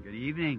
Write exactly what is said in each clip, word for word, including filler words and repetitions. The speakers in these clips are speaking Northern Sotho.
Good evening.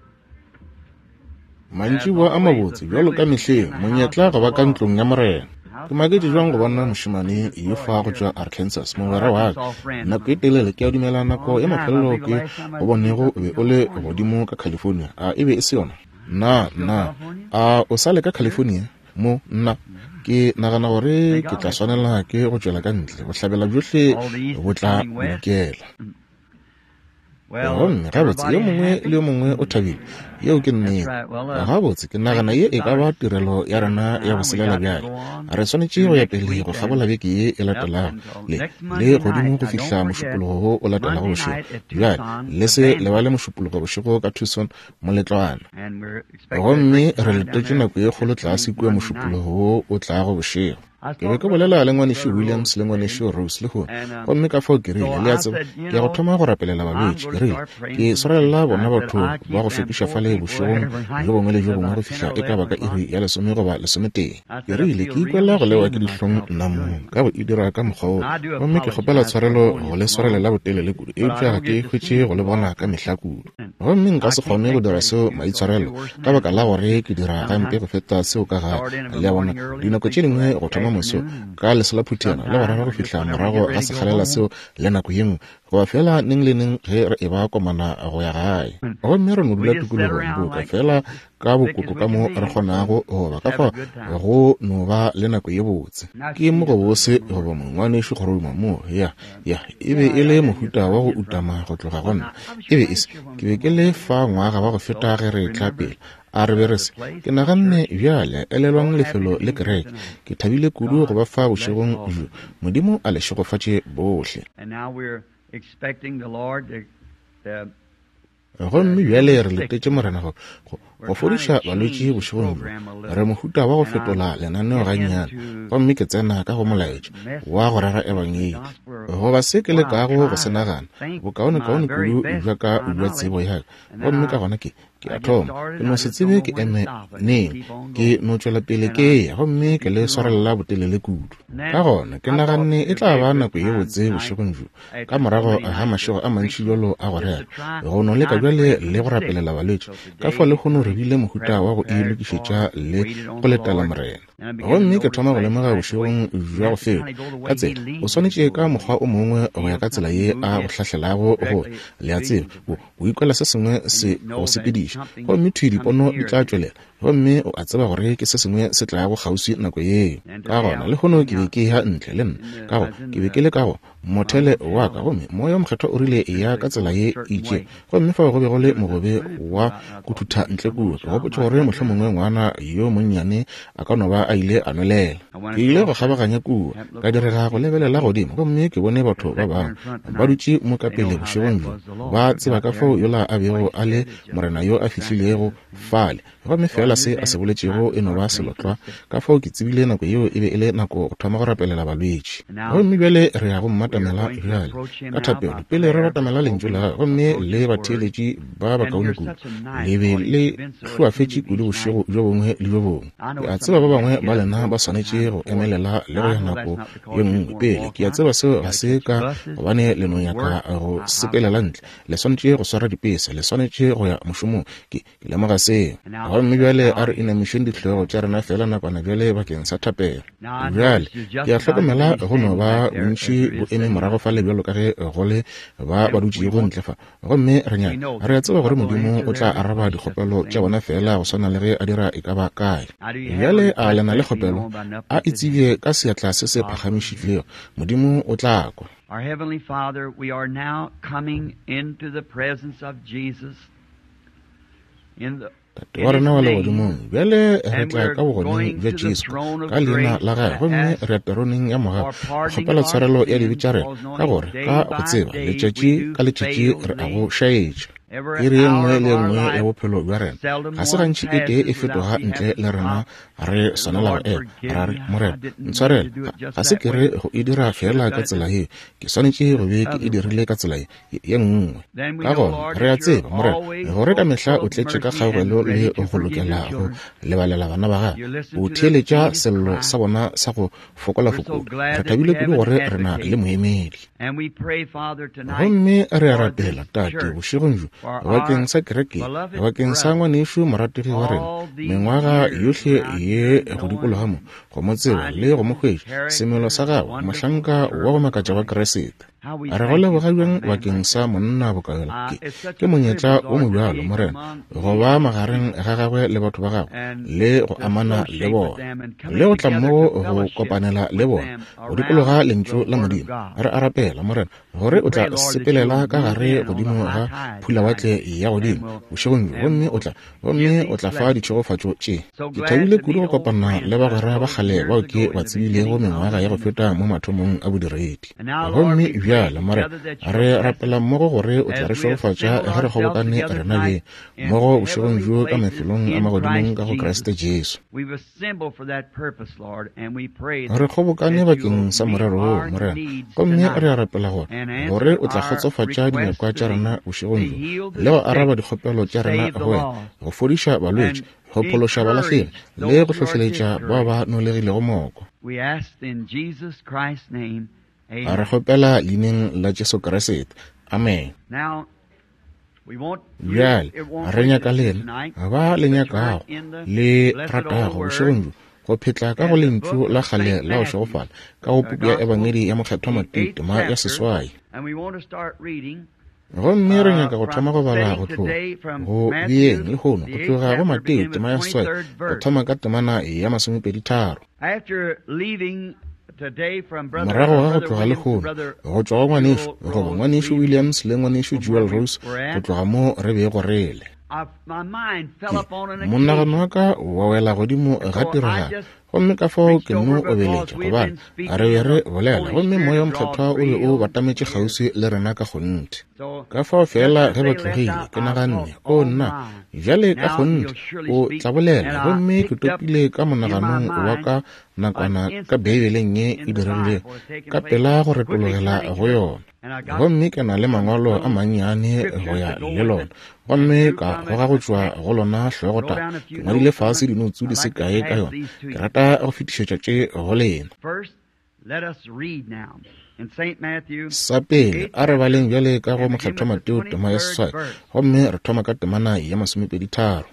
Manjiwa a mabotse jalo ka mehleng monyetla go ba ka ntlong ya morena ke magedi jwang go bona moshimane e fa go tswa Arkansas mo wera wa na ke telele ke dumela nako e matlelo ke go bonego be o le godimo ka California a ebe e se yona na na a o sale ka California mo nna ke nagana gore ke tla swanela ke go tswela ka ntle go hlabela bjohle go tla lokela. Well, gabotse yo mongwe le yo mongwe o thabile yeo ke nnete gabotse ke nagana ye e ka ba tirelo ya rena ya go selela bjale re swanetše go ya pele go gabola beke ye e latelago le le godimo go fihla mošupologo o latelago bošego bjale le se le ba le mošupologo bošego ka Tucson moletlwana gomme re letetše nako ye kgolo tlase kua mošupologo o tlago bošego ke be ke bolela le ngwaneši Williams le ngwaneši Rose le go gomme ka fao ke rile le a tseba ke go thoma go rapelela balwetši ke rile ke swarelela bona batho ba go fekiša fa le bošegong jo bongwe le jo bongwe go fihla e ka baka iri ya lesome goba lesometeng ke rile ke ikwelela go lewa ke dihlong namong ka go e dira ka mokgwa o gomme ke kgopela tshwarelo go le swarelela botelele kudu e tšwa ke hwetše go le bona ka mehla kudu gomme nka se kgone go dira seo maitshwarelo ka baka la gore ke dira gampe go feta seo ka ga le a bona dinako tše dingwe go thoma moso ka lesela phutiana le gore go fihla morago a se galela seo le nako yengwe go ba fela neng le neng ge re e ba komana go ya gae gomme re no dula tikologong boka fela ka bokoko ka mo re kgonago goba ka fa go no ba le nako ye botse ke mo go bose goba mongwaneši goroma mo ya ya e be e le mohuta wa go utama go tloga gonna e be ese ke be ke le fa ngwaga wa go feta ge re tla pele a re berese ke naganne bjale elelwang lefelo le kereke ke thabile kudu go ba fa bošegong jo modimo a lešegofatše bohle gomme bjale re letetše morena go go fodiša balwetši bošegong jo re mohuta wa go fetola lenaneo gannyane gomme ke tsena ka go molaetša wa go rara ebang ee goba se ke le kago go se nagana bokaone-kaone kudu jwa ka jwa tsebo yaga gomme ka gona ke ke a thoma ke no se tsebe ke eme neng ke no tšwela pele ke ya gomme ke le swarelela botelele kudu ka gona ke naganne e tla ba nako ye botse bošegong jo ka morago ga mašego a mantši jalo a go rela go no leka bjale le go rapelela balwetši ka fa le kgono re bile mohuta wa go e lokišetša le go letela morena gomme ke thoma go lemoga bošegong jwa go feta ka tsela o swanetše ka mokgwa o mongwe go ya ka tsela ye a go hlahlelago gore le a tseba o ikwela se sengwe se go sepediša gomme thudipono di tla tšwelela gomme o a tseba gore ke se sengwe se tla go kgauswi nako yeo ka gona le kgono ke be ke ya ntle le nna ka go ke be ke le ka go mothele wa ka gomme moya mokgetho o rile e ya ka tsela ye itše gomme fa go be go le mogobe wa kuthutha ntle kudu ke gopotse gore mohlho mongwe ngwana yo monnyane a ka no ba a ile a nolela ke ile go kgabaganya kua ka direga go lebelela godimo gomme ke bone batho ba bangwe ba dutše mo ka pele bošegong jo ba tseba ka fao yola a bego a le morena yo a fihlilego fale gomme fela se a se boletšego e no ba selotlwa ka fao ke tsebile nako yeo e be e le nako go thoma go rapelela balwetši gomme bjale re ya go mmatamela bjale ka thapelo pele re batamela lentšu la gomme le batheeletši ba bakaone kudu le be le hloafetše kudu bošego jo bongwe le jo bongwe ke a tseba ba bangwe ba lena ba swanetše go emelela le go ya nako ye nngwe pele ke a tseba seo ga se ka gobane le no nyaka go sepelela ntle le swanetše go swara dipesa le swanetše go ya mošomong ke lemoga seo gomme bjale a re inamišeng ditlhogo tša rena fela nakwana bjale bakeng sa thapelo bjale ke a hlokomela go no ba bontši bo eme morago fa le bjalo ka ge go le ba ba dutše go ntle fa gomme re nyaka re a tseba gore modimo o tla araba dikgopelo tša bona fela go swana le ge a dira e ka ba kae bjale a lena le kgopelo a itsebje ka seatla se se phagamišitšego modimo o tla kwa. Our Heavenly Father, we are now coming into the presence of Jesus in the tate wa rena wa le godimong bjale re tla ka bogoneng bja jesu ka leina la gae gomme re ateroneng ya moga kgopela tshwarelo ya dibe tša rena ka gore ka go tseba letšatši ka letšatši re a go šaetša e re nngwe le nngwe ya bophelo bja rena ga se gantši e tee e fetoga ntle le rena re swanela go ema ra re morena ntshwarela ga se ke re go e dira fela ka tsela ye ke swanetše go be ke e dirile ka tsela ye nngwe ka gona re a tseba morena gore ka mehla o tletše ka kgaogelo le go lokela go lebalela bana ba gae o theeletša sello sa bona sa go fokola-fokola re thabile kudu gore re na le moemedi gomme re a rapela tate bošegong jo bakeng sa kereke bakeng sa ngwanesho morategi wa rena mengwaga yotlhe ye go dikologa mo go mo tseba le go mo hwetša semelo sa gago mohlanka wa go makatša wa keresete a re go leboga bjang bakeng sa monna bokaela ke monyetla o mobjalo mo rena go ba magareng ga gagwe le batho ba gagwe le go amana le bona le go tla mo go kopanela le bona go dikologa lentšu la modimo re a rapela mo rena gore o tla sepelela ka gare godimo ga phulawatle ya godimo bošegong jo gomme o tla gomme o tla fa ditšhogofatšo tše ke thabile kudu go kopana le bagwera ba kgale bao ke ba tsebilego mengwaga ya go feta mo mathomong a bodiredi gomme bjala mare re rapela mmogo gore o tla re šogofatša ge re kgobokane rena be mmogo bošegong jo ka mafelong a magodimong ka go keresete jesu re kgobokane bakeng sa morero o morena gomme re a rapela gore gore o tla kgotsofatša dinyakwa tša rena bošegong jo le go araba dikgopelo tša rena go wena go fodiša balwetši go phološa balahlele le go hlohleletša ba ba nolegilego moko a re kgopela leineng la jesu keresete amen bjale re nyaka le ena ba le nyakago le ratago bošegong jo go phetla ka go lentšu la kgale la go šogofala ka go puku ya ebangedi ya mokgetho matute ma ya seswai gomme re nyaka go thoma go bala go tloga go bieng le gono go tloga go matete ma ya seswai go thoma ka temana ya masomepedi tharo morago ga go tloga le gono go tswa go ngwanešo goba ngwanešo williams le ngwanešo jewel rose go tloga mo re be go rele monagano wa ka wa wela godimo ga tiragalo gomme ka fao ke nno o beletša gobane a re be re bolela gomme moya mokgethwa o be o batametše kgauswi le rena ka kgonte ka fao fela ge ba tlogile ke naganne o nna bjale ka kgonte o tla bolela gomme ke topile ka monaganong wa ka nakwana ka beibeleng ye e dirilego ka pela go retologela go yona gomme ke na le mangwalo a mannyane go ya le lona gomme ka goga go tšwa go lona hlogota ke ngwadile fase dinotsu di se kae ka yona ke rata go fetišetša tše go lena sa pele a re baleng bjale ka go mokgetho mateo tema ya seswai gomme re thoma ka temana ya masomepedi tharo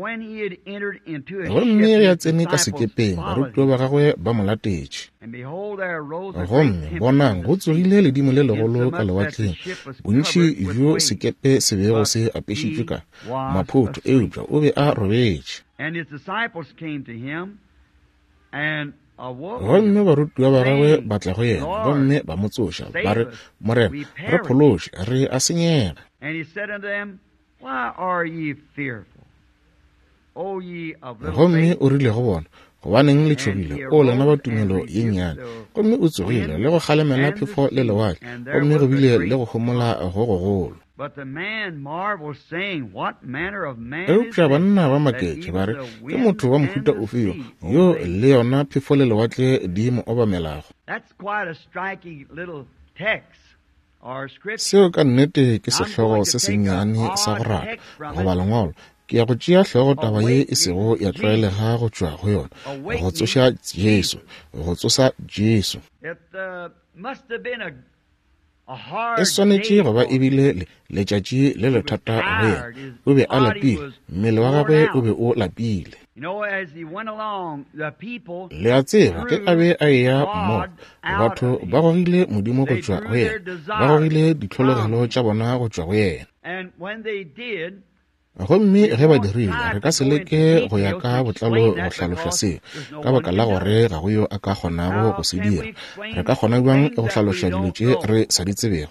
gomme ge a tsene ka sekepeng barutiwa ba gagwe ba mo latetše gomme bonang go tsogile ledimo le legolo ka lewatleng bontši bjo sekepe se bego se apešitšwe ka maphoto eupša o be a robetše gomme barutiwa ba gagwe ba tla go yena gomme ba mo tsoša ba re morena re phološe re a senyega gomme o rile go bona gobaneng le tšhogile o lena ba tumelo ye nnyane gomme o tsogile le go kgalemela phefo le lewatle gomme go bile le go homola go gogolo eupša banna ba maketše ba re ke motho wa mohuta ofeo yo le yona phefo le lewatle di mo obamelago seo ka nnete ke sehlogo se sennyane sa go rata go ba lengwalo ke ya go tšea hlogo taba ye e sego ya tlwaelega go tšwa go yona go tsoša jesu go tsosa jesu e swanetše go ba ebile letšatši le lethata go yena o be a lapile mmele wa gagwe o be o lapile le a tseba ke a be a eya mmogo batho ba gogile modimo go tšwa go yena ba gogile ditlhologelo tša bona go tšwa go yena gomme ge ba dirile re ka se leke go ya ka botlalo go hlaloša seo ka baka la gore ga go yo a ka kgonago go se dira re ka kgona bjang go hlaloša dilo tše re sa di tsebego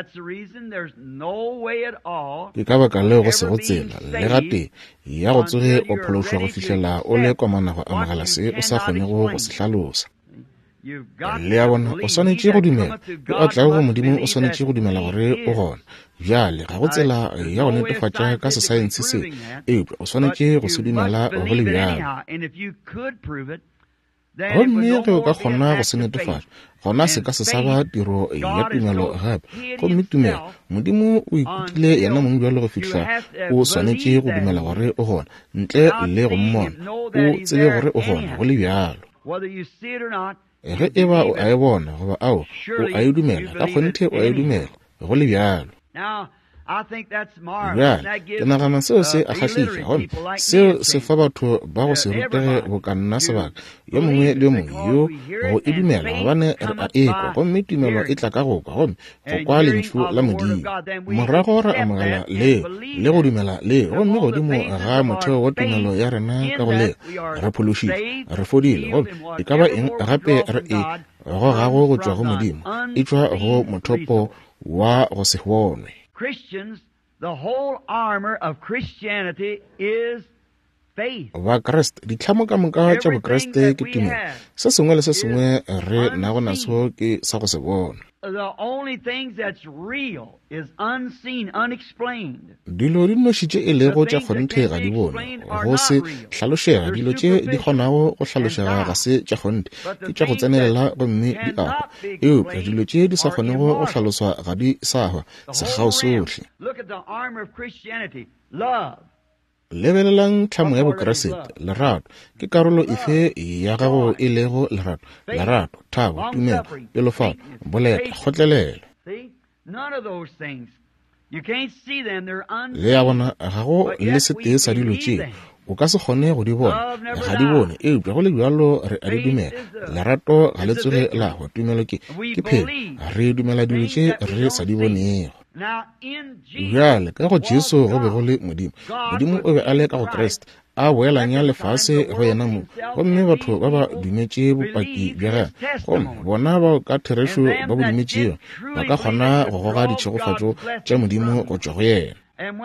ke ka baka le go se go tsela le gate ya go tsoge o phološwa go fihlela o le komana go amogela se o sa kgonego go se hlalosa le ya bona o swanetše go dumela yo a tlago go modimo o swanetše go dumela gore o gona bjale ga go tsela ya go netefatša ka sesaense se eupša o swanetše go se dumela go le bjalo gomme ge o ka kgona go se netefatša gona se ka se sa ba tiro ya tumelo gape gomme tumelo modimo o ikutile yena mongwe bjalo go fihla o swanetše go dumela gore o gona ntle le go mmona o tsebe gore o gona go le bjalo ge e ba o a e bona goba ao o a e dumela ka kgonthe o a e dumela go le bjalo bjale ke nagana seo se a kgahlisa gomme seo se fa batho ba go se rutege go ka nna sebaka yo mongwe le mongwe yo go e dumela gobane re a ekwa gomme tumelo e tla ka go kwa gomme go kwa lentšu la modimo morago re amogela leo le go dumela leo gomme godimo ga motheo wa tumelo ya rena ka go leo re phološitše re fodile gomme e ka ba eng gape re e go gago go tšwa go modimo e tšwa go mothopo wa go se bonwe. Christians, the whole armor of Christianity is faith. Ba Krist di tlhamo ka moka tša bo Kriste ke tumelo se sengwe le se sengwe re na go naso ke sa go se bona. The only thing that's real is unseen, unexplained. Dilo di nošitše e lego tša kgonte ga di bone go se hlalošega dilo tše di kgonago go hlalošega ga se tša kgonte ke tša go tsenelela gomme di agwa eupša dilo tše di sa kgonego go hlaloswa ga di sa hwa segao sohle. Lebelelang tlhamo ya bokeresete lerato ke karolo efe ya gago e lego lerato lerato thabo tumelo pelofalo boleta kgotlelelo le ya bona gago le setee sa dilo tšeo o ka se kgone go di bona ga di bone eupša go le bjalo re a di dumela lerato ga le tsoge la go tumelo ke ke phelo re dumela dilo tše re sa di bonego. Bjale ka go Jesu go be go le modimo modimo o be a le ka go Kriste a boelanya lefase go yena mo gomme batho ba ba dumetše bopaki bja gane gomme bona ba ka therešo ba bo dumetšeo ba ka kgona go goga ditšhegofatšo tša modimo go tšwa go yena.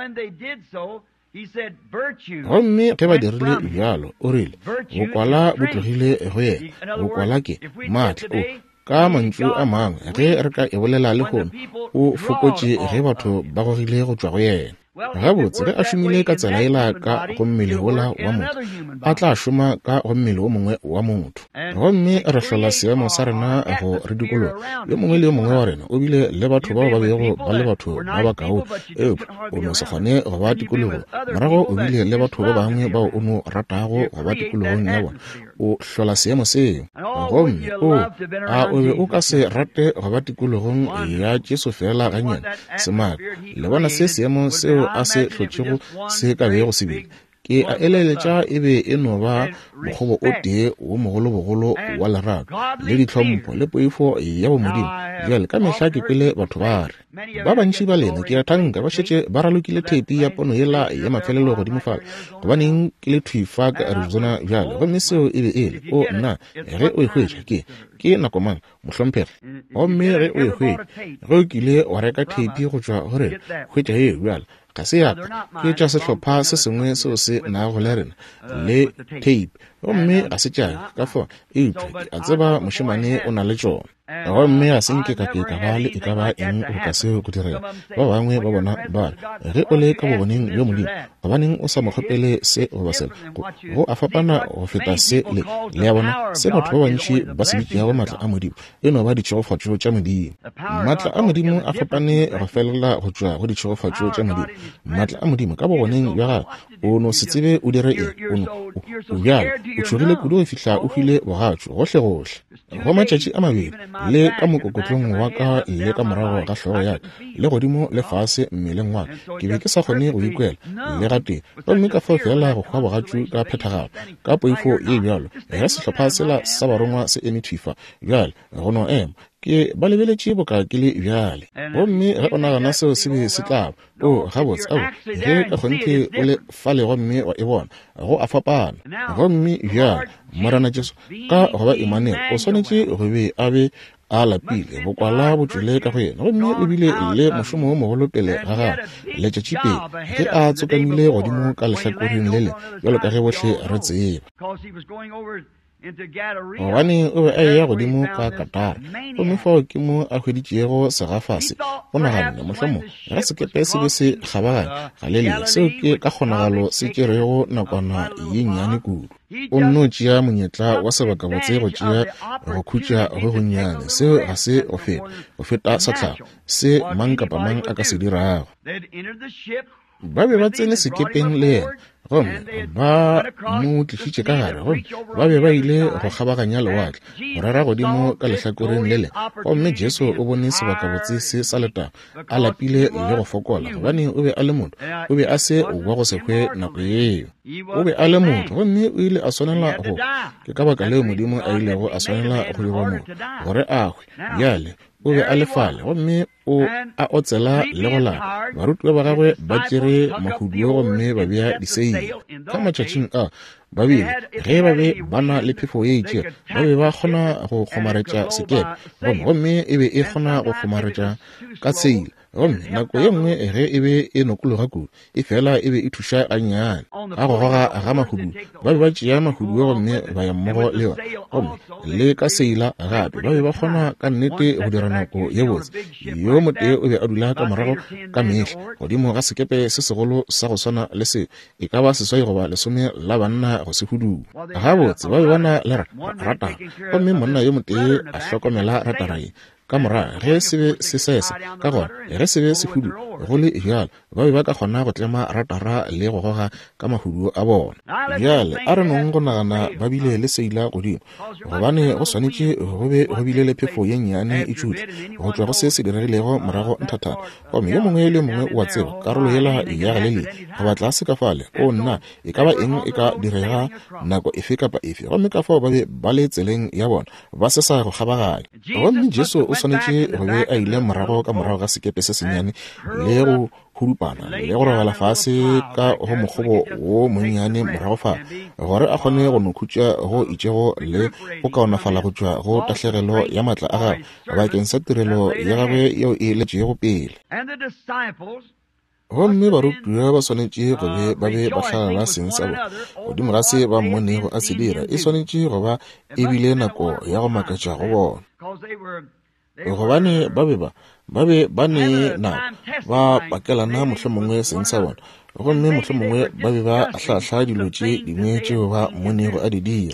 Gomme ge ba dirile bjalo o rile bokwala bo tlogile go yena bokwala ke maatla o ka mantšu a mangwe ge re ka e bolela le gone o fokotše ge batho ba gogile go tšwa go yena gabotse ge a šomile ka tsela ela ka go mmele ola wa motho a tla šoma ka go mmele o mongwe wa motho gomme re hlola seemo sa rena go re dikologa yo mongwe le yo mongwe wa rena o bile le batho bao ba bego ba le batho ba bakao eupša o no se kgone go ba tikologo morago o bile le batho ba bangwe bao o no ratago go ba tikologong ya bona o hlola seemo seo gomme o a o be o ka se rate go ba tikologong ya Jesu fela ganyane semaka le bona se seemo seo a se hlotšego se ka bego se bile ke a eleletša e be e no ba mokgobo o tee o mogolo-bogolo wa lerato le ditlhompho le poifo ya bomodimo bjale ka mehla ke kwele batho ba re ba bantši ba lena ke rathanka ba šetše ba ralokile theipi ya pono yela ya mafelelo godimo fala gobaneng ke le thuifa ka Arizona bjale gomme seo e be e le o nna ge o e hwetša ke ke nako mang mohlomphege gomme ge o e hwetša ge o kile wa reka theipi go tšwa gore hwetša eo bjale ga se yaka ke tša sehlopha se sengwe seo se nago le rena le tape gomme a se tšaka ka fo eupša ke a tseba mošemane o na le tšona gomme a se nke ka ke ka ba le e ka ba eng go ka seo go direla ba bangwe ba bona ba re ge o le ka boboneng yo modimo gobaneng o sa mo kgopele se goba sela go a fapana go feta se le le ya bona se batho ba bantši ba se bitšeago maatla a modimo e no ba ditšhegofatšo tša modimo maatla a modimo a fapane go felela go tšwa go ditšhegofatšo tša modimo maatla a modimo ka boboneng bja gago o no se tsebe o dire eng o bjale o tšhogile kudu go fihla o hwile bogatšo gohle-gohle go matšatši a mabedi le ka mokokotlong wa ka le ka morago ga hlogo yaka le godimo le fase mmeleng wa ke be ke sa kgone go ikwela le gate gomme ka fao fela go hwa bogatšo ka phethagalo ka poifo ye bjalo ya sehlopha sela sa barongwa se eme thuifa bjale go no ema ke ba lebeletše bokake le bjale gomme ge o nagana seo se be se tlaba o gabotse ao ge ka kgonte o le fale gomme wa e bona go a fapana gomme bjale morana Jesu ka go ba Emmanuel o swanetše go be a be a lapile bokwala bo tšwele ka go yena gomme o bile le mošomo o mogolo pele ga gagwe letšatši pele ge a tsokamile godimo ka lehlakoreng le le bjalo ka ge bohle re tseba gobane o be a eya godimo ka Katara gomme fao ke mo a hweditšego segafase o naganne mohlomong ga sekepe se be se kgabagane ga le le seo ke ka kgonagalo se tšerego nakwana ye nnyane kudu o nno tšea monyetla wa sebaka botse go tšea go khutša go gonnyane seo ga se go feta go feta satlhago se mang kapa mang a ka se dirago ba be ba tsene sekepeng le yena gomme ba mo tlisitše ka gare gomme ba be ba ile go kgabaganya lewatle go rera godimo ka lehlakoreng le le gomme Jesu o bone sebaka botsese sa letaba a lapile le go fokola gobane o be a le motho o be a se wa go sekgwe nako eo o be a le motho gomme o ile a swanela go ke ka baka leo Modimo a ilego a swanela go yo motho gore a hwe bjale o be a lefale gomme o a otsela le go lapa barutwa ba gagwe ba tšere mahudu gomme ba bea diseile ka matšatšing a babedi ge ba be ba na le phefo ye itše ba be ba kgona go kgomaretša sekepe gomme e be e kgona go kgomaretša ka tseile gomme nako ye nngwe ge e be e nokologa kudu e fela e be e thuša gannyane ga go goga ga mahudu ba be ba tšea mahudu gomme ba ya mmogo le yona gomme le ka seila gape ba be ba kgona ka nnete go dira nako ye botse yo motee o be a dula ka morago ka mehla godimo ga sekepe se segolo sa go swana le se e ka ba seswai goba lesome la banna go se hudu ga botse ba be ba na le ratara gomme monna yo motee a hlokomela ratarae ka mora ge se be se sese ka gona ge se be se hudu go le bjalo ba be ba ka kgona go tlema ratara le go goga ka mahudu a bona bjale a re nong go nagana ba bile le seila godimo gobane go swanetše go be go bile le phefo ye nnyane e tšhutse go tšwa go se se diregilego morago nthathana gomme yo mongwe le mongwe wa tseba karolo yela ya galele go batla se ka fale o nna e ka ba eng e ka direga nako efe kapa efe gomme ka fao ba be ba le tseleng ya bona ba se sa go kgabaganya gomme Jesu o swanetše go be a ile morago ka morago ga sekepe se senyane le go hudupana le go robala fase ka go mokgobo wo monnyane morago fa gore a kgone go nokhutša go itšego le go kaonafala go tšwa go tahlegelo ya matla a gagwe bakeng sa tirelo ya gagwe yeo e letšego pele gomme barutwa ba swanetše go be ba be ba tlhalala seng sa bona godimo ga se ba mmonego a se dira e swanetše go ba e bile nako ya go makatša go bona gobane ba be ba ba be ba ne na ba pakelana mohlomongwe seng sa bona gomme mohlomongwe ba be ba hlahla dilo tše dingwe tšeo ba mmonego a di dira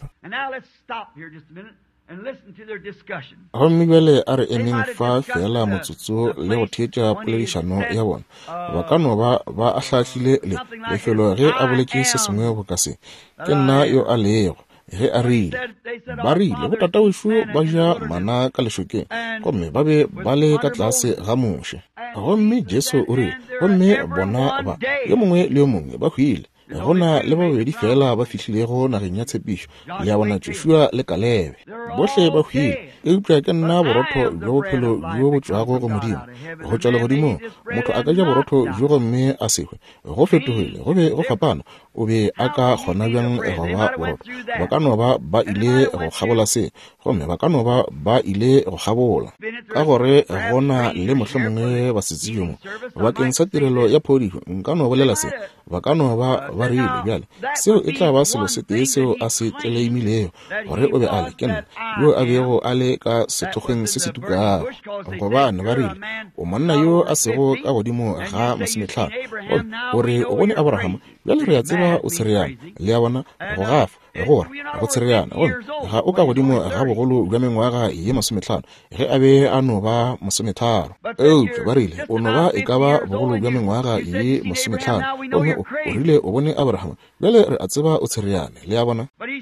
gomme bjale a re emeng fa fela motsotso le go theetša poledišano ya bona ba ka no ba ba a hlahlile le lefelo ge a boletše se sengwe go ka se ke nna yo a lego ge a rile ba rile go tata wešo ba ja mana ka lešokeng gomme ba be ba le ka tlase ga moše gomme Jesu o rile gomme bona ba yo mongwe le yo mongwe ba hwile gona le babedi fela ba fihlilego nageng ya tshepišo le ya bona Joshua le Kalebe bohle ba hwile e upša ke nna borotho jo bophelo jo bo tšwago go Modimo go tšwa le godimo motho a ka ja borotho jo gomme a sehwe go fetogile go be go fapana o be a ka kgona bjang go ba borotho ba ka no ba ba ile go kgabola se gomme ba ka no ba ba ile go kgabola ka gore gona le mohlomongwe ba setsejomo bakeng sa tirelo ya phodišo nka no bolela se ba ka no ba ba rile bjale seo e tla ba selo se tee seo a se tleleimilego gore o be a le ke nna yo a bego a le ka sethokgweng se se tukago gobane ba rile o monna yo a sego ka godimo ga masomehlano gore o bone Abrahama bjale re a tseba o tshereana le ya bona go gafa gore go tshereana ga o ka godimo ga bogolo bja mengwaga ye masomehlano ge a be a no ba masometharo eupša ba rile o no ba e ka ba bogolo bja mengwaga ye masomehlano gomme o rile o bone Abrahama bjale re a tseba o tshereane le ya bona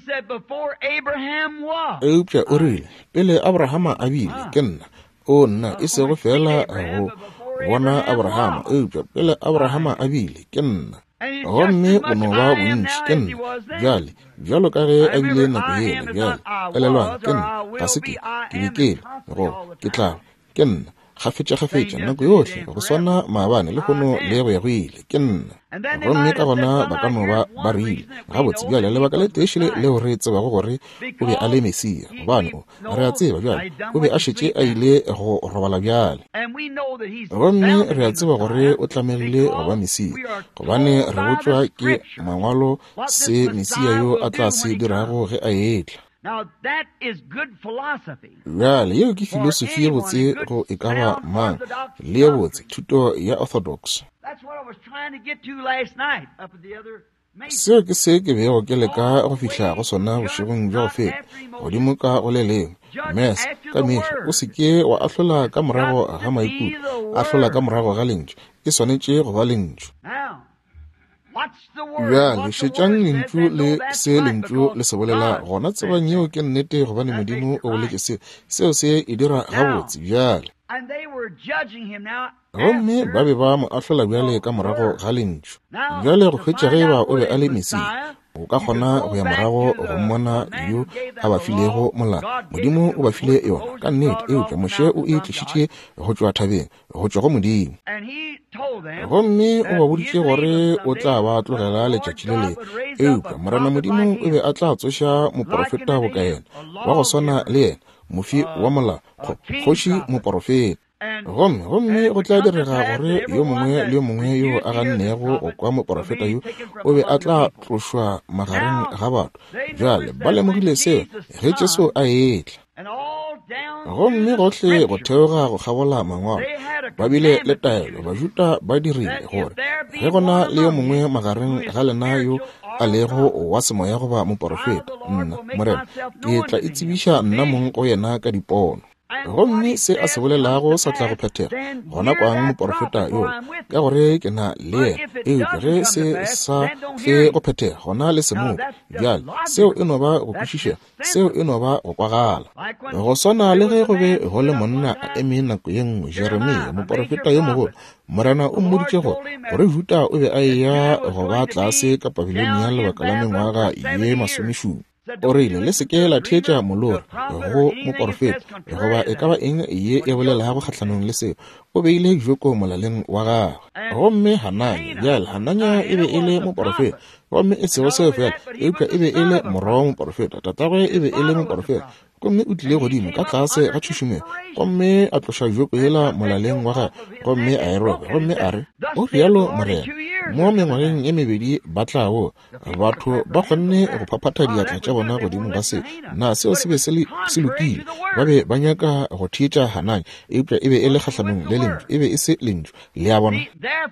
eupša o rile pele Abrahama a bile ke nna o nna e sego fela go bona Abrahama eupša pele Abrahama a bile ke nna gomme o no ba bontši ke nna bjale bjalo ka ge a bile nako yele bjale elelwane ke nna ga se ke ke bekele go ke tla ke nna gafetša-gafetša nako yohle go swana maabane le kgono le go ya go ile ke nna gomme ka gona ba ka no ba ba rile gabotse bjale lebaka le tešhile leo re tsebago gore o be a le Mesia gobane re a tseba bjale o be a šetše a ile go robala bjale gomme re a tseba gore o tlameile go ba Mesia gobane re botswa ke mangwalo se Mesia yo a tla se dirago ge a etla bjale yeo ke filosofi ye botse go e ka ba mang le ye botse thuto ya Orthodox seo ke se ke bego ke leka go fihla go sona bošegong bja go feta godimo ka go le lengwe mes ka mehla o seke wa ahlola ka morago ga maikutlo ahlola ka morago ga lentšu e swanetše go ba lentšu ya le shetjang lentšu le se lentšu le se bolela gona tsebang yeo ke nnete gobane modimo o boletse se seo se e dira gabotse bjale gomme ba be ba mo ahlola bjale ka morago ga lentšu bjale go hwetša ge ba o be a le Mesia o ka kgona go ya morago go mmona yo a ba filego mola modimo o ba file yona ka nnete eupša moše o e tlišitše go tšwa thabeng go tšwa go modimo gomme o ba boditše gore o tla ba tlogela letšatši le le eupša morana modimo o be a tla tsoša moprofeta bokaena wa go swana le yena mofi wa mola kgoši moprofeta gomme gomme go tla direga gore yo mongwe le yo mongwe yo a gannego go kwa moprofeta yo o be a tla tlošwa magareng ga batho bjale ba lemogile seo ge Jesu a etla gomme gohle go theoga go kgabola mangwalo ba bile le taelo bajuta ba dirile gore ge gona le yo mongwe magareng ga lena yo a lego wa semoya goba moprofeta nna morena ke tla itsebiša nna mong go yena ka dipono gomme se a se bolelago sa tla go phethega gona kwang moprofeta yo ka gore ke na le yena e ge se sa tle go phethega gona le semo bjale seo e no ba go kwešiša seo e no ba go kwagala go swana le ge go be go le monna a eme nako ye nngwe Jeremia moprofeta yo mogolo morana o mmoditše gore gore Juda o be a eya go ba tlase ka pabiloni ya lebaka la mengwaga ye masomešupa o rile le seke la thietša molora go moprofeta goba e ka ba eng ye e bolelago kgatlhanong le seo o beile joko molaleng wa gagwe gomme Hananya bjale Hananya e be e le moprofeta gomme e sego seo fela eupša e be e le morwa wa moprofeta tatagwe e be e le moprofeta gomme o tlile godimo ka tlase ga tšhušumelo gomme a tloša joko yela molaleng wa gagwe gomme a e robe gomme a re o rialo morena mo mengwageng e mebedi ba tlago batho ba kgonne go phaphatha diatla tša bona godimo ga se na seo se be se lokile ba be ba nyaka go thietša Hananya eupša e be e le kgatlhanong le lentšu e be e se lentšu le ya bona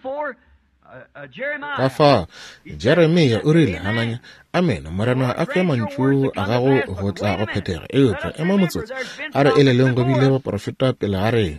ka fa Jeremia o rile Hananya amen morena a fe mantšu a gago go tla go phethega eupša ema motsotso a re e le leng go bile baprofeta pele ga rena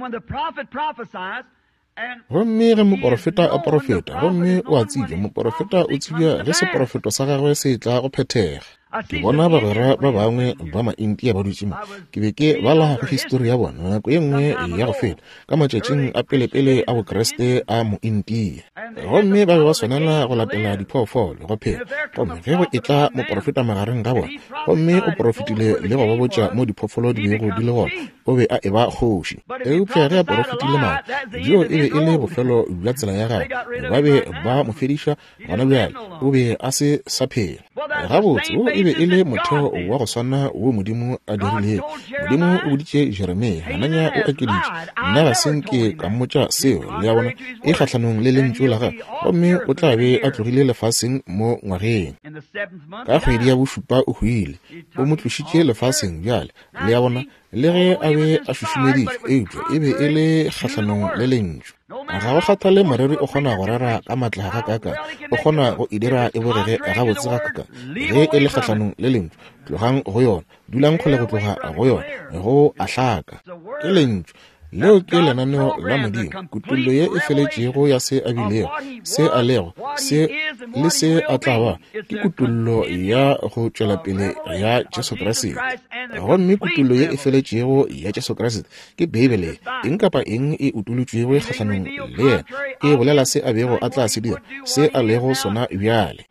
gomme ge moprofeta a profeta gomme o a tsebja moprofeta o tsebja ge seprofeto sa gagwe se tla go phethega ke bona bagwera ba bangwe ba ma-India ba dutse mo ke be ke bala go histori ya bona nako e nngwe ya go feta ka matšatšing a pelepele a bokreste a mo-India gomme ba be ba swanela go latela diphoofolo go phela gomme ge go e tla moprofeta magareng ga bona gomme o profetile le go ba botša mo diphoofolo di bego di le gona o be a e ba kgoši eupša ge a profetile maa dio e be e le bofelo bja tsela ya gagwe ba be ba mo fediša gona bjale o be a se sa phela gabotse o e be e le motheo wa go swana wo modimo a dirile modimo o boditše Jeremia Hananya o akeditše nna ga senke ka mmotša seo le ya bona e kgatlhanong le lentšu la gagwe gomme o tla be a tlogile lefaseng mo ngwageng ka kgwedi ya bošupa o hwile o mo tlošitše lefaseng bjale le ya bona le ge a be a šušumeditšwe eupša e be e le kgatlhanong le lentšu ga go kgathale moreri o kgona go rera ka matla ga kaka o kgona go e dira e bogege gabotse ga kaka ge e le kgatlhanong le lentšu tlogang go yona dulang kgole go tloga go yona go a hlaka ke lentšu leo ke lenaneo la modimo kutullo ye e feletšego ya se a bilego se a lego se le se a tla ba ke kutullo ya go tšwela pele ya Jesu Kriste gomme kutullo ye e feletšego ya Jesu Kriste ke Bibele eng kapa eng e utolotšwego kgatlhanong le yena e bolela se a bego a tla se dira se a lego sona bjale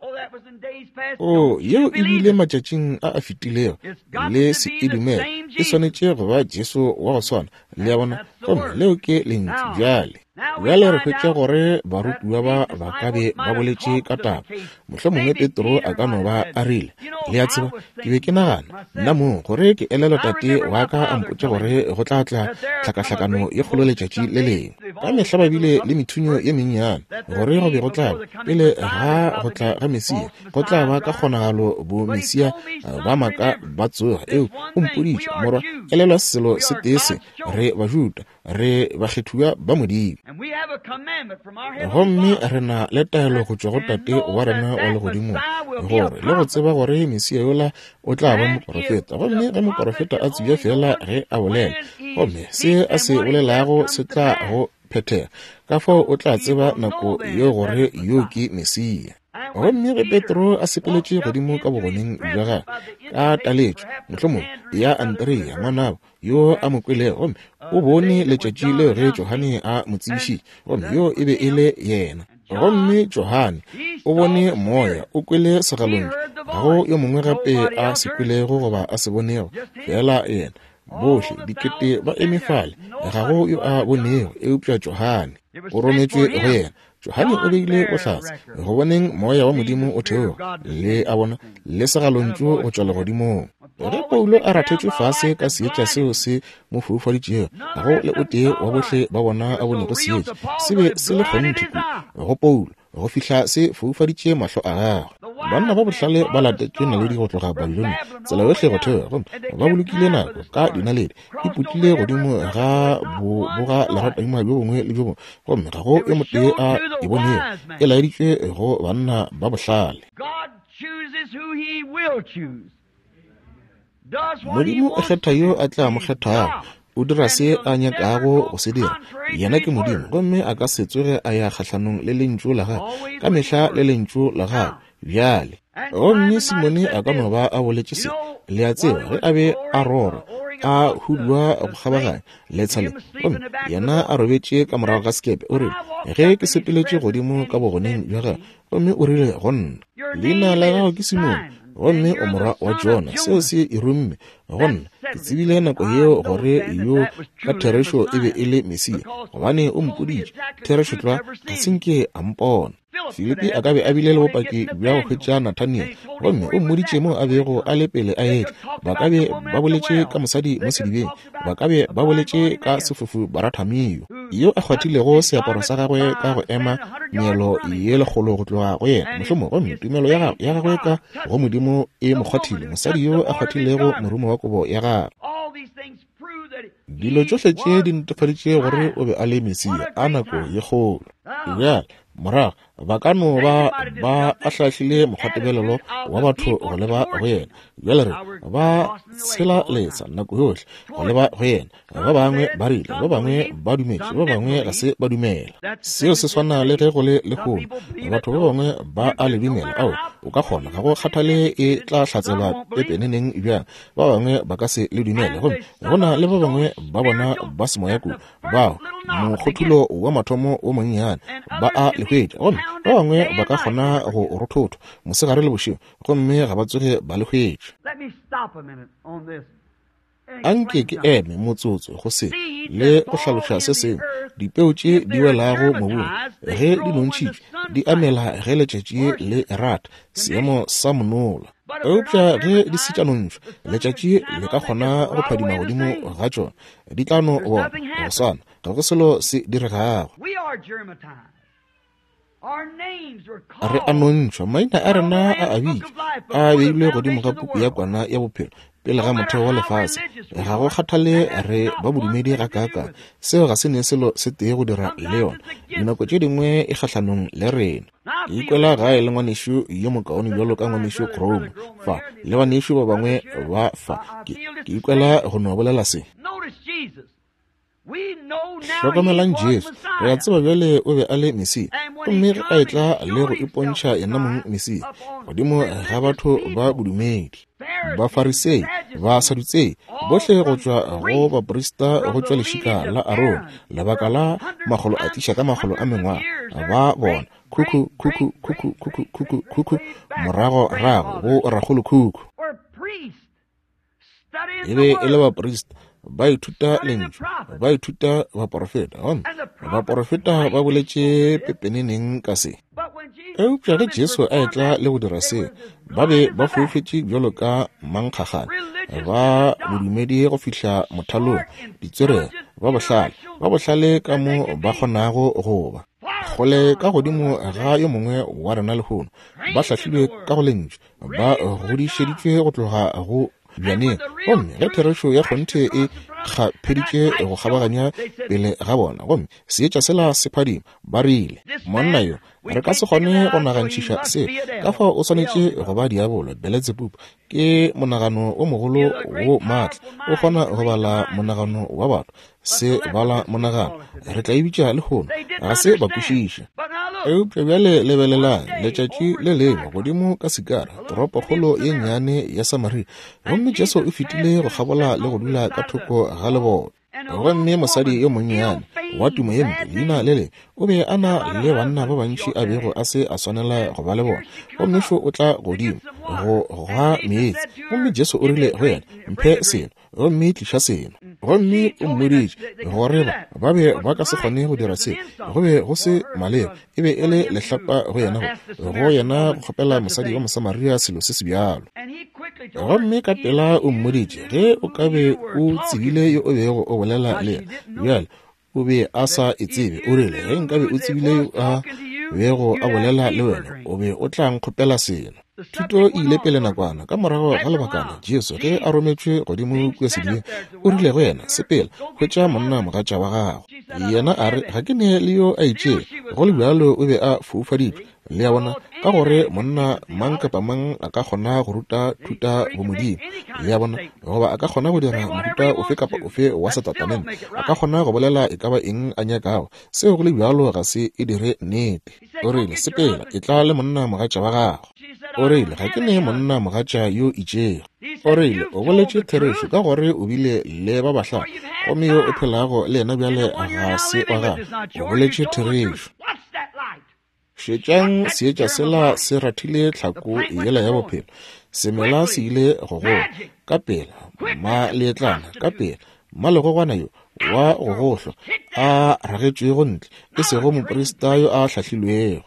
o yeo e bile matšatšing a a fetilego le se e dumela e swanetše go ba Jesu wa go swana le ya bona gomme leo ke lentšu bjale bjale re hwetša gore barutiwa ba ba ka be ba boletše ka taba mohlomongwe Petro a ka no ba a rile le ya tseba ke be ke nagana nna mo gore ke elelwa tate wa ka a mpotše gore go tla tla tlhakatlhakano ye kgolo letšatši le leng ka mehla ba bile le methunyo ye mennyane gore go be go tla pele ga go tla ga Mesia go tla ba ka kgonagalo bo Mesia ba maka ba tsoga eo o mpoditše morwa elelwa selo se tese re bajuda re bakgethuwa ba modimo gomme re na le taelo go tšwa go tate wa rena wa legodimo gore le go tseba gore Mesia yola o tla ba moprofeta gomme ge moprofeta a tsebja fela ge a bolela gomme se a se bolelago se tla go phethega ka fao o tla tseba nako yo gore yo ke Mesia. Gomme ge Petro a sepeletše godimo ka bogoneng bja gagwe ka taletšo mohlomong ya Andrea ngwanabo yo a mo kwelego, gomme o bone letšatši leo ge Johane a mo tsebišitše, gomme yo e be e le yena. Gomme Johane o bone moya o kwele segalong, ga go yo mongwe gape a se kwelego goba a se bonego fela yena. Bohle dikete ba emefale ga go yo a bonego eupša Johane o rometšwe go yena. Johane o beile bohlatse go boneng moya wa modimo o theoga le a bona le segalontšo go tšwa legodimong. Ge Paulo a rathetšwe fase ka seetša seo se mo foufaditšego, ga go le o tee wa bohle ba bona a bonego seetša se be se le kgonthiku go Paulo go fihla se foufaditše mahlo a gagwe. Banna ba bohlale ba latetšwe naledi go tloga Babiloni tsela yohle go theoga, gomme ba bolokile nako ka dinaledi e putlile godimo ga boga leratadima bjo bongwe le bjo bongwe, gomme ga go yo motee a e bonego e laeditšwe go banna ba bohlale. Modimo o kgetha yo a tla mo kgethago, o dira se a nyakago go se dira. Yena ke Modimo, gomme a ka se tsoge a ya kgatlhanong le lentšu la gagwe ka mehla le lentšu la gagwe bjale. Gomme Simone a ka no ba a boletše se le a tseba ge a be a rora a hudwa go kgabaganya letshale, gomme yena a robetše ka morago ga sekepe o rile ge ke sepeletše godimo ka bogoneng bja gagwe, gomme o rile go nna leina la gago ke Simone, gomme o morwa wa Jona, seo se e romme go nna ke tsebile nako yeo gore yo ka therešo e be e le Mesia, gobane o mpoditše therešo tla ga senke a mpona. Filipi a ka be a bile le bopaki bja go hwetša Nathaniel, gomme o mmoditše mo a bego a le pele a etla. Ba ka be ba boletše ka mosadi mo sedibeng, ba ka be ba boletše ka sefofu Barathamiyo yo a kgwathilego seaparo sa gagwe ka go ema meelo ye legolo go tloga go yena. Mohlomong gomme tumelo ya gagwe ka go Modimo e mo kgwathile mosadi yo a kgwathilego morumo wa kobo ya gagwe. Dilo tšohle tše di netefaditše gore o be a le Mesia a nako ye kgolo. Bjale morago ba ka no ba ba ahlahlile mokgwatebelelo wa batho go leba go yena. Bjale re ba tshela letsa nako yohle go leba go yena. Ba bangwe ba rile, ba bangwe ba dumetše, ba bangwe ga se ba dumela. Seo se swana le ge go le lehono, batho ba bangwe ba a le dumela ao o ka kgona ga go kgathale e tla hlatsela pepeneneng bjang, ba bangwe ba ka se le dumela, gomme go na le ba bangwe ba bona ba semoya kudu bao mokgothulo wa mathomo o monnyane ba a lehwetša, gomme ba bangwe ba ka kgona go rothotho mosegare le bošego, gomme ga ba tsoge ba lehwetša. Anke ke eme motsotso go se le go hlaloša se sengwe. Dipeo tše di welago mobung ge di nontšhitše di amela ge letšatši le rata seemo sa monola. Eupša ge di se tša nontšhwa letšatši le ka kgona go phadima godimo ga tšona, di tla no bona go sana ga go selo se diregago. Re a nontšhwa, maina a rena a abitša a beilwe godimo ga puku ya kwana ya bophelo pele ga motheo wa lefase. Ga go kgathale re ba bodumedi ga kaka, seo ga se ne selo se tee go dira le yona. Dinako tše dingwe e kgatlhanong le rena. Ke ikwela gae le ngwanešo yo mokaone bjalo ka ngwanešo Chrome fa le ngwanešo ba bangwe ba fa. Ke ikwela go no bolela se hlokomelang Jesu, re a tseba bjale o be a le Mesia, gomme ge a etla le go ipontšha yena mong Mesia godimo ga batho ba bodumedi, Bafarisei, Basadutsei, bohle go tšwa go baprista go tšwa lešika la Aaron, lebaka la magolo a tiša ka magolo a mengwaga ba bona kuku kuku kuku kuku kuku kuku morago rago go ragolo kuku. E be e le baprista ba ithuta lentswe, ba ithuta baprofeta, gomme baprofeta ba boletše pepeneneng ka se. Eupša ge Jesu a etla le go dira seo, ba be ba foufetše bjalo ka mankgagane ba bodumedi go fihla mothalong, ditswereng ba bohlale ba bohlale ka mo ba kgonago goba gole ka godimo ga yo mongwe wa rena lehono, ba hlahlilwe ka go lentswe, ba godišeditšwe go tloga go bjane gomme ge therešo ya kgonthe e kgapeditše go kgabaganya pele ga bona gomme seetša sela se phadima ba rile monna yo re ka se kgone go nagantšiša se ka fa o swanetše go ba diabolo Beelzebub ke monagano o mogolo wo maatla o kgona go bala monagano wa batho se bala monagano re tla ebitša le gono ga se ba kwešiše eupša bjale lebelelang letšatši le lengwe godimo ka sikara toropo kgolo ye nnyane ya Samaria gomme Jesu o fetile go kgabola le go dula ka thoko ga lebota gomme mosadi yo monnyane wa tumo ye mpe leina le le o be a na le banna ba bantši a bego a se a swanela go ba le bona gomme fo o tla godimo go gwa meetse gomme Jesu o rile go yena mphe seno gomme tliša seno gomme o mmoditše gore ba be ba ka se kgone go dira seno go be go se maleba e be e le lehlapa go yena go yena go kgopela mosadi wa Mosamaria selo se se bjalo gomme ka pela o mmoditše ge o ka be o tsebile yo o bego o bolela le yena bjale o be a sa e tsebe o rile ge nka be o tsebile yo a bego a bolela le wena o be o tla nkgopela seno thuto e ile pele nakwana ka morago ga lebakana Jesu ge a rometšwe godimo kua sedileng o rile go yena sepela hwetša monna mogatša wa gago yena a re ga ke ne le yo a itšee go le bjalo o be a foufaditšwe le ya bona ka gore monna mang kapa mang a ka kgona go ruta thuta bomodimo le ya bona goba a ka kgona go dira moruta ofe kapa ofe wa setatamente a ka kgona go bolela e ka ba eng a nyakago seo go le bjalo ga se e dire nnete o rile sepela e tla le monna mogatša wa gago o rile ga ke ne monna mogatša yo itšego o rile o boletše therešo ka gore o bile le ba bahla gomme yo o phelago le yena bjale ga se wa gago o boletše therešo šetšang seetša sela se rathile tlhako yela ya bophelo semela se ile go gola ka pela ma leetlana ka pela malegogwana yo wa go gohlwa a ragetšwego ntle e sego moporista yo a hlahlilwego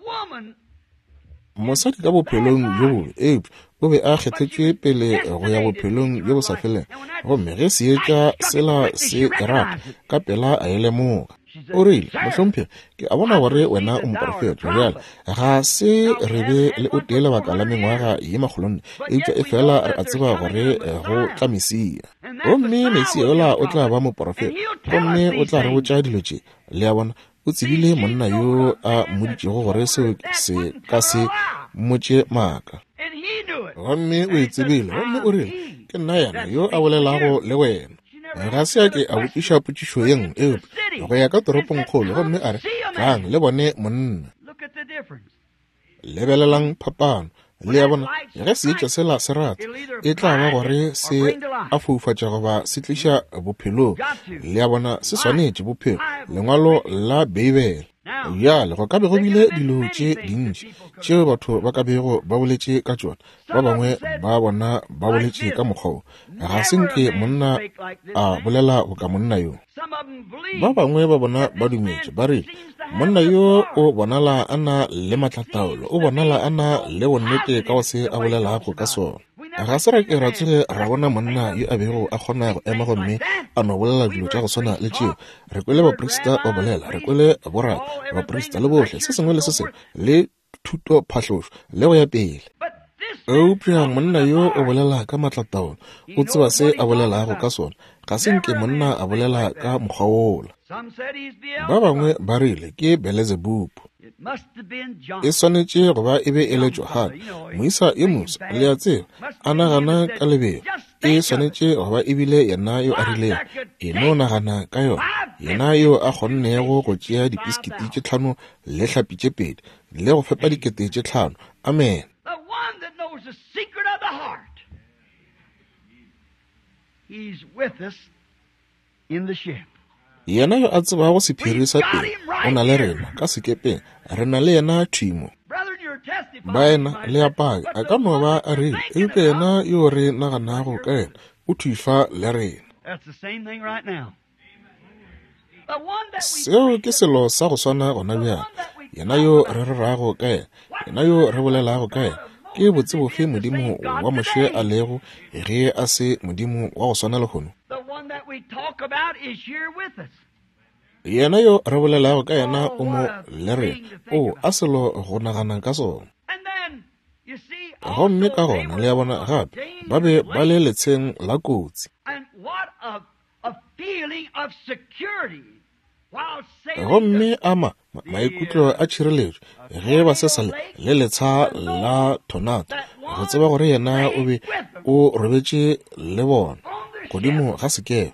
mosadi ka bophelong jo bobe eupša o be a kgethetšwe pele go ya bophelong jo bo sa feleng gomme ge seetša sela se rata ka pela a elemoga o rile mohlomphegi ke a bona gore wena o moprofeta bjale ga se re be le o tee lebaka la mengwaga ye magolonne eupša e fela re a tseba gore go tla Mesia gomme Mesia yola o tla ba moprofeta gomme o tla re botša dilo tše le ya bona o tsebile monna yo a mmoditšego gore seo se ka se mmotše maaka gomme o e tsebile gomme o rile ke nna yana yo a bolelago le wena ga se a ke a botšiša potšišo ye nngwe eupša go ya ka toropong kgolo gomme a re tlang le bone monna lebelelang phapano le ya bona ge seetša sela se rata e tla ba gore se a foufatša goba se tliša bophelong le ya bona se swanetše bophelo lengwalo la Beibele bjale go ka be go bile dilo tše dintši tšeo batho ba ka bego ba boletše ka tšona ba bangwe ba bona ba boletše ka mokgwa ga se nke monna a bolela go ka monna yo ba bangwe ba bona ba dumetše ba rile monna yo o bonala a na le matlataolo o bonala a na le bonnete ka go se a bolelago ka sona ga se ra ke ra tsoge ra bona monna yo a bego a kgona go ema gomme a no bolela dilo tša go swana le tšeo re kwele baporista ba bolela re kwele borra baporista le bohle se sengwe le se sengwe le thuto phahlošo le go ya pele eupša monna yo o bolela ka matlataolo o tseba se a bolelago ka sona ga se nke monna a bolela ka mokgwa wola ba bangwe ba rile ke Beelzebub e swanetše go ba e be e le Johane moisa ye mosa le a tseba a nagana ka lebeo e swanetše go ba ebile yena yo a rileng e no nagana ka yona yena yo a kgonnego go tšea dipiskiti tše tlhano le hlapi tše pedi le go fepa dikete tše tlhano amen the secret of the heart. He's with us in the ship. yena yo a tseba go sephiri sa teng o na le rena ka sekepeng re na le yena thimo ba ena le apake a ka no ba a rile epe yena yo re naganago ka ena o thufa le rena seo ke selo sa go swana gona bjang yena yo re rerago ka ena yena yo re bolelago ka ena ke botse bofe modimo wa moshe a lego ge a se modimo wa go swana le gono yena yo re bolelago ka yena o mo le re o a selo go nagana ka sona gomme ka gona le ya bona gape ba be ba le letsheng la kotsi. Gomme ama maikutlo a tšhireletšo ge ba se sale le letsha la tornado go tseba gore yena o be o robetše le bona godimo ga sekebe.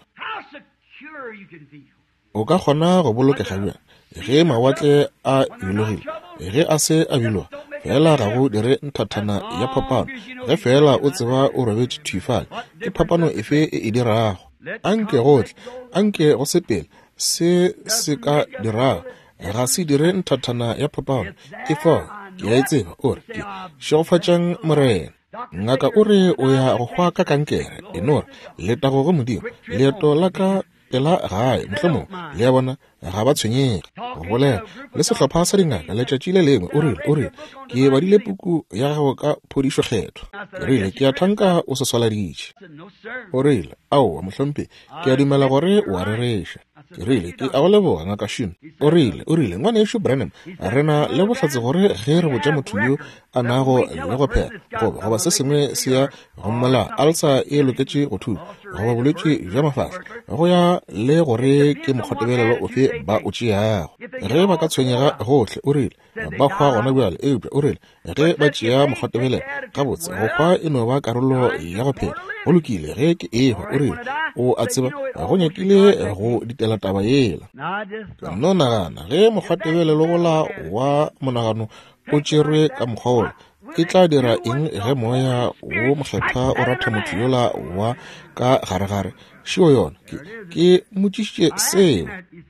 O ka kgona go bolokega bjang ge mawatle a bilogile ge a se a bilwa fela ga go dire nthathana ya phapano ge fela o tseba o robetše thifale ke phapano efe e e dirago. Anke gotle anke go sepele se se ka dirago ga se dire nthathana ya phapano e fa ke a itseba ore ke šofatšang morena. Ngaka o re o ya go hwa ka kankere enore leta go go modimo leeto la ka pela gae mohlomong le ya bona ga ba tshwenyega go bolela le sehlopha sa dingaka letšatši le lengwe o rile o rile ke badile puku ya gago ka phodišo kgetho ke rile ke a thanka o se swaladitše. O rile ao mohlompe ke a dumela gore o a rereša ke rile ke a go leboga ngaka Shino. O rile o rile ngwana ešo Branham re na le bohlatse gore ge re botša motho yo a nago le go phela goba goba se sengwe se ya go mmola alsa e loketše go thusa goba bolwetše bja mafahla go ya le gore ke mokgotebelelo ofe ba o tšeago ge ba ka tshwenyega gohle. O rile ba hwa gona bjale eupša o rile ge ba tšea mokgotebelelo gabotse go hwa e no ba karolo ya go phela go lokile ge ke ehwa. O rile o a tseba go nyakile go ditela taba yela no nagana ge mokgotebelelo gola wa monagano o tšerwe ka mokgwaolo e tla dira eng ge moya wo mokgethwa o rata motho yola wa ka gare-gare šio yona ke motšišitše seo.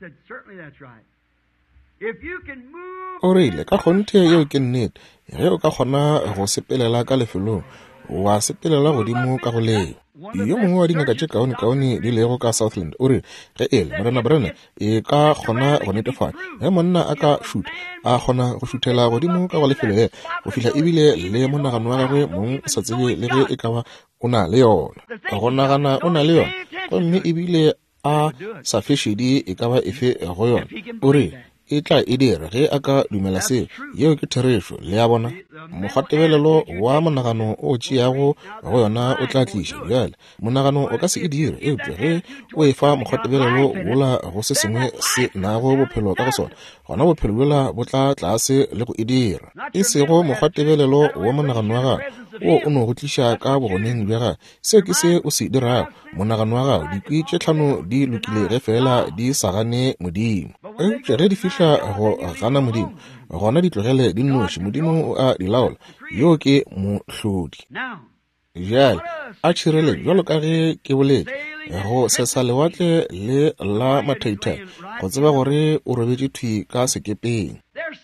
O rile ka kgonthe yeo ke nnete ge o ka kgona go sepelela ka lefelong wa sepelela godimo ka go leo. Yo mongwe wa dingaka tše kaone-kaone di lego ka Southland o rile ge ele morena Branham e ka kgona go netefala ge monna a ka šuta a kgona go šuthela godimo ka go lefelo ye go fihla ebile le monagano wa gagwe mong o sa tsebe le ge e ka ba o na le yona go nagana o na le yona gomme ebile a sa fešedi e ka ba efe go yona. O rile e tla e dira ge a ka dumela seo yeo ke therešo le ya bona mokgotebelelo wa monagano o tšeago go yona o tla tliša bjale monagano o ka se e dire eupša ge o e fa mokgotebelelo wola go se sengwe se nago bophelo ka go sona gona bophelo bjola bo tla tlase le go e dira e sego mokgotebelelo wa monagano wa gago o o no go tliša ka bogoneng bja gago seo ke se o se dirago monagano wa gago dikwi tše tlhano di lokile ge fela di sa gane modimo eupša ge di fihla go gana modimo gona di tlogele di nnoši modimo a di laola yo ke mohlodi. Jale a tšhirele jalo ka ge ke boletse go sesa lewatle le la mathaithai go tseba gore o robetše thwi ka sekepeng.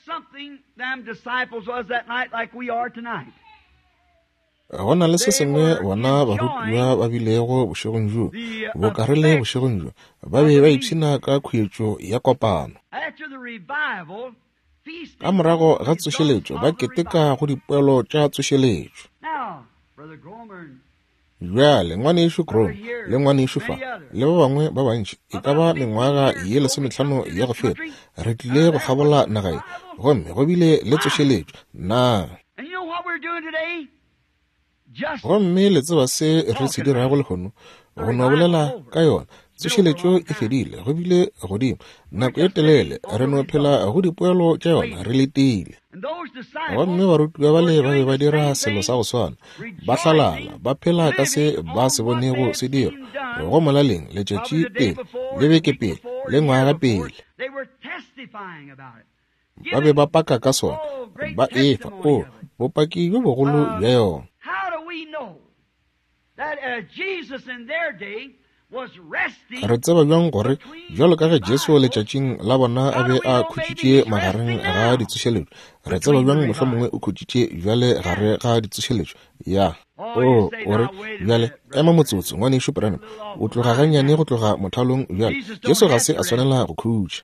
Go na le se sengwe bona barutiwa ba bilego bošegong jo bo ka re le bošegong jo ba be ba ipshina ka khwetšo ya kopano. Ka morago ga tsošeletšo ba keteka go dipoelo tša tsošeletšo. Bjale ngwane ešo Grom le ngwane ešo fa le ba bangwe ba bantši e ka ba mengwaga ye lesomehlano ya go feta re tlile go gabola naga ye gomme go bile le tsošeletšo na gomme le tseba se re se dirago lehono go no bolela ka yona tsošeletšo e fedile go bile godimo nako e telele re no phela go dipoelo tša yona re letile gomme barutiwa ba le ba be ba dira selo sa go swana ba hlalala ba phela ka se ba se bonego se dira go molaleng letšatši pele le beke pele le ngwaga pele ba be ba paka ka sona ba efa o bopaki bjo bogolo bja yona. Re tseba bjang gore jalo ka ge Jesu letšatšing la bona a be a khutšitše magareng ga ditsošeletšo re tseba bjang mohlomongwe o khutšitše bjale gare ga ditsošeletšo ya o ore bjale ema motsotso ngwane ešo Branham o tloga gannyane go tloga mothalong bjale Jesu ga se a swanela go khutša.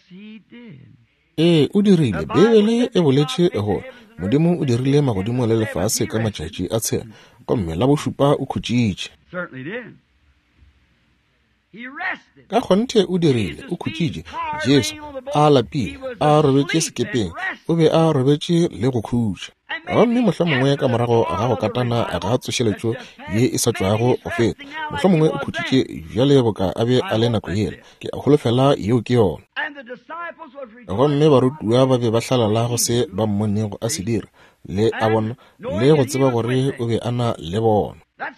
Ee o dirile bebele e boletše gore modimo o dirile magodimo le lefase ka matšatši a tshela gomme la bošupa o khutšitše. Ka kgonthe o dirile o khutšitše Jesu a lapile a robetše sekepeng o be a robetše le go khutša. gomme mohlomongwe ka morago ga go katana ga tsošeletšo ye e sa tšwago go feta mohlomongwe o khutšitše bjale boka a be a le nako yela ke a holofela yeo ke yona gomme barutiwa ba be ba hlalala go se ba mmonego a se dira le a bona le go tseba gore o be a na le bona.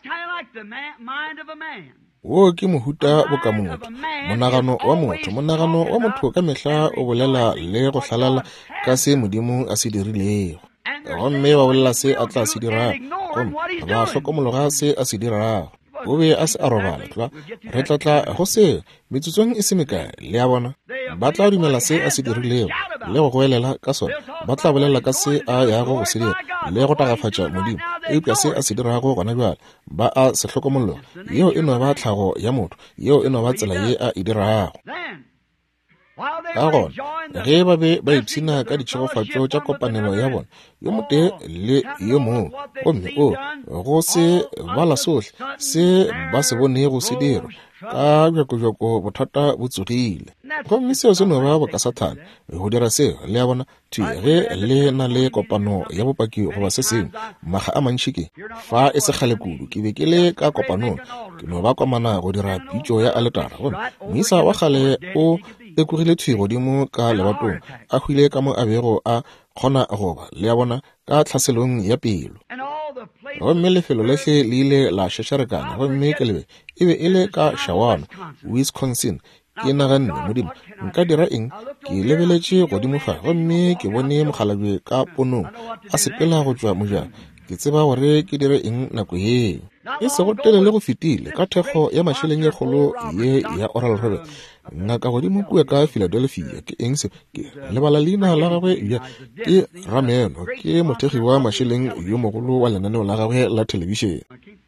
wo ke mohuta boka motho monagano wa motho monagano wa motho ka mehla o bolela le go hlalala ka se modimo a se dirilego gomme ba bolela se a tla se dirago gomme ba hlokomologa se a se dirago o be a se a robala tla re tlatla go se metsotsong e se mekae le a bona ba tla dumela se a se dirilego le go goelela ka sona ba tla bolela ka se a yago go se dira le go tagafatša modimo eupša se a se dirago gona bjale ba a se hlokomologa yeo e no ba tlhago ya motho yeo e no ba tsela ye a e dirago ka gona ge ba be ba ipshina ka ditšhegofatšo tša kopanelo ya bona yo mote le yo mongwe gomme o go se bala sohle se ba se bonego se dira ka bjako-bjako bothata bo tsogile gomme seo se no ba boka sathane go dira seo le ya bona tue ge le na le kopano ya bopaki goba se sengwe maga a mantši ke fa e se kgale kudu ke be ke le ka kopanong ke no ba komana go dira pitšo ya aletara gomme moisa wa kgale o e kogile thwi godimo ka lebatong a hwile ka mo a bego a kgona goba le ya bona ka tlhaselong ya pelo gomme lefelo lehle le ile la šašarekana gomme ke lebe e be e le ka Shawano, Wisconsin. Ke naganne modimo nka dira eng ke lebeletše godimo fa gomme ke bone mogalabe ka ponong a sepela go tšwa mojang ke tseba gore ke dire eng nako ye e se go telele go fetile ka thekgo ya mašeleng ye kgolo ye ya Oral Roberts ngaka godimo kua ka Philadelphia ke eng se ke lebala leina la gagwe ya ke Rameno ke mothegi wa mašeleng yo mogolo wa lenaneo la gagwe la television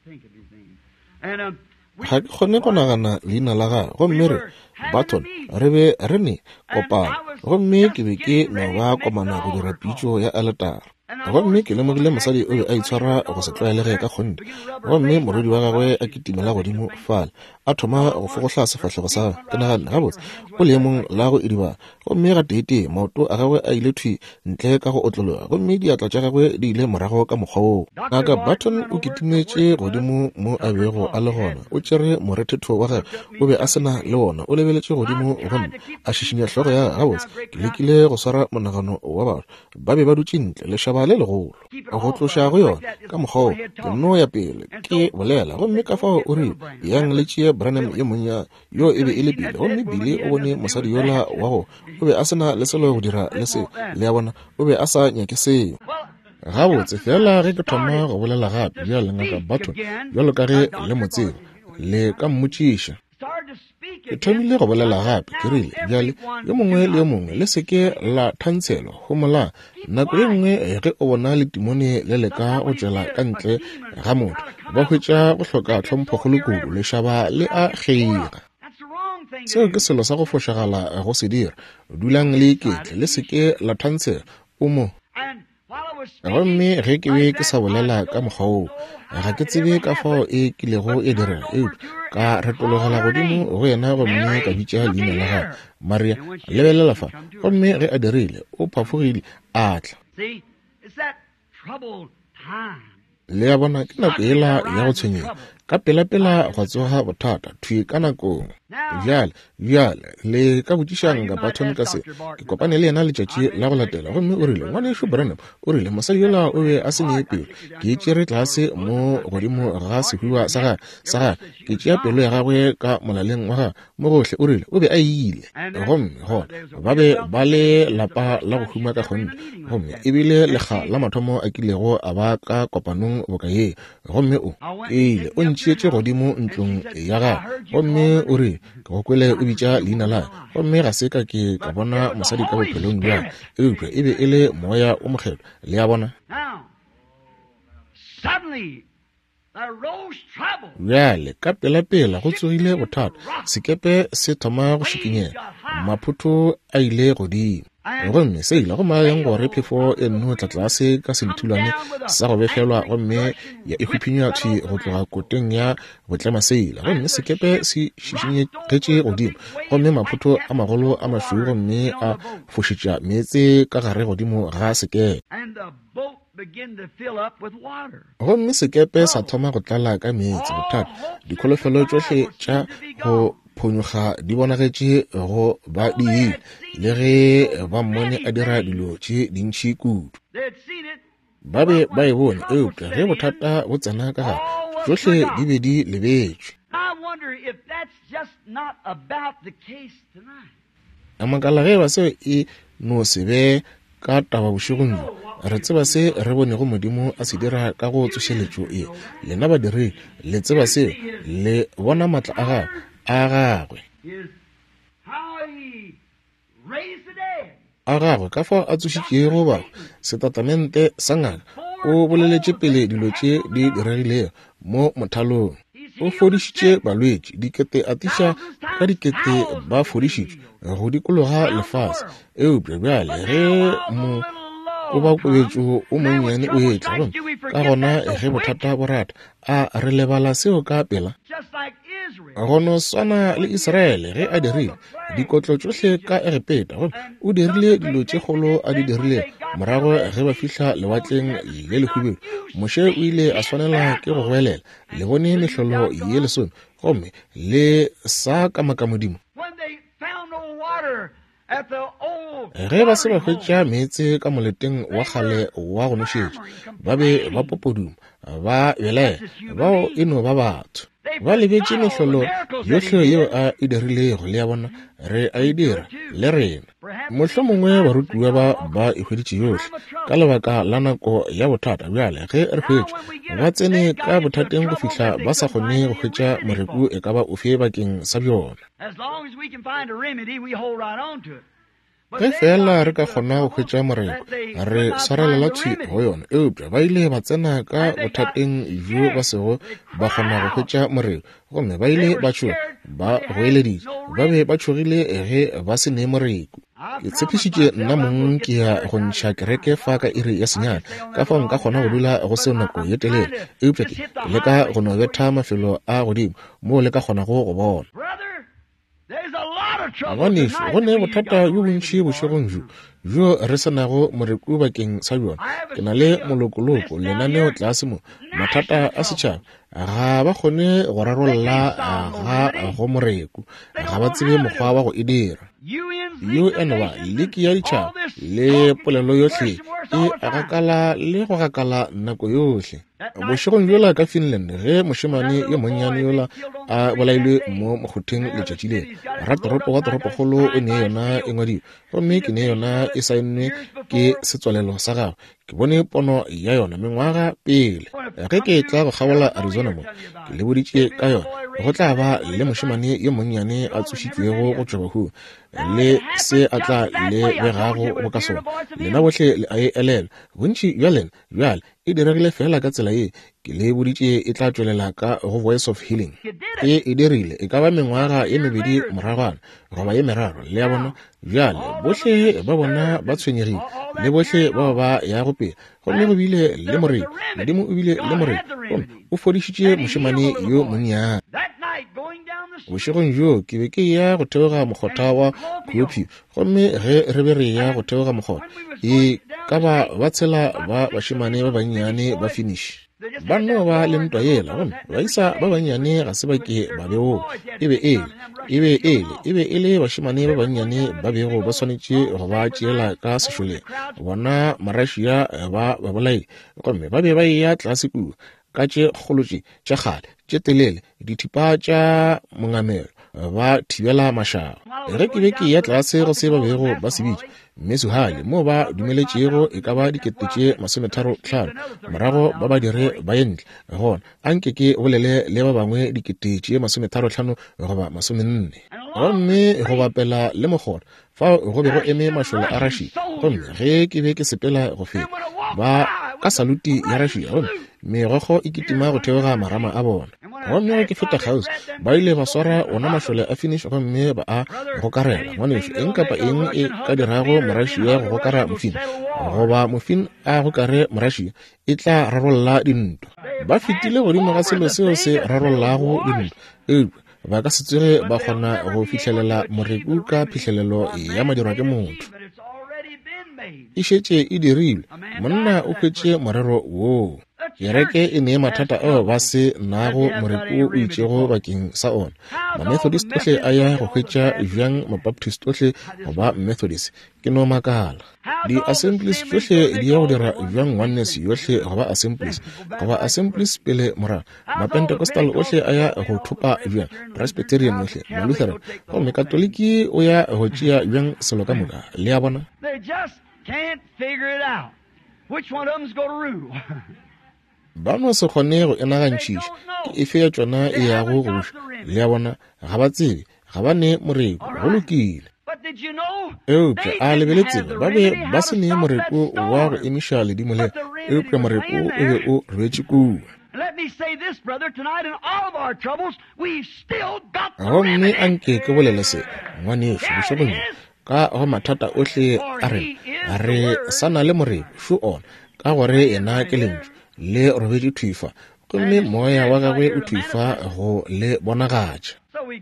ga ke kgone go nagana leina la gagwe gomme re Barton re be re ne kopana gomme ke be ke no ba komana go dira pitšo ya aletara gomme ke lemogile mosadi o be a itshwara go se tlwaelege ka kgonne gomme morodi wa gagwe a kitimela godimo fale a thoma go fogohla sefahlego sa ke nagane gabotse go leemong la go ediba gomme ga teetee maoto a gagwe a ile thwi ntle ka go otlologa gomme diatla tša gagwe di ile morago ka mokgwa oo ngaka Barton o kitimetše godimo mo a bego a le gona o tšere morethetho wa gagwe o be a sena le wona o lebeletše godimo gomme a šišinya hlogo ya gabotse ke lekile go swara monagano wa batho ba be ba dutše ntle lešaba le legolo go tloša go yona ka mokgwa oo ke no ya pele ke bolela gomme ka fao o re yang le tšea Branham ye monnya yo e be e le pele gomme bile o bone mosadi yola wa go o be a sena le selo go dira le se le ya bona o be a sa nyake seo gabotse fela ge ke thoma go bolela gape bjale ngaka Barton bjalo ka ge le motsebe le ka mmotšiša ke thomile go bolela gape ke rile bjale yo mongwe le yo mongwe le seke la thantshelo go mola nako ye nngwe ge o bona letimone le le ka go tšwela ka ntle ga motho ba hwetša go hloka tlhompho go lekolo lešaba le a kgeiga seo ke selo sa go fošagala go se dira dulang le iketle le seke la thantshelo o mo gomme ge ke be ke sa bolela ka mokgwa oo ga ke tsebe ka fao e kilego e direla eo ka retologela godimo go yena gomme ka bitša leina la gagwe Maria lebelela fa gomme ge a dirile o phafogile a tla le ya bona ke nako ela ya go tshwenyega ka pela-pela go tsoga bothata thwi ka nakong bjale bjale le ka botšišang ka Barton ka se ke kopane le yena letšatši la go latela gomme o rile ngwaneso Branham o rile mosadi yola o be a se nye pelo ke tšere tlase mo godimo ga sehuwa sa ga ke tšea pelo ya gagwe ka molaleng wa ga mo gohle o rile o be a ile gomme gona ba be ba le lapa la go huma ka kgonne gomme ebile lekga la mathomo a kilego a ba ka kopanong bokae gomme o ile o ntšhietše godimo ntlong ya gagwe gomme o re ke go kwele o bitša leina la gomme ga se ka ke ka bona mosadi ka bophelong bja eupša e be e le moya o mokgelo le ya bona bjale ka pela-pela go tsogile bothata sekepe se thoma go šikinyega maphutho a ile godimo gomme se ile go mayang gore phefo e nno tlatlase ka senthulane sa go befelwa gomme ya ehwiphinywa thwi go tloga koteng ya botlemaseila gomme sekepe se šišinyegetše godimo gomme maphutho a magolo a mašweu gomme a fošitša meetse ka gare godimo ga sekepe begin to fill up with water. gomme sekepe sa thoma go tlala ka metsi bothata dikholofelo tsotlhe tša go phonyoga di bonagetše go ba di le ge ba mmone a dira dilo tše dintšhi kudu ba be ba e bone eupša ge bothata bo tsena ka gare tsotlhe di be di lebetšwe. a makala ge ba se e no se be ka taba bošegong re tseba se re bonego modimo a se dira ka go tsošeletšo e lena badiri le tseba se le bona matla a gagwe a gagwe a gagwe ka fa a tsošitšego ba setatamente sa ngaka o boleletše pele dilo tše di diregilego mo mothalong o fodišitše balwetši dikete a tiša ka dikete ba fodišitšwe go dikologa lefase eupša bjale ge mo o ba kobetšo o monnyane o etla ka gona ge bothata borata a re lebala seo ka pela go no swana le Israele ge a dirile dikotlo tsotlhe ka egepeta o dirile dilo tše kgolo a di dirile morago ge ba fihla lewatleng le lehubedu moše o ile a swanela ke go goelela le bone mehlolo ye lesome gomme le sa ka maka modimo ge ba se ba hwetša meetse ka moleteng wa kgale wa go nošetša ba be ba popoduma ba belaela bao e no ba batho ba lebetše mehlolo yohle yeo a e dirilego le ya bona re a e dira le rena mohlho mongwe barutiwa ba ba e hweditše yohle ka lebaka la nako ya bothata bjale ge re hwetše ba tsene ka bothateng go fihla ba sa kgone go hwetša moreku e ka ba ofe bakeng sa bjona ge fela re ka kgona go hwetša moreko re swarelela thwi go yona eupša ba ile ba tsena ka bothateng jo ba sego ba kgona go hwetša moreko gomme ba ile ba tšhoga ba goeleditše ba be ba tšhogile ge ba se ne moreko ke tshepišitše nna mong ke ya go ntšha kereke fa ka iri ya senyana ka fa nka kgona go dula go se nako ye telele eupša ke le ka go no betha mafelo a godimo mo le ka kgona go go bona abanešo go ne bothata yo bontšhi bošegong jo jo re senago moreku bakeng sa bjona ke na le molokoloko lenaneo tlase mo mathata a setšhaba ga ba kgone go rarolola ga go moreku ga ba tsebe mokgwa wa go e dira U N ba leki ya ditšhaba le polelo yohle e agakala le go gakala nako yohle bošegong bjola ka Finland ge mošemane yo monnyane yola a bolailwe mo mokgotheng letšatši le ratoropo wa toropokgolo o ne yona e ngwadiwa gomme ke ne yona e saennwe ke setswalelo sa gagwe ke bone pono ya yona mengwaga pele ge ke tla go kgaola Arizona mo ke le boditše ka yona go tla ba le mošemane yo monnyane a tsošitšwego go tšwa bahu le se a tla le begago go ka sona lena bohle a e elela bontši bjalena bjale e diregile fela ka tsela ye ke le boditše e tla tšwelela ka go Voice of Healing e e dirile e ka ba mengwaga ye mebedi moragwana goba ye meraro le ya bona bjale bohle ba bona ba tshwenyegile le bohle ba ba ya go pele gomme go bile le moreko modimo o bile le moreko o fodišitše mošemane yo monnyane bošegong jo ke be ke ya go theoga mokgotha wa Kuopio gomme ge re be re ya go theoga mokgotha e ka ba ba tshela ba bašemane ba bannyane ba finish ba no ba le ntwa yela gomme ba isa ba bannyane ga se ba ke ba beo e be ele e be ele e be ele bašemane ba bannyane ba bego ba swanetše go ba tšeela ka sešoleng bona Marashia ba ba bolai gomme ba be ba ya tlase kudu ka tše kgolotše tša kgale tše telele dithipa tša mongamelo ba thibela mašaba ge ke be ke ya tlase go se ba bego ba sebitše mme suhale mo ba dumeletšego e ka ba dikete tše masometharo hlano morago ba ba dire ba yentle gona a nke ke bolele le ba bangwe dikete tše masometharo hlano goba masomenne gomme go bapela le mogora fa go be go eme mašole a Russia gomme ge ke be ke sepela go feta ba ka saluti ya Russia gomme merogo e kitima go theoga marama a bona gomme ke feta kgauswi ba ile ba swara ona mašole a finish gomme ba a gokarela ngwaneso eng kapa eng e ka dirago Morashia go gokara mofin goba mofin a gokare Morashia e tla rarolola dintwa ba fetile godimo ga selo seo se rarololago dintwa e ba ka se tswege ba kgona go fitlhelela moreku ka phihlelelo ya madirwa ke motho e šetše e dirilwe, monna o hwetše morero woo. Kereke e ne mathata ao ba se nago moreko o itšego bakeng sa ona. Ma-Methodist ohle a ya go hwetša bjang ma-Baptist ohle go ba Methodist ke no makala. Di-Assemblies tšohle di ya go dira bjang oneness yohle go ba Assemblies go ba Assemblies pele morago. Ma-Pentecostal ohle a ya go thopa bjang Presbyterian ohle, ma-Lutheran gomme Katoliki o ya go tšea bjang selo ka moka le ya bona. They just can't figure it out. Which one of them's going to rule? Ba no se kgone go enagantšiša ke efe ya tšona e ya go goša le ya bona ga ba tsebe ga ba ne moreko go lokile. Eupša a lebeletseng ba be ba se ne moreko wa go emiša ledimo le eupša moreko o be o rwetše kua. Gomme a nke ke bolele se ngwanešo bošegong ka go mathata ohle a re a re sa na le moreko šo ona ka gore ena ke lentšu le robetše thuifa gomme moya wa gagwe o thuifa go le bonagatša.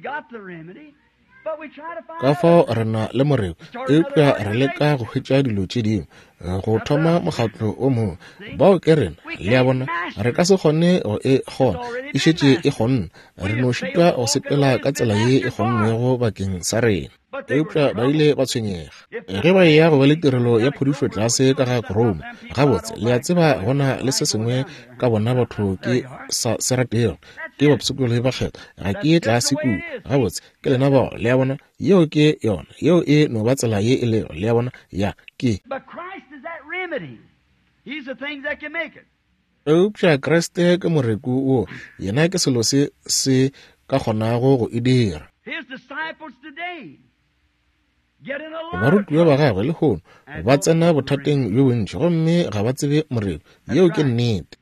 Ka fao re na le moreko eupša re leka go hwetša dilo tše dingwe go thoma mokgatlo o mongwe bao ke rena le ya bona re ka se kgone go e kgona e šetše e kgonne re no šitwa go sepela ka tsela ye e kgonnwego bakeng sa rena. Eupša ba ile ba tshwenyega ge ba ya go ba le tirelo ya phodišo tlase ka ga Rome gabotse le a tseba gona le se sengwe ka bona batho ke sa se ratego ke bapsekolo ba kgetha ga ke e tlase ku gabotse ke lena bao le ya bona yeo ke yona yeo e no ba tsela ye e lego le ya bona ya ke eupša Kriste ke moreko o yena ke selo se se ka kgonago go e dira. Barutiwa ba gagwe le gono ba tsena bothateng jo bontši gomme ga ba tsebe moreko yeo ke nnete.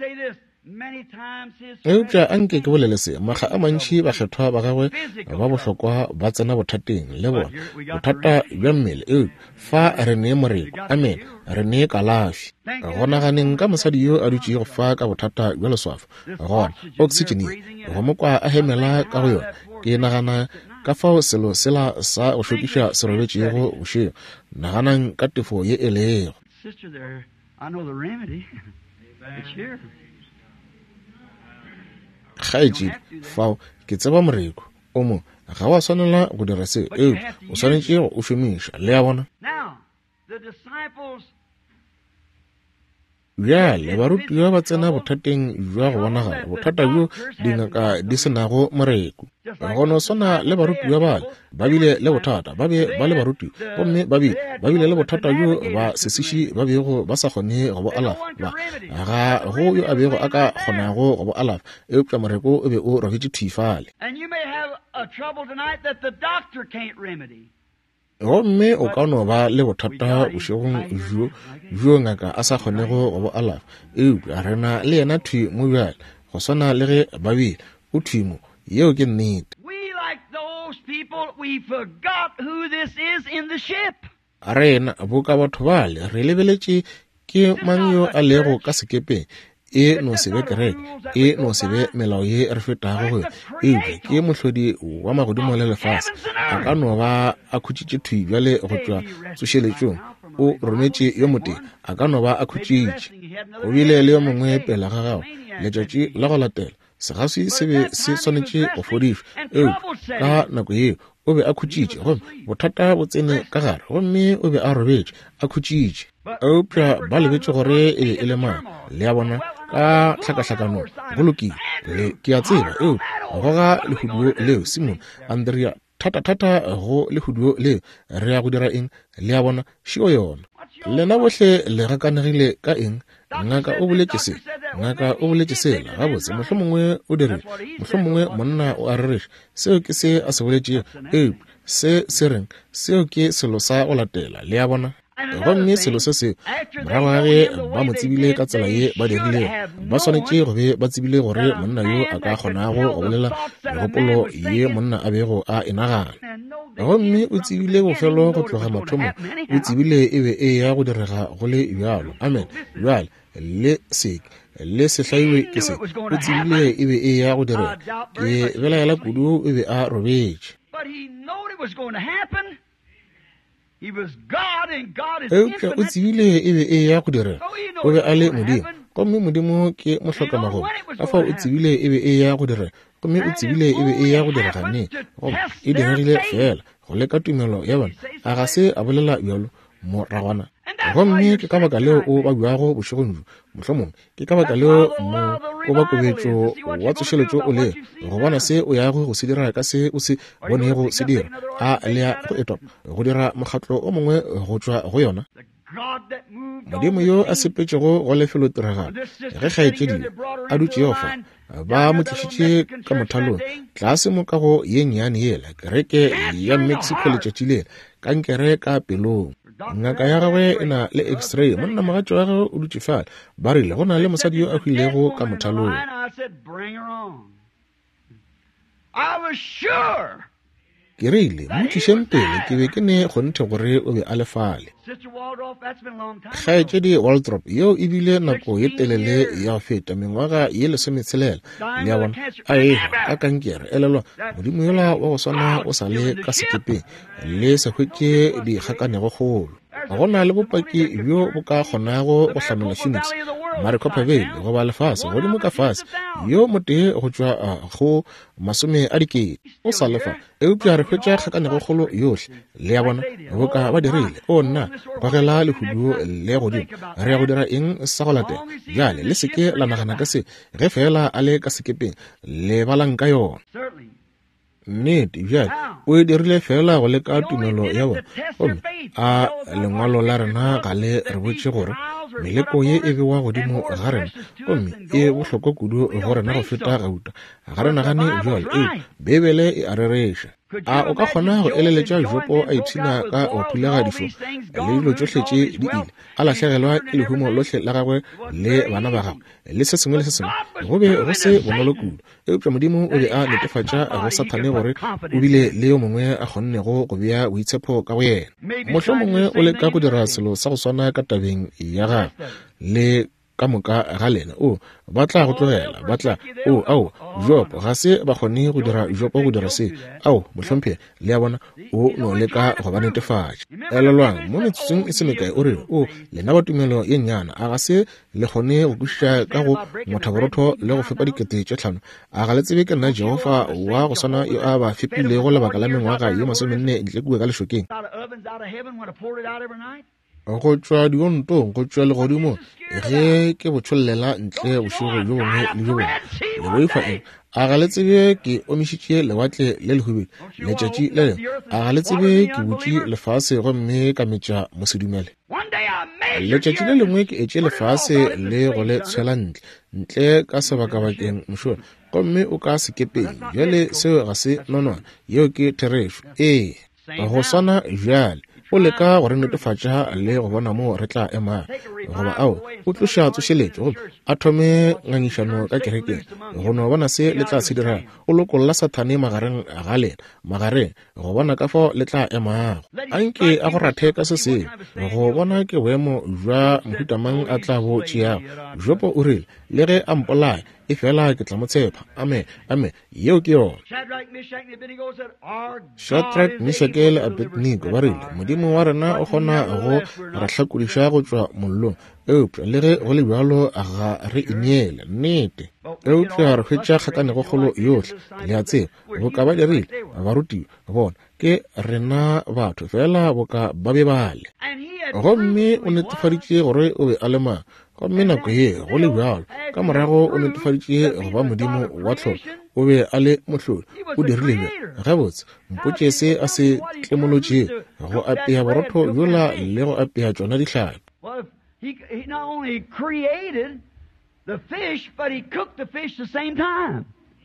Eupša a nke ke bolele se maga a mantši bakgethwa ba gagwe ba bohlokwa ba tsena bothateng le bona bothata bja mmele eu fa re ne moreko amen re ne kalafi go naganeng ka mosadi yo a dutše go fa ka bothata bja leswafo gona oxygen go mokwa a hemela ka go yona ke nagana ka fao selo sela sa go šokiša se robetšego bošego naganang ka tefo ye e lego. Kgaetšedi fao ke tseba moreko o mo ga wa swanela go dira seo eo o swanetše o šomiša le ya bona. Bjale barutiwa ba tsena bothateng jwa go bonagala bothata bjo dingaka di senago moreko go no swana le barutiwa bale ba bile le bothata ba be ba le baruti gomme ba bile ba bile le bothata bjo ba sesiši ba bego ba sa kgone go bo alafa ba ga go yo a bego a ka kgonago go bo alafa eupša moreko o be o robetše thuifale. Gomme o ka no ba le bothata bošegong jo jo ngaka a sa kgonego go bo alafa eupša rena le yena thui mo bjale go swana le ge ba bile o thuimo yeo ke nnete. Rena boka batho bale re lebeletše ke mang yo a lego ka sekepeng e no se be kereke e no se be melao ye re fetago go eupša ke mohlodi wa magodimo le lefase a ka no ba a khutšitše thui bjale go tšwa tsošeletšong o rometše yo moteng a ka no ba a khutšitše o bile le yo mongwe pele ga gago letšatši la go latela segasi se be se swanetše go fodišwa eupša ka nako yeo o be a khutšitše gomme bothata bo tsene ka gare gomme o be a robetše a khutšitše eupša ba lebetše gore e be e le mang le ya bona ka tlhakatlhakano go lokile ke a tseba eo go ga lehuduo leo Simon Andrea thata-thata go lehuduo leo re ya go dira eng le ya bona šio yona lena bohle le gakanegile ka eng ngaka o boletše se ngaka o boletše sela gabotse mohlho mongwe o dirile mohlho mongwe monna o a rereša seo ke se a se boletše eu se se reng seo ke selo sa go latela le ya bona gomme selo se seo morago ga ge ba mo tsebile ka tsela ye ba dirilego ba swanetše go be ba tsebile gore monna yo a ka kgonago go bolela megopolo ye monna a bego a enagana gomme o tsebile bofelo go tloga mathomo o tsebile e be e ya go direga go le bjalo amen bjale le seke le sehlaiwe ke se o tsebile e be e ya go direga ke belaela kudu e be a robetše He was God and God is eupša o infinite. tsebile e be e ya go direga o be a le modimo gomme modimo ke mohlokamago ka fa o tsebile e be e ya go direga gomme o tsebile e be e ya go direga ne gomme e diregile fela go leka tumelo ya bona a ga se a bolela bjalo moragwana gomme ke ka baka leo o ba buago bošegong mohlomongwe ke ka baka leo mo o ba kobetso wa tsošeletšo o le go bona se o yago go se dira ka se o se bonego se dira a lea go etwa go dira mokgatlo o mongwe go tšwa go yona modimo yo a sepetšego go lefelo tiragalo ge kgaetšedi a dutše yofa ba mo tlišitše ka mothalong tlase mo kago ye nnyane yela kereke ya Mexico letšatši lela kankere ka pelong ngaka ya gagwe e na le x-ray monna mogatšo wa gagwe o dutše fale ba rile go na le mosadi yo a hwilego ka mothalong ke rile mo tlišeng pele ke be ke ne go nthe gore o be a lefale kgaetšedi Waldrop yeo e bile nako ye telele ya go feta mengwaga ye lesometshelela le ya bona a ega ka kankere elelwa modimo yola wa go swana o sa le ka sekepeng le se hwetše di gakanego kgolo ga gona le bopaki bjo bo ka kgonago go hlamela Phoenix mare Copperville go ba lefase godimo ka fase yo motee go tšwa go masome a dikete o sa lefa eupša re hwetša kgakanego kgolo yohle le ya bona bo ka ba dirile o nna bagela lehudu le godimo re ya go dira eng sa go latela bjale le seke la nagana ka se ge fela a le ka sekepeng le balang ka yona nnete bjale o e dirile fela go leka tumelo ya bona gomme a lengwalo la rena ga le re botše gore meleko ye e bewa godimo ga rena gomme e bohlokwa kudu go rena go feta gauta ga re nagane bjale e bebele e a rereša a o ka kgona go eleletša jopo a ipshina ka o phulega difo le dilo tšohle tše di ile a lahlegelwa ke lehumo lohle la gagwe le bana ba gagwe le se sengwe le se sengwe go be go se bonolo kudu eupša modimo o be a netefatša go sathane gore o bile le yo mongwe a kgonnego go bea boitshepo ka go yena mohlho mongwe o leka go dira selo sa go swana ka tabeng ya gagwe le ka moka ga lena o ba tla go tlogela ba tla o ao jopo ga se ba kgone go dira jopo go dira se ao mohlomphie le ya bona o no leka go ba netefatša elelwang mo metsotsong e se mekae o re o lena ba tumelo ye nnyana a ga se le kgone go kwešiša ka go mothaborotho le go fepa dikete tše tlhano a ga le tsebe ke nna Jehova wa go swana yo a ba fepilego lebaka la mengwaga ye masomenne ntle kue ka lešokeng go tšwa diontong go tšwa legodimo ge ke botšhollela ntle bošego jo bongwe le jo bongwe le boifa eng a ga le tsebe ke omišitše lewatle le lehubedi letšatši le lengwe a ga le tsebe ke butše lefase gomme ka metša mosedumele letšatši le lengwe ke etše lefase le go le tshwela ntle ntle ka sebakabakeng mošola gomme o ka sekepeng bjale seo ga se nonwana yeo ke therešo ee go swana bjale o leka gore netefatša le go bona mo re tla ema goba ao o tloša tsošeletšo gobe a thome ngangišano ka kerekeng go no bona se le tla se dira o lokolola sathane magareng ga lena magareng go bona ka fao le tla emago anke a go rathe ka se seng go bona ke boemo jwa mohutamang a tla bo tšeago jopo o rile le ge a mpolaya e fela ke tla mo tshepa ame ame yeo ke yona Shadrach, Meshach le Abednego ba rile modimo wa rena o kgona go ra hlakodiša go tšwa mollong eupša le ge go le bjalo a ga re ineele nnete eupša re hwetša kgakanego kgolo yohle le a tseba bo ka ba dirile barutiwa bona ke rena batho fela bo ka ba be bale gomme o netefaditše gore o be a le mang gomme nako ye go le bjalo ka morago o netefaditše go ba modimo wa tlholo o be a le mohlodi o dirile bja gabotse mpotše se a se tlemolotše go apea borotho bjola le go apea tšona dihlapi He, he not only created the fish, but he cooked the fish the same time.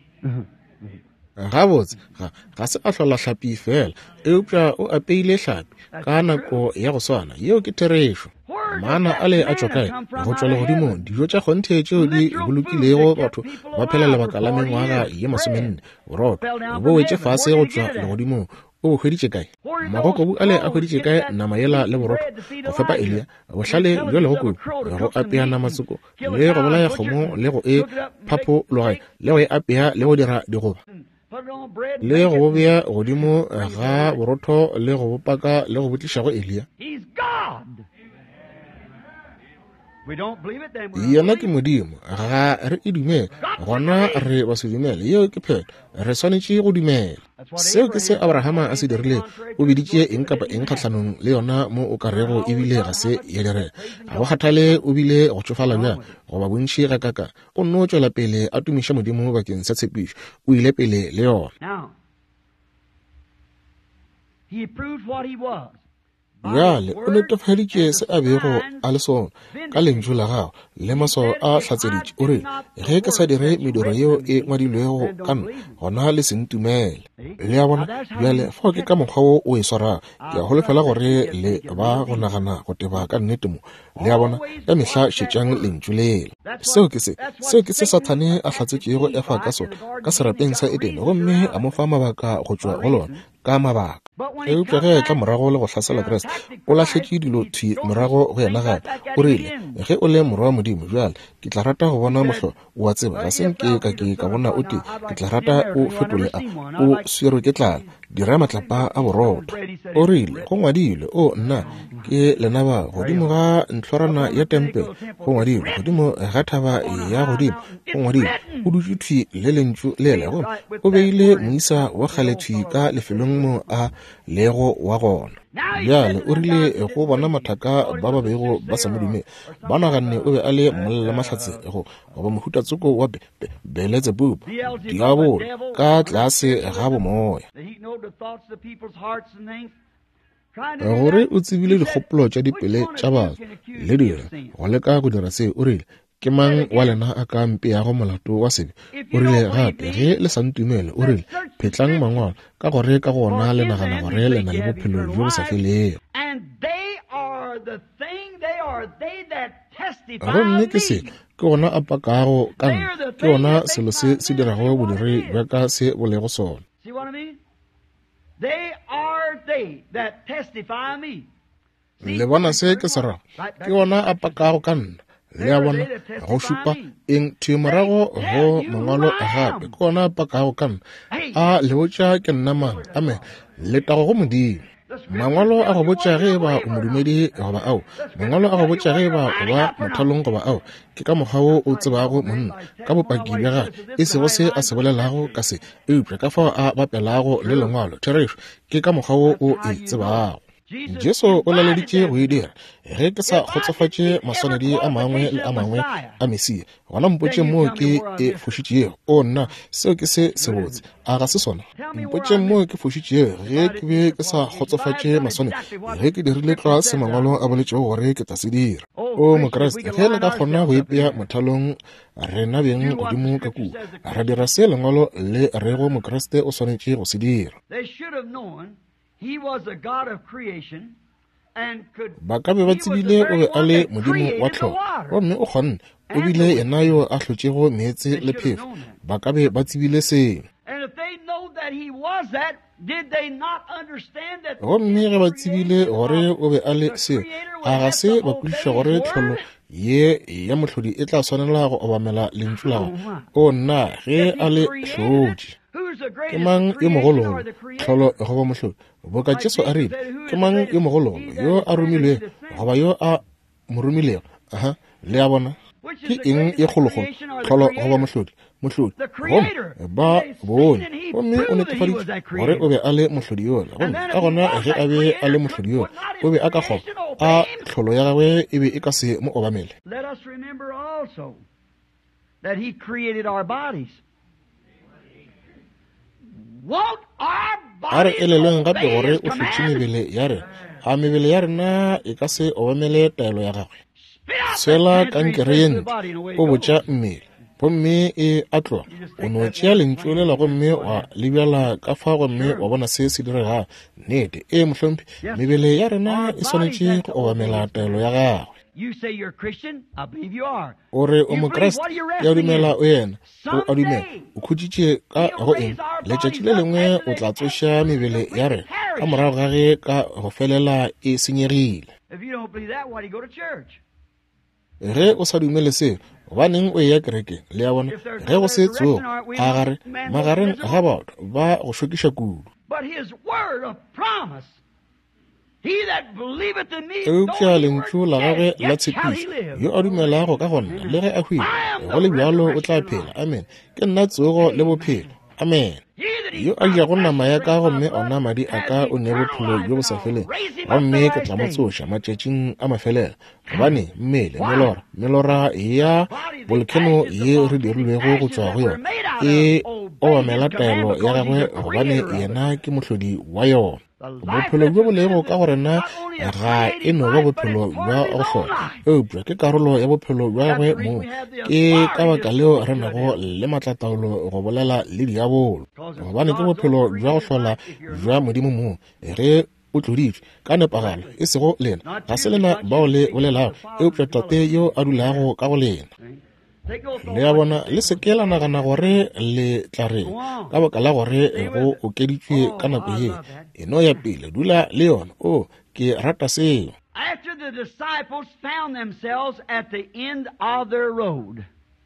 gabotse ga se a hlola hlapi fela eupša o apeile hlapi ka nako ya go swana yeo ke therešo maana a le a tšwa kae go tšwa legodimo dijo tša kgonthe tšeo di bolokilego batho ba phela lebaka la mengwaga ye masomenne borotho bo wetše fase go tšwa legodimo o bo hweditše kae magokobu a le a hweditše kae nama yela le borotho go fepa Elia bohlale bjo legokobu go apea namatsoko le go bolaya kgomo le go e phapologae le go e apea le go dira digoba le go bea godimo ga borotho le go bopaka le go botliša go Elia. Yena ke modimo ga re e dumele gona re ba se dumele yeo ke phelo re swanetše go dumela. Seo ke se Abrahama a se dirile o biditše eng kapa eng kgatlhanong le yona mo o ka rego ebile ga se ya direla. Ga go kgathale o bile go tsofala bjang goba bontši ga kaka o nno o tšwela pele a tumiša modimo bakeng sa tshepišo o ile pele le yona. Bjale o netefaditše se a bego a le sona ka lentšu la gago le maswao a hlatseditše o re ge ke sa dire mediro yeo e ngwadilwego ka nna gona le se ntumele. Le ya bona bjale fa ke ka mokgwa wo o e swarago ke a holofela gore le ba go nagana go teba ka nnete mo le ya bona ka mehla šetšang lentšu lelo. Seo ke se seo ke se Sathane a hlatsetšego efa ka so ka serapeng sa Edene gomme a mo fa mabaka go tšwa go lona ka mabaka. E upša ge tla morago le go hlasela Kreste o lahletše dilo thwi morago go yena gape o rile ge o le morwa wa modimo bjale ke tla rata go bona mohlo o a tseba ga se nke ka ke ka bona o te ke tla rata o fetole a o swerwe ke tlala dira matlapa a borotho. O rile go ngwadilwe o nna ke lenaba godimo ga ntlhorana ya tempe go ngwadilwe godimo ga thaba ya godimo go ngwadilwe o dutše thwi le lentšu le le go o beile moisa wa kgalethwi ka lefelong mo a lego wa gona. Bjale o rile go bona mathaka ba ba bego ba sa modume ba naganne o be a le mmolela mahlatsego goba mohutatsoko wa Beelzebub diabolo ka tlase ga bomoya. Gore o tsebile dikgopolo tša dipele tša batho le dira go leka go dira seo o rile ke mang wa lena a ka mpeago molato wa sebe o rile gape ge le sa ntumele o rile phetlang mangwalo ka gore ka gona le nagana gore le na le bophelo jo bo sa felego. Gomme ke se ke gona a pakago ka nna ke gona selo se se dirago bodiri bja ka se bolego sona. Le bona se ke se rago ke gona a pakago ka nna le ya bona go šupa eng thwi morago go mangwalo a gape ke gona a pakago ka nna a le botša ke nna mang ame le tago go modimo. Mangwalo a go botša ge ba o modumedi goba ao mangwalo a go botša ge ba o ba mothalong goba ao ke ka mokgwa wo o tsebago monna ka bopaki bja gage e sego se a se bolelago ka se eupša ka fao a bapelago le lengwalo therešo ke ka mokgwa wo o e tsebago. Jesu o laleditše go e dira ge ke sa kgotsofatše maswanedi a mangwe le a mangwe a Mesia gona mpotše moo ke e fošitšego o nna seo ke se sebotse a ga se sona mpotše moo ke fošitšego ge ke be ke sa kgotsofatše maswanedi ge ke dirile tloa se mangwalo a boletšego gore ke tla se dira. O mokreste ge le ka kgona go ipea mothalong rena beng godimo ka kua ra dira se lengwalo le rego mokreste o swanetše go se dira. Ba ka be ba tsebile o be a le modimo wa tlhogo gomme o kgonne o bile yena yo a hlotšego meetse le phefo ba ka be ba tsebile seo. Gomme ge ba tsebile gore o be a le seo a ga se ba kwešiša gore tlholo ye ya mohlodi e tla swanela go obamela lentšu lago o nna ge a le hlodi. Ke mang yo mogololo tlholo goba mohlodi boka Jesu a rile ke mang yo mogololo yo a romilwe goba yo a mo romilego aha le ya bona ke eng e kgologolo tlholo goba mohlodi mohlodi gomme ba bone gomme o netefaditše gore o be a le mohlodi yola gomme ka gona ge a be a le mohlodi yola o be a ka kgoba a tlholo ya gagwe e be e ka se mo obamele. A re elelweng gape gore o hlotše mebele ya rena a mebele ya rena e ka se obamele taelo ya gagwe. Swela kankere ye ntle o botša mmele gomme e a tloa o no tšea lentšu le la gomme wa lebjala ka fa gomme wa bona se se direga nnete e mohlomphi mebele ya rena e swanetše go obamela taelo ya gagwe. O re o mokreste ya dumela o yena o a dumela o khutšitše ka go eng letšatši le lengwe o tla tsoša mebele ya rena ka morago ga ge ka go felela e senyegile. ge o sa dumele se ba neng o ya kereke le ya bona ge go se tso a gare magareng ga batho ba go shokiša kudu. But his word of promise, he that believeth in me, eupša lentšu la gagwe la tshepišo yo a dumelago ka gonna le ge a hwile go le bjalo o tla phela. Amen. Ke nna tsogo le bophelo. Amen. Yo a jago nama ya ka gomme ona madi a ka o ne bophelo jo bo sa feleng gomme ke tla mo tsoša matšatšing a mafelelo gobane mmele melora melora ya volcano ye re dirilwego go tšwa go yona e obamela taelo ya gagwe gobane yena ke mohlodi wa yona. Bophelo bo bo lego ka gore na ga e no ba bophelo bja go hlola eupša ke karolo ya bophelo bja gagwe mo ke ka baka leo re nago le matlataolo go bolela le diabolo gobane ke bophelo bja go hlola bja modimo mo ge o tloditšwe ka nepagalo e sego lena ga se lena bao le bolelago eupša tate yo a dulago ka go lena. Le ya bona le seke la nagana gore le tla reng ka baka la gore go okeditšwe ka nako ye eno ya pele dula le yona o ke rata seo. After the disciples found themselves at the end of their road,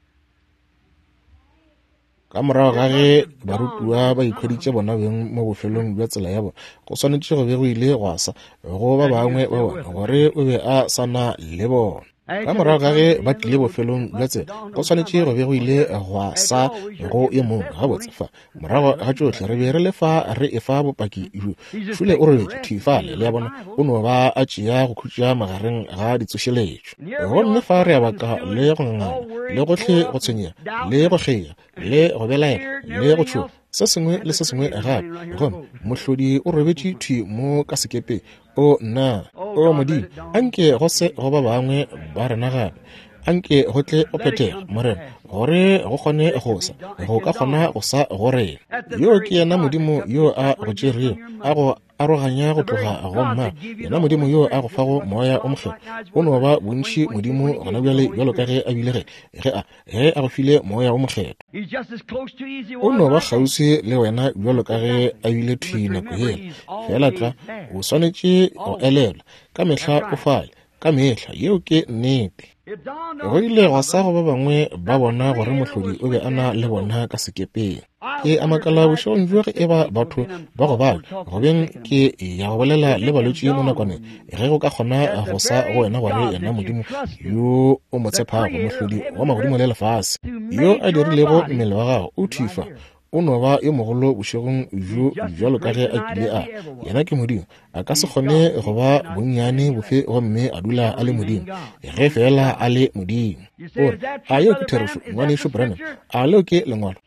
ka morago ga ge barutiwa ba ikhweditše bona beng mo bofelong bja tsela ya bona go swanetše go be go ile go asa go ba bangwe ba bona gore o be a sana le bona. Ka morago ga ge ba tlile bofelong bja tsela go swanetše go be go ile go asa go ye mongwe ga botse fa morago ga tšohle re be re le fa re e fa bopaki šule o robetše thifale le ya bona o no ba a tšea go khutša magareng ga ditsošeletšo gomme fa re a baka le go ngangana le gohle go tshwenyega le go kgea le go belaela le go tšhoga se sengwe le se sengwe gape gomme mohlodi o robetše thi mo ka sekepe o nna o modimo anke go se go ba bangwe ba rena gape anke go tle o phethega morena gore go kgone go sa go ka kgona go sa go rena yo ke yena modimo yo a go tšerego a go aroganya go tloga go mma yena modimo yo a go fago moya o mokgelo o no ba bontši modimo gona bjale bjalo ka ge a bile ge a ge a go file moya o mokgelo o no ba kgauswi le wena bjalo ka ge a bile thwi nako yela fela tla o swanetše go elela ka mehla o fale ka mehla yeo ke nnete. Go ile go sa go ba bangwe ba bona gore mohlodi o be ana le bona ka sekepeng ke a makala bošong jwa ge e ba batho ba go bala go beng ke ya go bolela le balwetši mo nakwaneng ge go ka kgona go sa go wena gore yena modimo yo o mo tshepago mohlodi wa magodimo le lefase yo a dirilego mmele wa gago o thifa o no ba yo mogolo bošegong jo bjalo ka ge a kile a yena ke modimo a ka se kgone go ba bonnyane bofe gomme a dula a le modimo ge fela a le modimo ore a yo ke therošo ngwanešo branam a leo ke lengwalo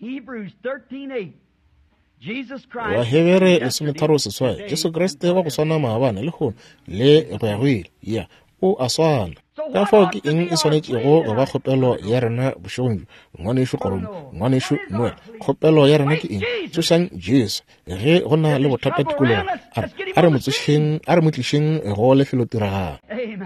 wa hebere lesometharo seswai jesu kriste wa go swana maabane le kgono le go ya go ile ya o a swana ka fao ke eng e swanetšego go ba kgopelo ya rena bošegong ngwanešo koromo ngwanešo noel kgopelo ya rena ke eng tsošang jesu ge go na le bothata tikologo a re mo tlišeng go lefelo tiragalo.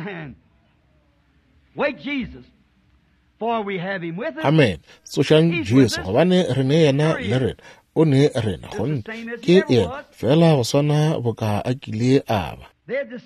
Amen. Tsošang jesu gobane re ne yena le rena o ne rena gonne ke ena fela go swana boka a kile a ba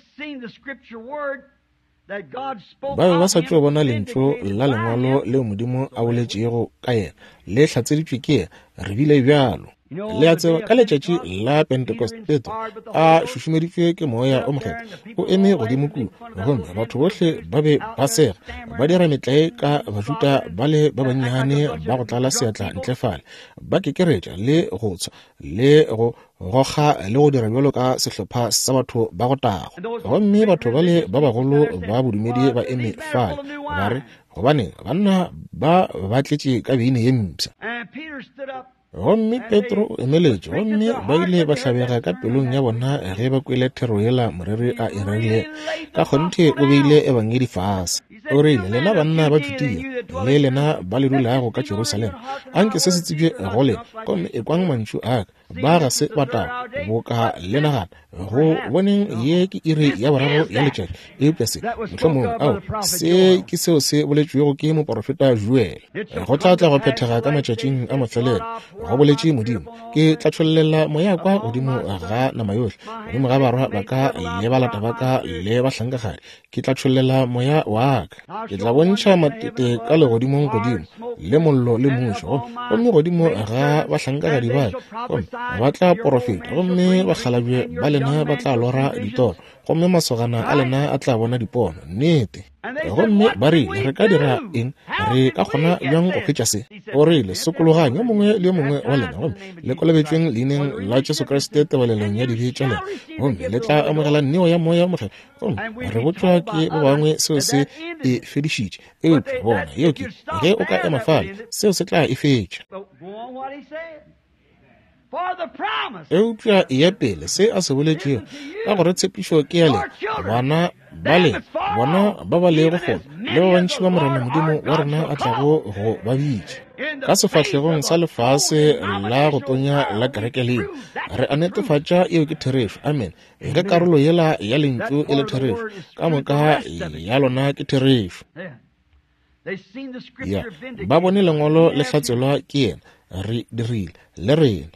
ba be ba sa tlo bona lentso la lengwalo le modimo a boletšego ka yena le hlatseditšwe ke re bile bjalo le a tseba ka letšatši la pentekosteto a šušumeditšwe ke moya o mokgetho o eme godimo kudu gomme batho bohle ba be ba sega ba dira metlae ka bajuta ba le ba bannyane ba go tlala seatla ntlefale ba kekeretša le go tshwa le go goga le go dira bjalo ka sehlopha sa batho ba go tago gomme batho ba le ba bagolo ba bodumedi ba eme fale ba re gobane banna ba ba tletše ka beine ye mpša gomme petro o emeletše gomme ba ile ba hlabega ka pelong ya bona ge ba kwele thero yela moriri a eregile ka kgonthe o beile ebangedi fase o reile lena banna ba jutia le lena ba le dulago ka jerusalema anke se se tsebje gole gomme e kwang mantšu aka ba ga se bata boka le nagana go boneng ye ke iri ya boraro ya letšatši eupša se mohlomong ao se ke seo se boletšwego ke moprofeta joel go tla tla go phethega ka matšatšing a mafelelo go boletše modimo ke tla tšholelela moya kwa godimo ga nama yohle godimo ga barwa ba ka le balata ba ka le bahlanka gare ke tla tšholelela moya wa ka ke tla bontšha matete ka legodimong godimo le mollo le mošo gomme godimo ga bahlankagadi bae ba tla porofeta gomme bakgalabje ba lena ba tla lora ditoro gomme masogana a lena a tla bona dipono nnete gomme ba rile re ka dira eng re ka kgona bjang go fetša se o rile sekologang yo mongwe le yo mongwe wa lena gomme le kolobetsweng leineng la jesu kriste tebelelong ya dibe tša lena gomme le tla amogela nneo ya moya motlhe gomme re botswa ke ba bangwe seo se e fedišitše eupša bona yeo ke ge o ka ema fale seo se tla e fetša eupša e ya pele se a se boletšego ka gore tshepišo ke ya le bana bale bona ba ba le go gona le ba bantši ba morena modimo wa rena a tlago go ba bitše ka sefahlegong sa lefase la go tonya la kereke leo re a netefatša eo ke therefo amen ge karolo yela ya lentšu e le therefo ka moka ya lona ke therefo ya ba bone lengwalo le hlatselwa ke yena re dirile le rena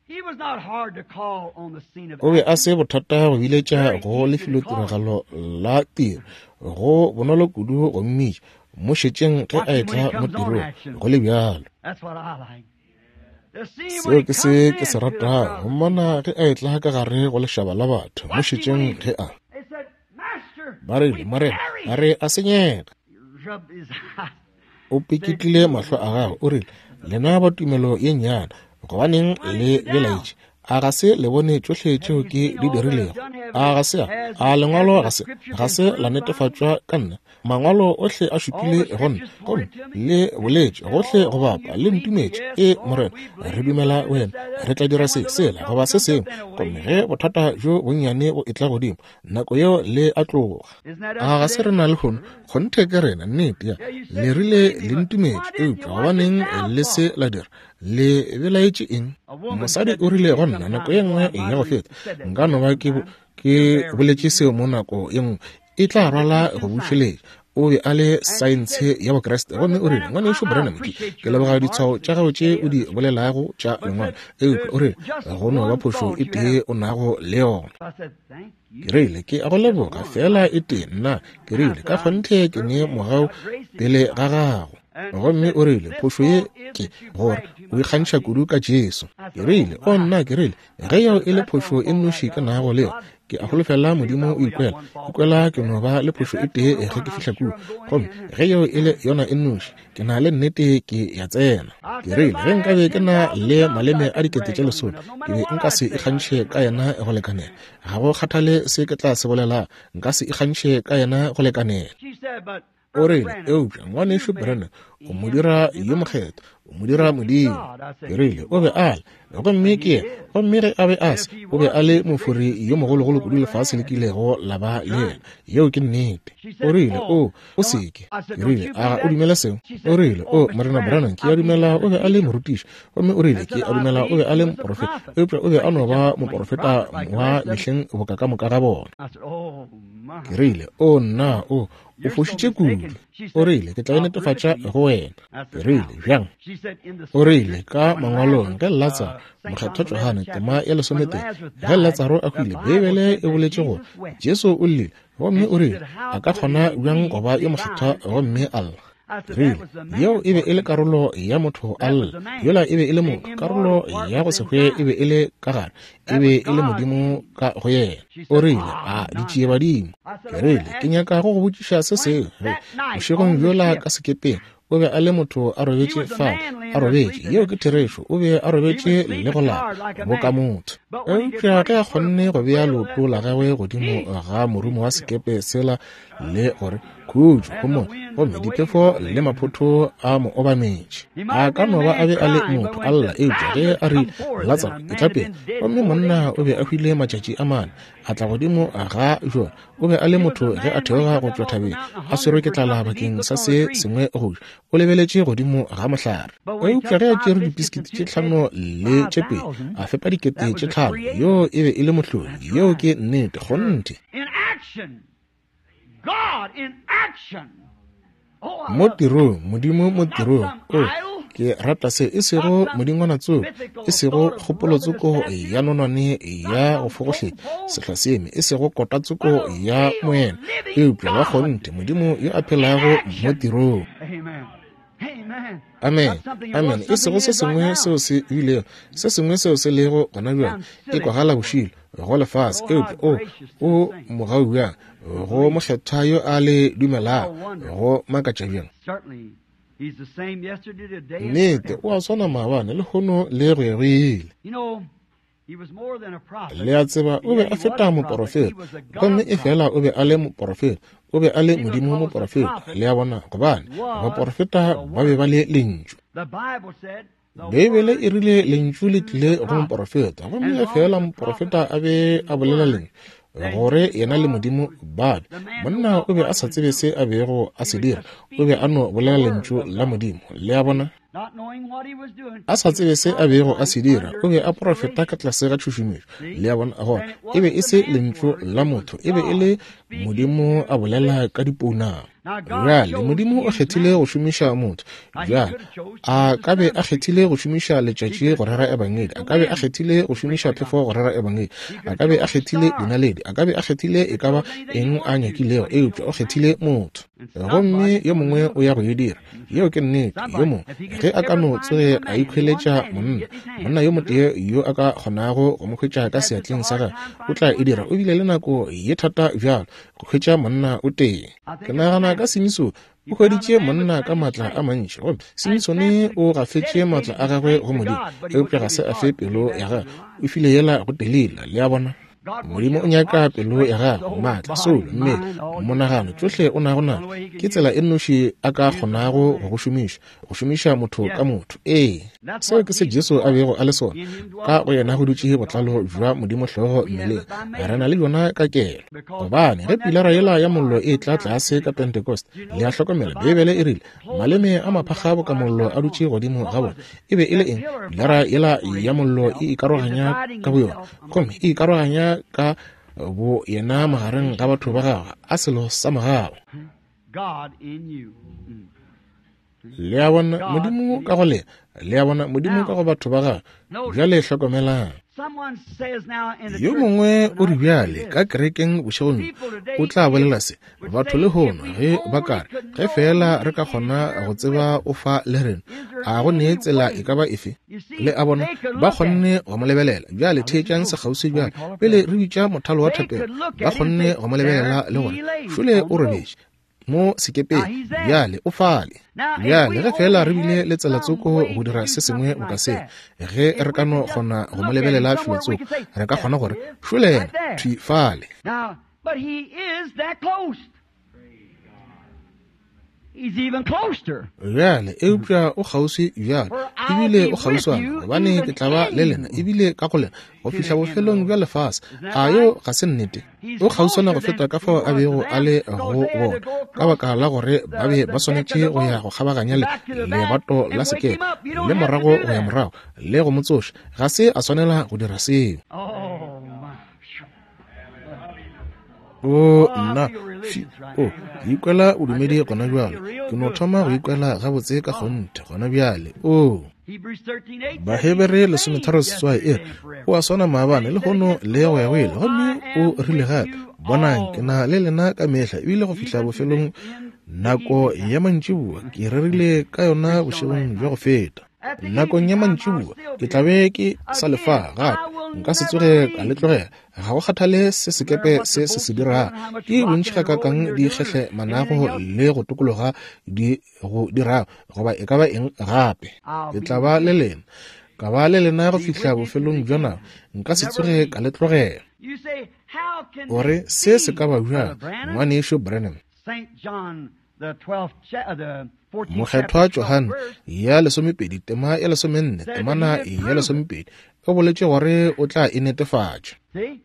o be a se bothata go biletša go lefelo tiragalo la tiro go bonolo kudu go mmitša mo šetšeng ge a etla mo tirong go le bjalo seo ke se ke se rata go mmona ge a etla ka gare go lešaba la batho mo šetšeng ge a ba rile morena a re a senyega o peketlile mahlo a gagwe o rile lena ba tumelo ye nnyana gobaneng le belaetše a ga se le bone tšohle tšeo ke di dirilego a ga se a lengwalo ga se la netefatšwa ka nna mangwalo ohle a šupile gona gomme le boletše gohle go bapa le ntumetše e morena re dumela wena re tla dira se sela goba se sengwe gomme ge bothata jo bonnyane bo etla godimo nako yeo le a tloga a ga se re na le gono kgonthe ke rena nnete ya le rile le ntumetše eupša gobaneng le se la dira le belaetše eng mosadi o rile go nna nako ye nngwe ya go feta nka no ba ke boletše seo mo nako ye nngwe e tla rwala go bušeletša o be a le saense ya bokreste gomme o rile ngwane ešo brana meki ke leboga ditshwao tša gago tše o di bolelago tša lengwana eupša o rile go no ba phošo e tee o nago le yona ke rile ke a go leboga fela e tee nna ke rile ka kgonthe ke ne mogao pele ga gago gomme o rile phošo ye ke gore o ikgantšha kudu ka jesu ke rile o nna ke rile ge yeo e le phošo e nnoši ka nago le yona ke a holofela modimo o ikwela ikwela ke no ba le phošo e tee ge ke fihla kudu gomme ge yeo e le yona e nnoši ke na le nnete ke ya tsena ke rile ge nkabe ke na le maleme a dikete tše lesome ke be nka se ikgantšhe ka yena go lekanela ga go kgathale se ke tla se bolela nka se ikgantšhe ka yena go lekanela o rile eupša ngwane ešo brana o mo dira yo mokgetho o mo dira modimo ke rile o be ale gomme ke ye gomme ge a be ase o be a le mofori yo mogologolo kudu lefase le kilego la ba le yena yeo ke nnete o rile o o seke ke rile a o dumela seo o rile o morena branang ke a dumela o be a le morutiši gomme o rile ke a dumela o be a le moprofeta eupša o be a no ba moprofeta wa mehleng boka ka moka ga bona ke rile o nna o o fošitše kudu o rile ke tla e netefatša go wena ke rile bjang o rile ka mangwalong ge latsa mokgetho johane tema ya lesometeng ge latsaro a hwile bebele e boletše gore jesu o llele gomme o rile a ka kgona bjang goba yo mokgetho gomme alla rile yeo e be e le karolo ya motho alla yola e be e le motho karolo ya go se hwe e be e le ka gare e be e le modimo ka go yena o rile a ditšee badimo ke rile ke nyaka go go botšiša se seo bošegong bjola ka sekepeng o be a le motho a robetše fa a robetše yeo ke therešo o be a robetše le go lapa bo ka motho eupša ge a kgonne go bea leoto la gagwe godimo ga morumo wa sekepe sela le gore khutšo gomo gomme diphefo le maphotho a mo obametše a ka no ba a be a le motho alla eupša ge a re latsaro e tlapeng gomme monna o be a hwile matšatši a mane a tla godimo ga jona o be a le motho ge a theoga go tšwa thabeng a swerwe ke tlala bakeng sa se sengwe goja o lebeletše godimo ga mohlare eupša ge a tšere dipiskiti tše tlhano le tše pedi a fepa dikete tše tlhano yo e be e le mohlodi yeo ke nnete kgonthe mo tirong modimo mo tirong o ke rata se e sego modingwana tso e sego kgopolo tsoko ya nonone ya go fogohle sehla seme e sego kota tsoko ya moena e upša wa kgonte modimo yo a phelago mo tirong. Amen. Amen. E sego se sengwe seo se ile se sengwe seo se lego gona bjang e kwagala bošilo go lefase e upša o o mogau bjang go mokgetha yo a le dumelago go makatša bjang. Nnete o a swana maabane le kgono le gwegile le a tseba o be a feta moporofeta gomme e fela o be a le moporofeta o be a le modimo moporofeta le a bona gobane baporofeta ba be ba le lentšu. Bebele e rile lentšu le tlile go moporofeta gomme e fela moporofeta a be a bolela lentšu gore yena le modimo babe monna o be a sa tsebe se a bego a se dira o be a no bolela lentšu la modimo le a bona a sa tsebe se a bego a se dira o be a porofeta ka tlase ga tšhošomišo le a bona gore e be e se lentšu la motho e be e le modimo a bolela ka dipounang. Bjale modimo o kgethile go šomiša motho bjale a ka be a kgethile go šomiša letšatši go rera ebangedi a ka be a kgethile go šomiša phefo go rera ebangedi a ka be a kgethile dinaledi a ka be a kgethile e ka ba eng a nyakilego e upša o kgethile motho gomme yo mongwe o ya go e dira yeo ke nnete yo mongwe ge a ka no tsoge a ikgweletša monna monna yo motee yo a ka kgonago go mo hwetša ka seatleng sa gage o tla e dira o bile le nako ye thata bjalo go hwetša monna o teng. Ke nagana ka semiso o hweditše monna ka matla a mantši gomme semisone o gafetše matla a gagwe go modimo e upša ga se a fe pelo ya gage o file yela go telela le a bona modimo o nyaka pelo ya gagwe maatla soul mme monagano tsohle o nagona ke tsela e nnoši a ka kgonago go go šomiša go šomiša motho ka motho ee seo ke se Jesu a bego a le sona ka go yena go dutše botlalo jwa modimo hlogo mmeleng a rena le yona ka kelo gobane ge pilara yela ya mollo e tla tlase ka Pentecost le a hlokomela bebele e rile maleme a maphagabo ka mollo a dutše godimo ga bona e be e le eng pilara yela ya mollo e ikaroganya ka boyona gomme e ikaroganya ka bo yena magareng ga batho ba gagwe a selo sa magago le a bona modimo ka go le le a bona modimo ka go batho ba gagwe bjale hlokomelang. Yo mongwe o re bjale ka kerekeng bošegong o tla bolela se batho le hono ge ba kare ge fela re ka kgona go tseba o fa le rena a go ne tsela e ka ba efe le a bona ba kgonne go mo lebelela bjale theetšang segausi bjale pele re bitša mothalo wa thapelo ba kgonne go mo lebelela le gona šole o robetše mo sekepeng bjale o fale bjale ge fela re bile le tsela tsoko go dira se sengwe o ka se ge re ka no kgona go mo lebelela felo tsoko re ka kgona gore šolena thwi fale. Bjale e upša o kgauswi bjale ebile o kgauswana gobane ke tla ba le lena ebile ka go lena go fihla bofelong bja lefase a yo ga se nnete o kgauswana go feta ka fao a bego a le go bona ka baka la gore ba be ba swanetše go ya go kgabaganya lebato la sekepe le morago go ya morago le go motsoši ga se a swanela go dira seo. o nna o ikwela o dumedi gona bjale ke no thoma go ikwela gabotse ka kgonte gona bjale o Bahebere lesometharo seswai e o a swana maabane le gono le go ya go ile gomme o rile gape bonang ke na le lena ka mehla ebile go fihla bofelong nako ya mantšiboa ke rerile ka yona bošegong bja go feta nakong ya mantšiboa ke tlabe ke sa lefa gape nka se tsoge ka le tlogela ga go kgathale se sekepe se se se dira ke bontši ga kakang di kgetlhe manago le go tokologa di go dira goba e ka ba eng gape ke tla ba le lena ka ba le lena go fihla bofelong bja nako nka se tsoge ka le tlogela gore se se ka ba bjang ngwanešo Branham mokgethwa Johane ya lesomepedi tema ya lesomenne temana ya lesomepedi o boletše gore o tla e netefatša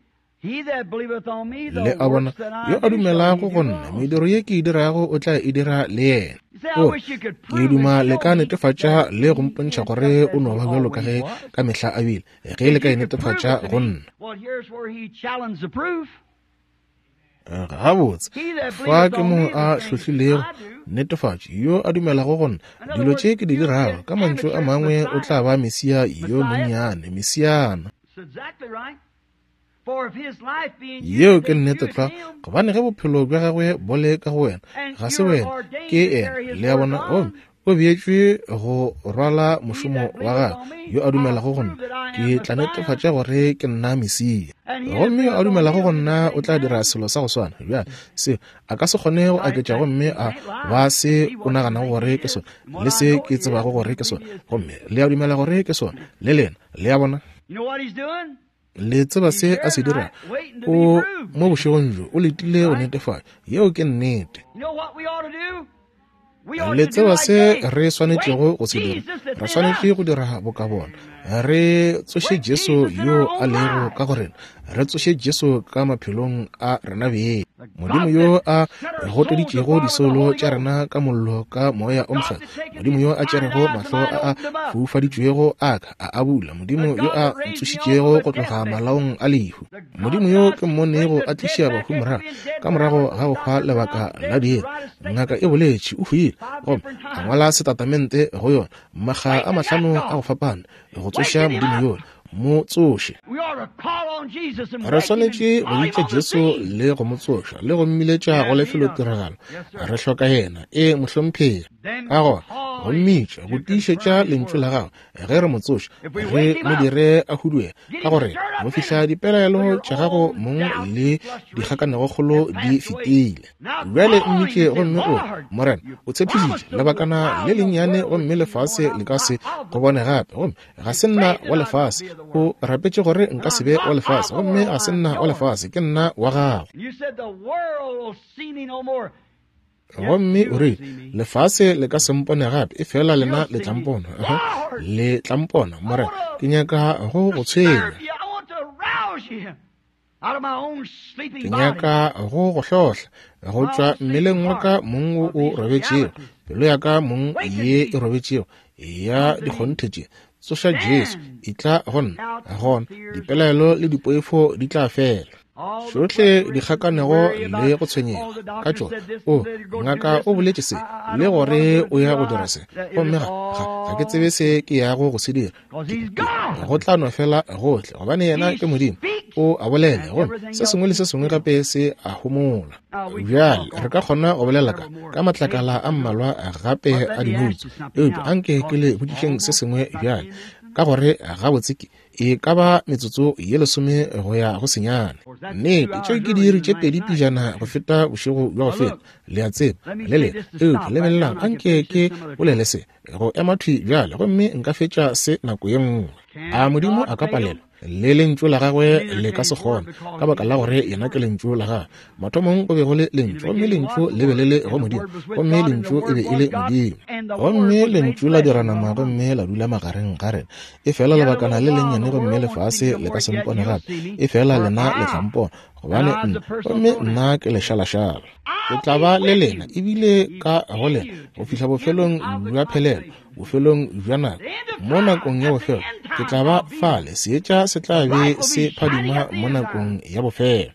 le a bona yo a dumelago go nna mediro ye ke e dirago o tla e dira le yena o ke duma le ka netefatša le go mpontšha gore o no ba bjalo ka ge ka mehla a bile ge le ka e netefatša go nna ga botse fa ke mo a hlohlilego netefatše yo a dumelago gona dilo tše ke di dirago ka mantšu a mangwe o tla ba mesia yo monnyane mesiana yeo ke nnete tla gobane ge bophelo bja gagwe bo le ka go wena ga se wena ke ena le ya bona o o beetšwe go rwala mošomo wa gagwe yo a dumelago gona ke tla netefatša gore ke nna mesia gomme a dumelago gona o tla dira selo sa go swana bja se a ka se kgone go aketša gomme a ba se o naganago gore ke sone le se ke tsebago gore ke sone gomme le a dumela gore ke sone le lena le ya bona le tseba se a se dira o mo bošegong jo o letile go netefatša yeo ke nnete le tseba se re swanetšego go se dira re swanetše go dira boka bona re tsoše Jesu yo a lego ka gorena re tsoše Jesu ka maphelong a rena bee modimo yo a gotoditšego disolo tša rena ka mollo ka moya o mokgela modimo yo a tšerego mahlo a a foufaditšwego aka a a bula modimo yo a ntsošitšego go tloga malaong a lehu modimo yo ke mmonego a tlišia bahu morago ka morago ga go hwa lebaka la diela ngaka e boletše o hwile gomme a ngwala setatamente go yona maga a mahlano a go fapana go tsoša modimo yo mo tsoše re swanetše go bitša Jesu le go mo tsoša le go mmiletša go lefelo tiragalo re hloka yena e mohlomphegi ka gona go mmitša go tiišetša lentšu la gagwe ge re mo tsoša ge mo dire a huduega ka gore mo fihla dipelaelo tša gago mongwe le dikgakanego kgolo di fetile bjale mmitše gomme o morena o tshepišitše lebakana le lennyane gomme lefase le ka se go bone gape gomme ga se nna wa lefase o rapetše gore nka se be wa lefase gomme ga se nna wa lefase ke nna wa gago gomme o re lefase le ka sempone gape e fela lena le tlampona le tlampona morena ke nyaka go go tshwenya ke nyaka go go hlohla go tšwa mmeleng wa ka mong o robetšego pelo ya ka mong ye e robetšego ya dikgonthetše tsoša Jesu e tla gona gona dipelaelo le dipoifo di tla fela tšohle dikgakanego le go tshwenyega ka tšona o ngaka o boletše se le gore o ya go dira se gomme ga ke tsebe se ke yago go se dira go tla no fela gohle gobane yena ke modimo o a bolele gone se sengwe le se sengwe gape se a homola bjale re ka kgona go bolela ka ka matlakala a mmalwa gape a dinutsu eupša anke ke le bodišeng se sengwe bjale ka gore gabotseke e ka ba metsotso ye lesome go ya go senyane nnete tšeo ke diri tše pedi pijana go feta bošego bja go feta le a tseba le le eupša lebelelang anke ke bolele se go ema thwi bjale gomme nka fetša se nako ye nngwe a modimo a ka palelwa le lentšu la gagwe le ka se kgona ka baka la gore yena ke lentšu la gagwe mathomong o be go le lentšu gomme lentšu le be le le go modimo gomme lentšu e be e le modimo gomme lentšu la diranama gomme la dula magareng ga rena e fela lebakana le lennyane gomme lefase le ka sempone gape e fela lena le tlampona gobane nna gomme nna ke lešalašala ke tla ba le lena ebile ka go lena go fihla bofelong bja phelelo bofelong bja nako mo nakong ya bofelo ke tla ba fale seetša se tla be se phadima mo nakong ya bofelo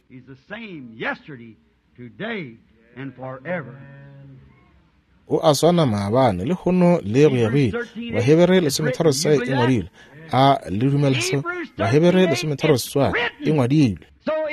o a swana maabane le kgono le go yabile bahebere lesometharo sae e ngwadile a le dumelaso bahebere lesometharo swa e ngwadile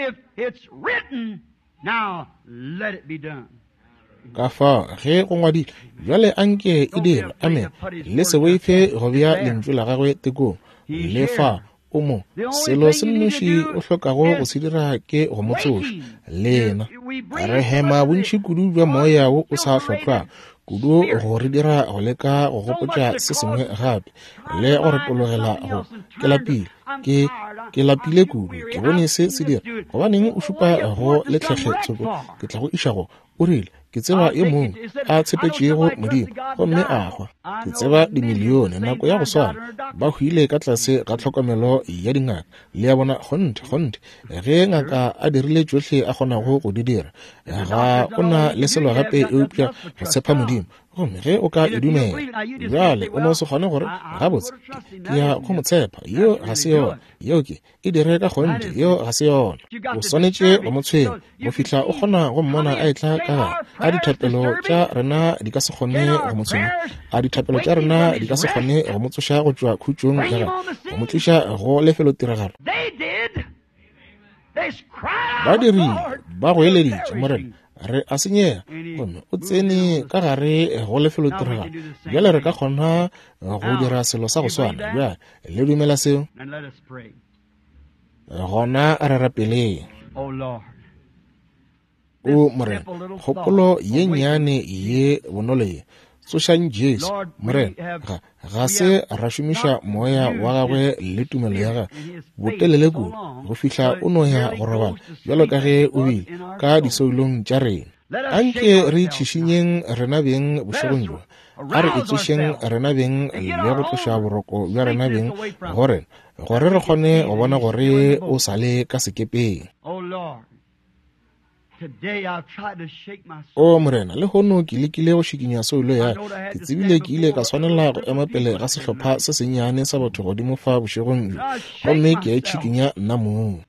ka fa ge go ngwadile bjale anke e dira amen le se boife go bea lentšu la gagwe tekong le fa o mo selo se nnoši o hlokago go se dira ke go mo tsoša lena re hema bontši kudu bja moya wo o sa hlotlwa kudu go re dira go leka go gopotša se sengwe gape le go retologela go ke lapile ke ke lapile kudu ke bone se se dira gobaneng o šupa go letlhegetšoko ke tla go iša go o rile ke tseba e mongwe a tshepetšego modimo gomme a gwa ke tseba dimilione nako ya go swana ba hwile ka tlase ga tlhokomelo ya dingaka le ya bona gonte gonte ge ngaka a dirile tšohle a kgonago go di dira ga o na le selo gape eupša go tshepa modimo gomme ge o ka e dumela bjale o no se kgone gore gabotse ke ya go mo tshepa yo ga se yona yo ke e dire ka gonte yo ga se yona o swanetše go mo tshwenya go fihla o kgona go mmona a etla ka a dithapelo tša rena di ka se kgone go mo tshwenya a dithapelo tša rena di ka se kgone go mo tsoša go tšwa khutšong ya go mo tliša go lefelo tiragalo ba dirile ba go eleditše morena re a senyega gomme o tsene ka gare go lefelo tiragalo bjale re ka kgona go dira selo sa go swana bjale le dumela seo gona a re rapeleng o morena kgopolo ye nnyane ye bonolo ye tsošang jesu morena ga se ra šomiša moya wa gagwe le tumelo ya gagwe botelele kudu go fihla o no ya go robala bjalo ka ge o bile ka disoulong tša rena anke re itšhišinyeng rena beng bošegong jwa a re etsošeng rena beng le go tloša boroko bja rena beng go rena gore re kgone go bona gore o sa le ka sekepeng o morena le gono ke lekile go šikinya soulo ya ke tsebile ke ile ka swanela go ema pele ga sehlopha se sennyane sa batho godimo fa bošegong gomme ke a itšhikinya nna moo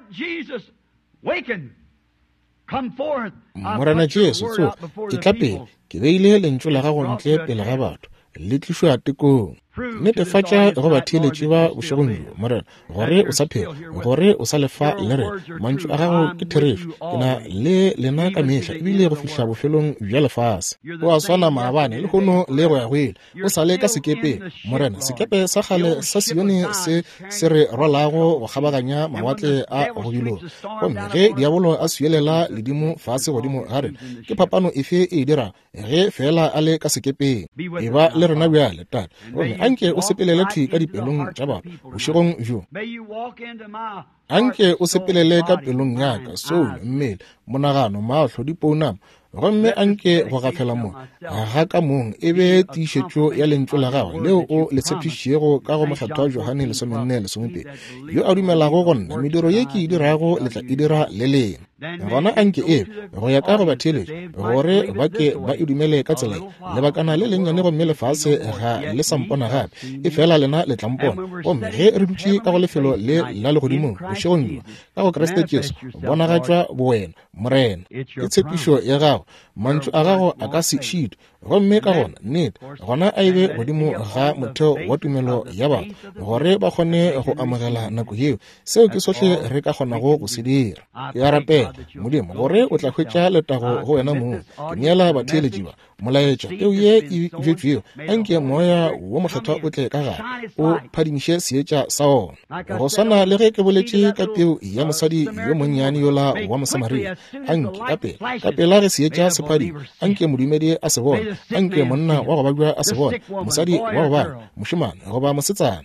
morena jesu tso ke tla pele ke beile lentšu la gago ntle pele ga batho le tlišwa tekong netefatša go batheeletši ba bošegong jo morena gore o sa phela gore o sa lefa le rena mantšu a gago ke therešo ke na le lena ka mehla ebile go fihla bofelong bja lefase o a swana maabane le gono le go ya go ele o sa le ka sekepeng morena sekepe sa gale sa sione se se re rwalago go kgabaganya mawatle a go bilong gomme ge diabolo a suelela ledimo fase godimo ga rena ke phapano efe e dira ge fela a le ka sekepeng e ba le rena bjale tata gomme anke o sepelele thwi ka dipelong tša batho bošegong jo anke o sepelele ka pelong yaka soul mmele monagano maahlo dipounama gomme anke go gafela mo ga ka mong e be tiišetšo ya lentšu la gagwe leo o le tshepišego ka go mokgetho wa johane lesomenne lesomepedi yo a dumelago go nna mediro ye ke e dirago le tla e dira le lena gona anke e go ya ka go batheeletši gore ba ke ba e dumele ka tsela lebakana le lennyane gomme lefase ga le sampona gape e fela lena le tlampona gomme ge re dutše ka go lefelo le la legodimo bošegong jwa ka go keresete jesu bonagatswa bowena morena ke tshepišo ya gago mantšu a gago a ka se šito gomme ka gona nnete gona a ebe godimo ga motheo wa tumelo ya batho gore ba kgone go amogela nako yeo seo ke sohle re ka kgonago go se dira ke a rapela modimo gore o tla hwetša letago go wena moo ke neela batheeletši ba molaetša eo ye e bjetšweo anke moya wo mokgethwa o tle ka gare o phadimiše seetša sa ona go swana le ge ke boletše ka peo ya mosadi yo monnyane yola wa mosamaria anke ka pela ka pela ge seetša se phadima anke modumedi a se bona anke monna wa go babjwa a se bona mosadi wa go bana mošemane goba mosetsana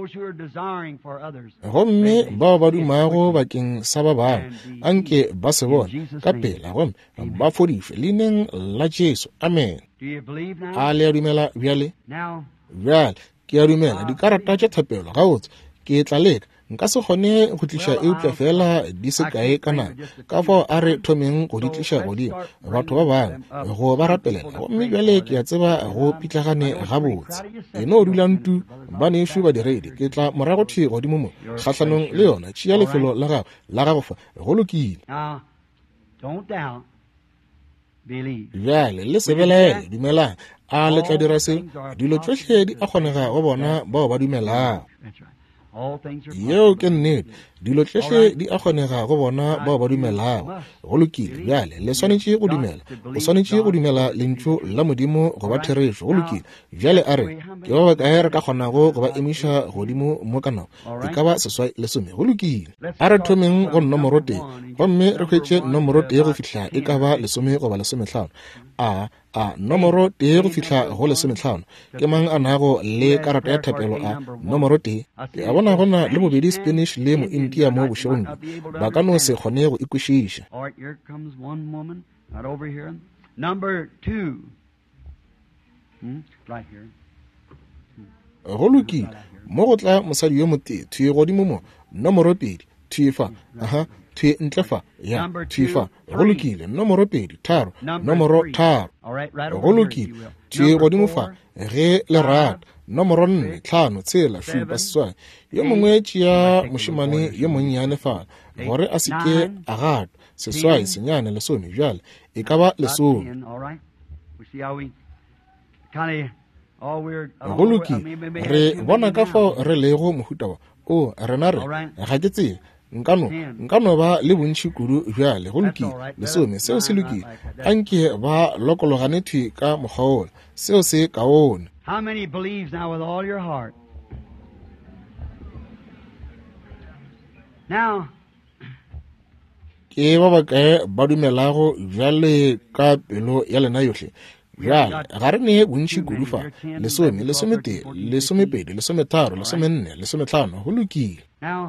gomme bao ba dumago bakeng sa ba bangwe anke ba se bona ka pela gomme ba fodišwe leineng la jesu amen a le a dumela bjale bjale ke a dumela dikarata tša thapelo gabotse ke tla leka nka se kgone go tliša eupša fela di se kae ka nako ka fao a re thomeng go di tliša godimo batho ba bangwe go ba rapelela gomme bjale ke a tseba go pitlagane gabotse eno o dulang tu ba nešo ba diredi ke tla morago thwe godimo mo kgatlhanong le yona tšea lefelo la gago la gago fa go lokile bjale le sebelele dumelang a le tla dira seo dilo tsohle di a kgonega go bona bao ba dumelang yeo ke nnete dilo tsohle di a kgonega go bona bao ba dumelago go lokile bjale le swanetše go dumela o swanetše go dumela lentšu la modimo go ba therešo go lokile bjale a re ke ba bakae re ka kgonago go ba emiša godimo mo ka nako e ka ba seswai lesome go lokile a re thomeng go nomoro tee gomme re hwetše nomoro tee go fihla e ka ba lesome goba lesomehlano a a nomoro tee go fihla go lesomehlano ke mang a nago le karata ya thapelo a nomoro tee ke a bona gona le bobedi spanish le mo india mo bošegong ba ka no se kgone go ikwešiša go lokile mo go tla mosadi yo motee thwe godimo mo nomoro pedi thwefa aha thwe ntlefa ya thifa go lokile nomoro pedi tharo nomoro tharo go lokile thwe godimo fa ge lerata nomoro nne tlhano tshela šupa seswai yo mongwe tšea mošemane yo monnyane fana gore a seke a gata seswai senyane lesome bjale e ka ba lesome go lokile re bona ka fao re lego mohuta wa o rena re ga ke tsela nkano nkano ba le bontši kudu bjale go lokile lesome seo se lokile anke ba lokologane thwi ka mokgaola seo se kaone. How many believes now with all your heart? Now, ke ba ba kae ba dumelago bjale ka pelo ya lena yohle bjale ga re ne bontši kudu fa lesome lesome te lesome pedi lesome tharo lesome nne lesome tlhano go lokile. now,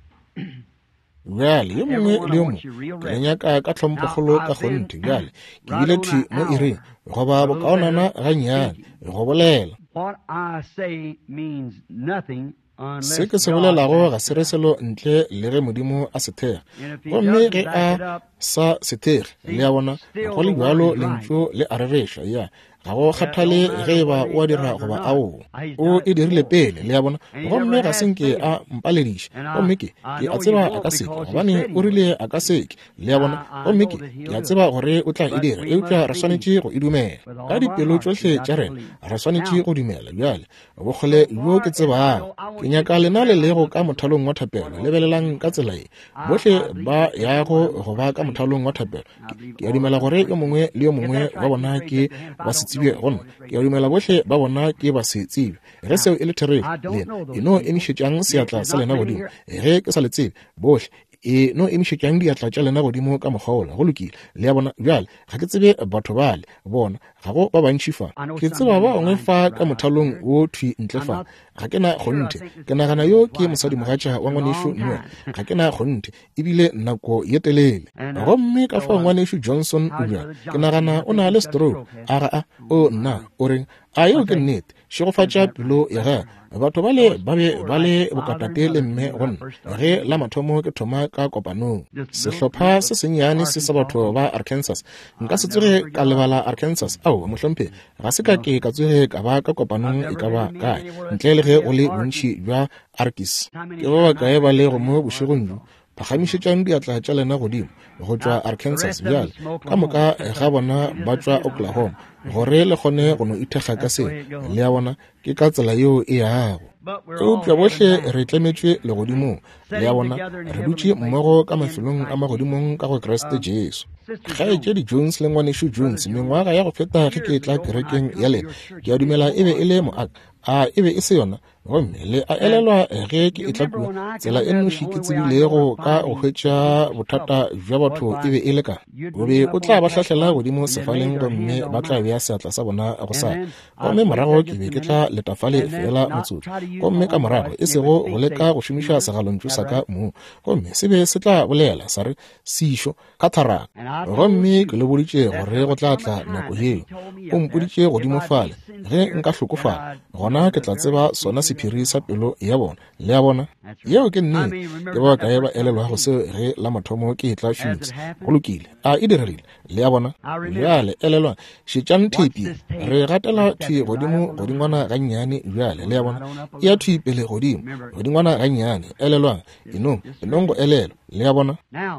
bjale yo mongwe le yo mongwe ke lenyaka ka tlhomphogolo ka gonte bjale ke bile thwi mo ireng go ba bokaonana gannyane go bolela what I say means nothing unless se ke se bolelago ga se re selo ntle le ge modimo a sethega gomme ge a sa sethege le ya bona go le bjalo lentso le a rereša ya ga go kgathale ge ba o a dira goba ao o e dirile pele le ya bona gomme ga senke a mpalediša gomme ke ke a tseba a ka seke gobane o rile a ka seke le ya bona gomme ke ke a tseba gore o tla e dira e tla re swanetše go e dumela ka dipelo tsohle tša rena re swanetše go dumela bjale bogole yo ke tsebago ke nyaka lena le lego ka mothalong wa thapelo lebelelang ka tsela e bohle ba yago go ba ka mothalong wa thapelo ke a dumela gore yo mongwe le yo mongwe ba bona ke ba tsebe gona ke a dumela bohle ba bona ke ba se tsebe ge seo e le there le eno emišetšang seatla sa lena godimo ge ke sa le tsebe bohle e no emišetšang diatla tša lena godimo ka mokgaola go lokile le ya bona bjale ga ke tsebe batho bale bona ga go ba bantši fa ke tseba ba bangwe fa ka mothalong o thwi ntle fa ga ke na kgonte ke nagana yo ke mosadi mogatša wa ngwanešo nno ga ke na kgonte ebile nako ye telele gomme ka fa ngwanešo Johnson o bja ke nagana o na le stroke a ga a o nna o reng a yo ke nnete šegofatša pelo ya ga batho bale ba be ba le bokatate le mme gonna ge la mathomo ke thoma ka kopanong sehlopha se senyane se sa batho ba Arkansas nka se tsoge ka lebala Arkansas ao mohlompe ga se ka ke ka tsoge ka ba ka kopanong e ka ba kae ntle le ge o le bontši bja Arkis ke ba ba kae ba le go mo bošegong phagamišetšang diatla tša lena godimo go tšwa Arkansas bjale ka moka ga bona ba tšwa Oklahoma gore le kgone go no ithekga ka se le ya bona ke ka tsela yeo e yago eupša bohle re tlemetšwe legodimong le ya bona re dutše mmogo ka mafelong a magodimong ka go Kriste Jesu kgaetšedi Jones le ngwanešo Jones mengwaga ya go feta ge ke tla kerekeng ya lena ke a dumela e be e le moaka a e be e se yona gomme le a elelwa ge ke e tla kua tsela e nnoši ke tsebilego ka go hwetša bothata jwa batho e be e le ka o be o tla ba hlahlela godimo sefaleng gomme ba tla bea seatla sa bona go sa gomme morago ke be ke tla letafale fela motsotso gomme ka morago e sego go leka go šomiša segalontšu sa ka moo gomme se be se tla bolela sa re sešo ka tharang gomme ke le boditše gore go tla tla nako yeo o mpoditše godimo fale ge nka hlokofala gona ke tla tseba sona sephiri sa pelo ya bona le ya bona yeo ke nnete ke ba kae ba elelwa go se ge la mathomo ke tla Phoenix go lokile a e diregile le ya bona bjale elelwa šetšang thepi re gatela thwi godimo godingwana gannyane bjale le ya bona e ya thwi pele godimo godingwana gannyane elelwang enong enong go elelo le ya bona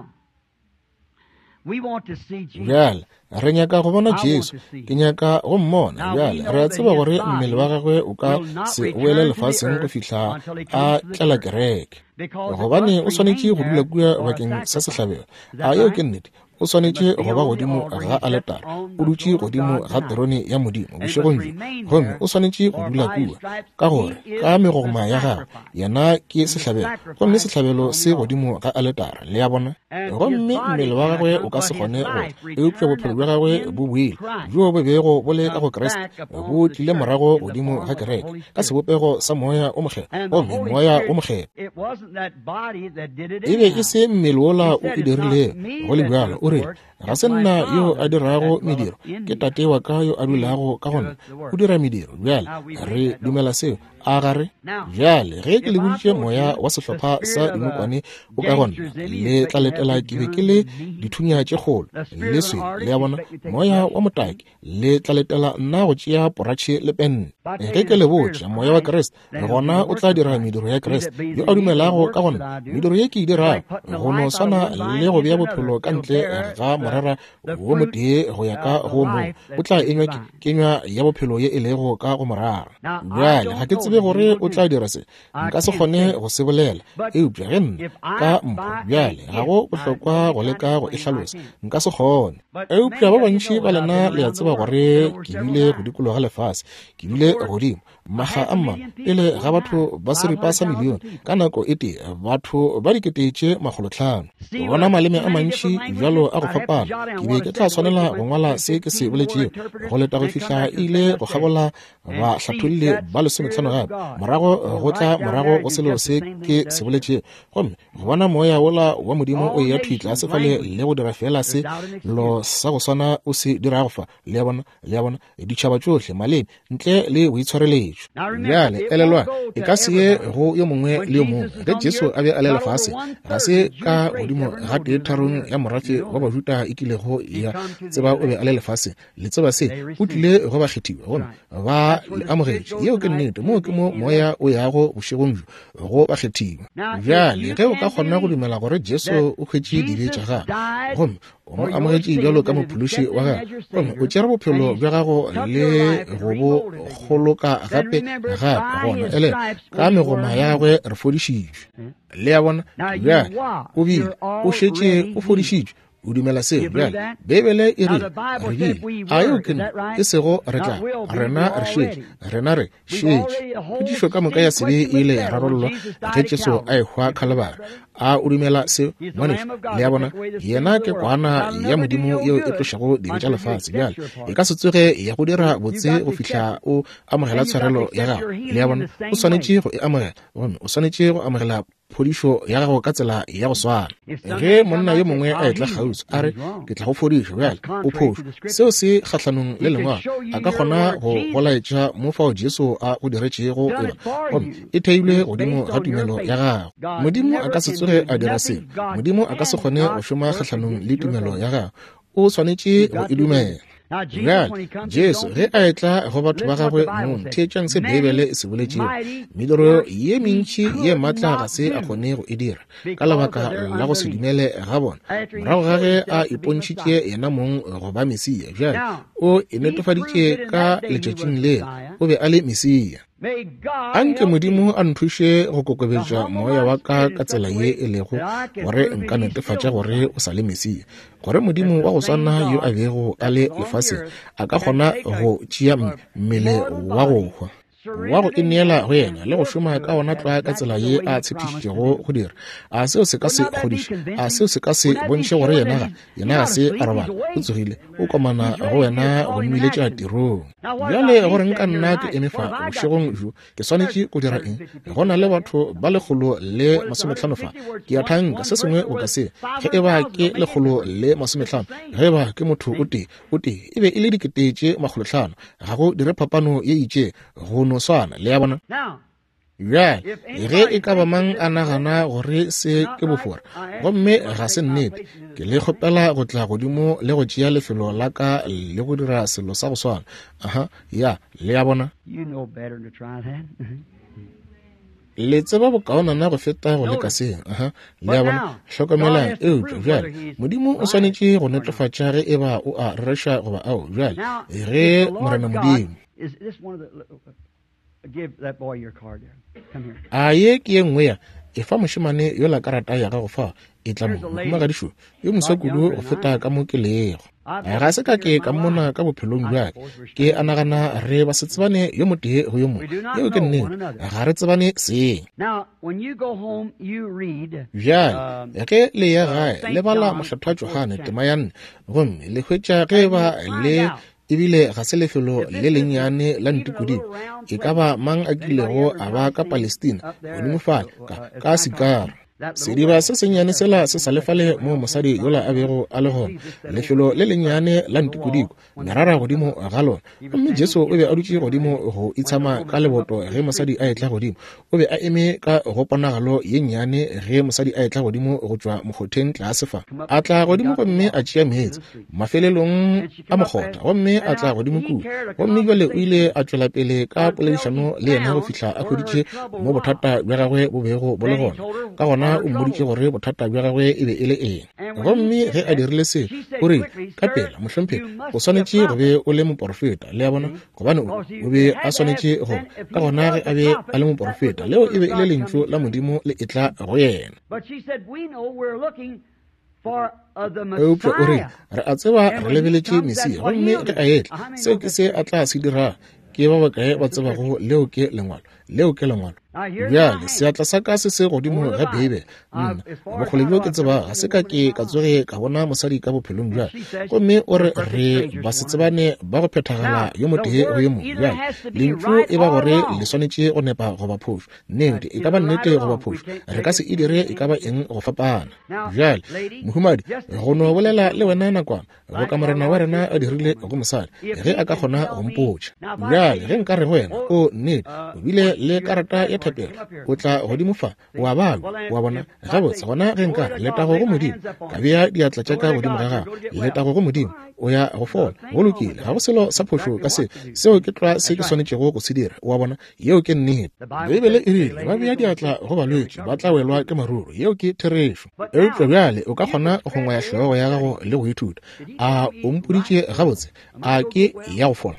bjale re nyaka go bona Jesu ke nyaka go mmona bjale re a tseba gore mmele wa gagwe o ka se wele lefaseng go fihla a tlela kereke gobane o swanetše go dula kua bakeng sa sehlabelo a yo ke nnete o swanetše go ba godimo ga aletara o dutše godimo ga terone ya modimo bošegong jo gomme o swanetše go dula kua ka gore ka megogoma ya gagwe yena ke sehlabelo gomme sehlabelo se godimo ga aletara le ya bona gomme mmele wa gagwe o ka se kgone gore eupša bophelo bja gagwe bo boile jo bo bego bo le ka go Kriste bo tlile morago godimo ga kereke ka sebopego sa moya o mokgele gomme moya o mokgele e be e se mmele wola o e dirile go le bjalo o re ga se nna yo a dirago mediro ke tate wa ka yo a dulago ka gona o dira mediro bjale re dumela seo a gare bjale ge ke le boditše moya wa sehlopha sa dinokwane o ka gona le tla letela ke be ke le dithunya tše kgolo le swe le ya bona moya wa motaki le tla letela nna go tšea poratšhe le penne ge ke le botša moya wa kreste gona o tla dira mediro ya kreste yo a dumelago ka gona mediro ye ke e dirago go no swana le go bea bophelo ka ntle ga morara wo motee go ya ka go mo o tla enywa kenywa ya bophelo ye e lego ka go morara bjale ga ke tsebe gore o tla dira se nka se kgone go se bolela eupša ge nna ka mpho bjale ga go bohlokwa go leka go e hlalosa nka se kgone eupša ba bantši ba lena le a tseba gore ke bile go dikolo ga lefase ke bile godimo maga a mma pele ga batho ba seripa sa milione ka nako e tee batho ba diketetše magolotlhano bona maleme a mantši bjalo a go fapana ke be ke tla tshwanela go ngwala se ke se boletšeo go leta go fihla ile go gabola ba hlatholle ba lesomehlano gape morago go tla morago go selo se ke se boletšeo gomme go bona moya wola wa modimo o ya thuitla a sefale le go dira fela se lo sa go swana o se dirago fa le ya bona le ya bona ditšhaba tšohle maleme ntle le boitshwareletšo bjale elelwa e ka se ye go yo mongwe le yo mongwe ge jesu a be a le lefase ga se ka godimo ga tee tharong ya morafe wa bajuta e kilego ya tseba o be a le lefase le tseba se o tlile go ba kgethiwa gona ba le amogetše yeo ke nnete moo ke mo moya o yago bošegong bjo go ba kgethiwa bjale ge o ka kgona go dumela gore jesu o hwetše dibe tša gagwe gomme o mo amogetše bjalo ka mophološi wa gagwe gomme o tšere bophelo bja gago le go bo goloka gape gape gona ele ka megoma yagwe re fodišitšwe le ya bona bjale o bile o šetše o fodišitšwe o dumela seo bjale bebele e re re bile a yo ke e sego re tla rena re šetše rena re šetše phodišo ka moka ya sebe e ile ya rarollwa ge jesu a ehwa kgalebara a o dumela seo ngwaneso le ya bona yena ke kwana ya modimo yeo e tlošago dibe tša lefase bjale e ka se tsoge ya go dira botse go fihla o amogela tshwarelo ya gago le ya bona o swanetše go e amogela gomme o swanetše go amogela phodišo ya gago ka tsela ya go swana ge monna yo mongwe a etla kgauswi a re ke tla go phodišo bjale o phošo seo se kgatlhanong le lengwalo a ka kgona go golaetša mo fao jesu a go diretšego eba gomme e theilwe godimo ga tumelo ya gago modimo a ka se tsoge a dira seo modimo a ka se kgone go šoma kgatlhanong le tumelo ya gago o swanetše go e dumela bjale jesu ge a etla go batho ba gagwe mo theetšang se bebele se boletšeo mediro ye mentši ye maatla ga se a kgone go e dira ka lebaka la go se dumele ga bona morago ga ge a ipontšhitše yena mong go ba mesia bjale o e netofaditše ka letšatšing le o be a le mesia anke modimo a nthuše go kokobetša moya wa ka ka tsela ye e lego gore nka netefatša gore o sa le mesia gore modimo wa go swana yo a bego a le lefaseng a ka kgona go tšea mmele wa go hwa wa go e neela go yena le go šoma ka gona tloa ka tsela ye a tshepišitšego go dira a seo se ka se kgodiše a seo se ka se bontšhe gore yena ga yena ga se a robala o tsogile o komana go wena go mmiletša tirong bjale gore nka nna ke emefa bošegong jo ke swanetše go dira eng go na le batho ba lekgolo le masomehlano fa ke ya thanka se sengwe o ka se ge e ba ke lekgolo le masomehlano ge ba ke motho o tee o tee e be e le diketetše magolohlano ga go dire phapano ye itše go no swana le ya bona bjale ge e ka ba mang a nagana gore se ke bofora gomme ga se nnete ke le kgopela go tla godimo le go tšea lefelo la ka le go dira selo sa go swana aha ya le ya bona le tseba bokaonana go feta go leka seng aha le ya bona hlokomelang eupša bjale modimo o swanetše go netefatša ge e ba o a rereša goba ao bjale ge morena modimo Give that boy your card there. Come here. A ye ke engwe ya e fa moshimane yo la karata ya gago fa e tla mo kuma ga disho yo mosakudu go feta ka mo ke lego a ga se ka ke ka mona ka bophelong bja ke anagana re ba se tsebane yo motee go yo mo yo ke nne ga re tsebane se Now when you go home you read ja ke le ya ga le bala mohlotho wa Johane temayan go le hwetša ge ba le ebile ga se lefelo le lennyane la ntikudi e ka ba mang a kilego a ba ka Palestina godimo fala ka sikara sediba se senyane sela se sa lefale mo mosadi yola a bego a le gona lefelo le lenyane la ntikodiko merara godimo ga lona mme Jesu o be a dutse godimo go itshama ka leboto ge mosadi a etla godimo o be a eme ka go ponagalo ye nnyane ge mosadi a etla godimo go tswa mogoteng tlase fa a tla godimo gomme a tšea meetse mafelelong a mogota gomme a tla godimo kudu gomme jale o ile a tswela pele ka poledišano le yena go fitlha a hweditše mo bothata bja gagwe bo bego bo le gona ka gona o mmoditše gore bothata bja gagwe e be e le eng gomme ge a dirile se o re ka pela mohlomphedi o swanetše go be o le moporofeta le ya bona gobane o be a swanetše go ka gona ge a be a le moporofeta leo e be e le lentšu la modimo le etla go yena eupša o re re a tseba re lebeletše mesia gomme ge a etla seo ke se a tla se dira ke ba bakae ba tsebago leo ke lengwalo leo ke lengwalo bjale seatla sa ka se se godimo ga bebe nna bokgole bjo ke tseba ga se ka ke ka tsoge ka bona mosadi ka bophelong bjale gomme o re re ba se tsebane ba go phethagala yo motee go ye mongwe bjale lentšu e ba gore le swanetše go nepa go ba phošo nnete e ka ba nnete go ba phošo re ka se e dire e ka ba eng go fapana bjale mohumadi go no bolela le wena nakwana go ka morena wa rena a dirile go mosadi ge a ka kgona go mpotša bjale ge nka re go wena o nnete o bile le karata ya o tla godimo fa wa balwa wa bona gabotse gona ge nka leta go go modimo ka bea diatla tša ka godimo ga gago leta go go modimo o ya go fola go lokile ga go selo sa phošo ka se seo ke tloa se ke swanetšego go se dira wa bona yeo ke nnete bebele e rile ba bea diatla go balwetše ba tla welwa ke maruru yeo ke therešo eupša bjale o ka kgona go ngwaya hloogo ya gago le go ithuta a o mpoditše gabotse a ke ya go fola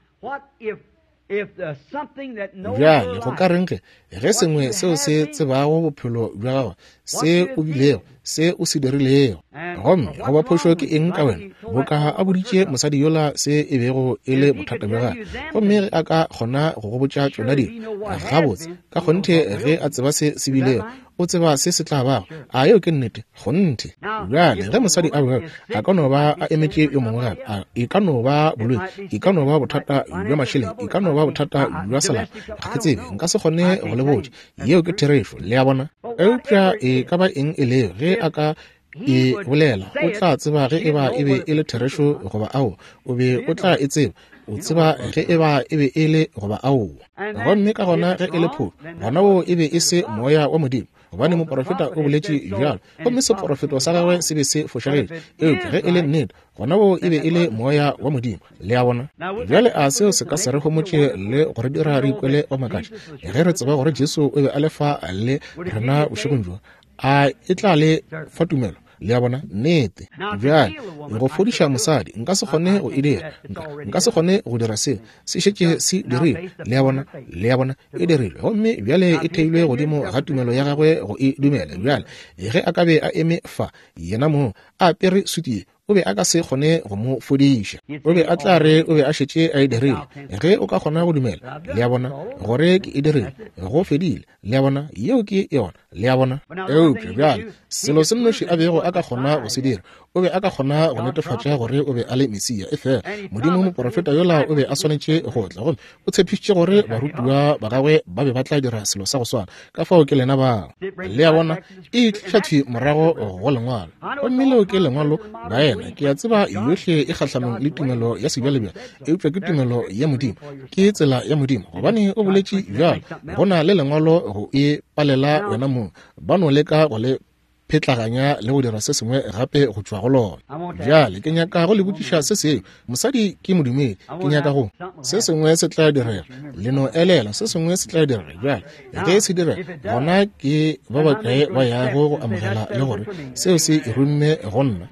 bjale go ka renke ge sengwe seo se tsebago bophelo bja gago se o bilego se o se dirilego gomme go ba phošo ke eng ka wena boka a boditše mosadi yola se e bego e le bothata bja gage gomme ge a ka kgona go go botša tšona dilo gabotse ka kgonthe ge a tseba se se bilego o tseba se se tla bago a yeo ke nnete gonthe bjale ge mosadi a bjalo a ka no ba a emetše yo mongwe gape e ka no ba bolwetse e ka no ba bothata bja mašheleng e ka no ba bothata bja salata ga ke tsebe nka se kgone go le botse yeo ke therešo le ya bona eupša e ka ba eng e leo ge a ka e bolela o tla tseba ge e ba e be e le therešo goba ao o be o tla e tseba o tseba ge e ba e be e le goba ao gomme ka gona ge e le pholo gona o e be e se moya wa modimo gobane moporofeta o boletše bjalo gomme seporofeto sa gagwe se be se fošagetše eupša ge e le nnete gona o e be e le moya wa modimo le ya bona bjale a seo se ka se re homotše le gore dira re ikwele o makatša ge re tseba gore Jesu o be a lefa le rena bošegong jwa a e tla le fa tumelo le ya bona nnete bjale go fodiša mosadi nka se kgone go e dira nka se kgone go dira seo se šetše se dirile le ya bona le ya bona e dirile gomme bjale e theilwe godimo ga tumelo ya gagwe go e dumela bjale ge a ka be a eme fa yena moo a apere sutie o be a ka se kgone go mo fodiša o be a tla re o be a šetše a e dirile ge o ka kgona go dumela le ya bona gore ke e dirile go fedile le ya bona yeo ke yona le ya bona eupša bjale selo se nnoši a bego a ka kgona go se dira o be a ka kgona go netefatša gore o be a le mesia e fela modimo moporofeta yola o be a swanetše go tla gomme o tshepišitše gore barutiwa ba gagwe ba be ba tla dira selo sa go swana ka fao ke lena bao le ya bona e tlišathwi morago go lengwalo gomme leo ke lengwalo ba ena ke a tseba yohle e kgatlhanong le tumelo ya sebjalebjale eupša ke tumelo ya modimo ke tsela ya modimo gobane o boletše bjalo go na le lengwalo go e palela wena moo ba no leka go le phetlaganya le go dira se sengwe gape go tšwa go lona bjale ke nyaka go le botšiša se seo mosadi ke modumedi ke nyaka go se sengwe se tla direga leno elela se sengwe se tla direga bjale ge se dira gona ke ba bakae ba yago go amogela le gore seo se e rumme go nna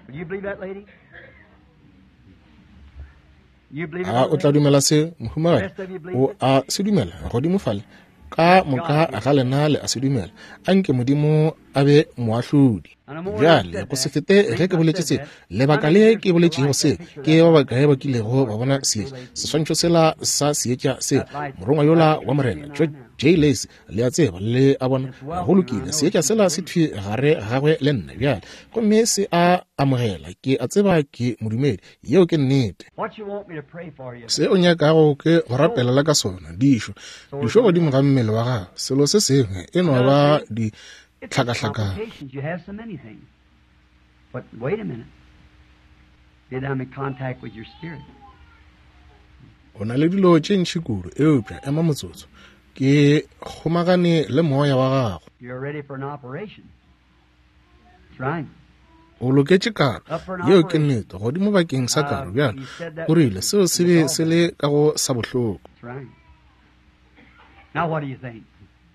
a o tla dumela se mohumagadi o a se dumela godimo fale ka moka ga lena le a se dumela a nke modimo a be moahlodi bjale go se fete ge ke boletše se lebaka le ke boletšego se ke ba bakae ba kilego ba bona seetša seswantšho sela sa seetša se morongwa yola wa morena J. Lacy le a tseba le a bona go lokile seetša sela se thwi gare gagwe le nna bjale gomme se a amogela ke a tseba ke modumedi yeo ke nnete se o nyakago ke go rapelela ka sona dišo dišo godimo ga mmele wa gago selo se sengwe e no ba di It's just tlhakatlhakano. complications. You have so many things. But wait a minute. Did I'm in contact with your spirit? O na le dilo tše ntši kudu eupša ema motsotso ke kgomagane le moya wa gago. You're ready for an operation. That's right. O loketše karo yeo ke nnete godimo bakeng sa karo bjalo o rile seo se be se le ka go sa bohloko. That's right. Now what do you think?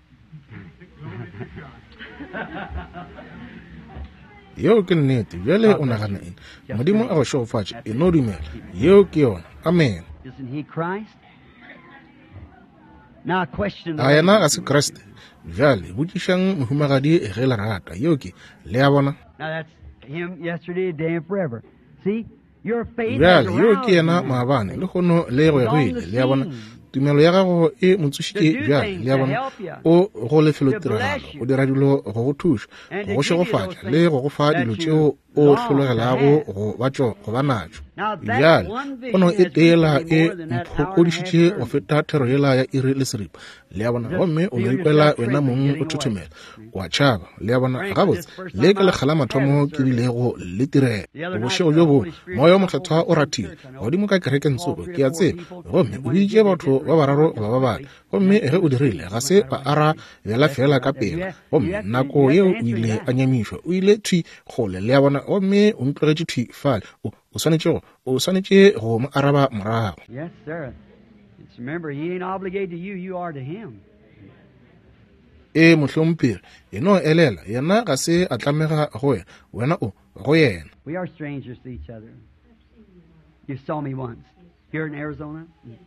Yeo ke nnete bjale o nagana eng modimo a go šogofatše e no dumela yeo ke yona amen. Isn't he Christ? Now question the a yena ga se kreste bjale botšišang mohumagadi e ge lerata yeo ke le ya bona. Now that's him yesterday, today, and forever. See, your faith has bjale yeo ke aroused yena you. maabane le kgono le gwegwele le ya bona tumelo ya gago e motsošitše bjale le ya bona o go lefelo tiragalo o dira dilo go go thuša go go šegofatša le go go fa dilo tšeo o hlologelago go batšo go ba natšo bjale kgono e teela e mphokodišitše go feta thero yela ya iri le seripa le ya bona gomme o no ikwela wena mong o thothomela wa tšhaba le ya bona gabotse le ke lekgala mathomo ke dilego le tirela bošego jo bo moya o motlhathwa o ratile godimo ka kereke ntsopo ke ya tseba gomme o biditše batho ba bararo ba ba bane gomme ge o dirile ga se ba ara bela fela ka pela gomme nako yeo o ile a nyamišwa o ile thwi kgole le ya bona gomme o ntlogetše thwi fale o swanetše go o swanetše go mo araba morago. Yes, sir. It's, remember, he ain't obligated to you. You are to him. e mohlomphiri eno elela yena ga se a tlamega go wena wena o go yena. We are strangers to each other. You saw me once here in Arizona.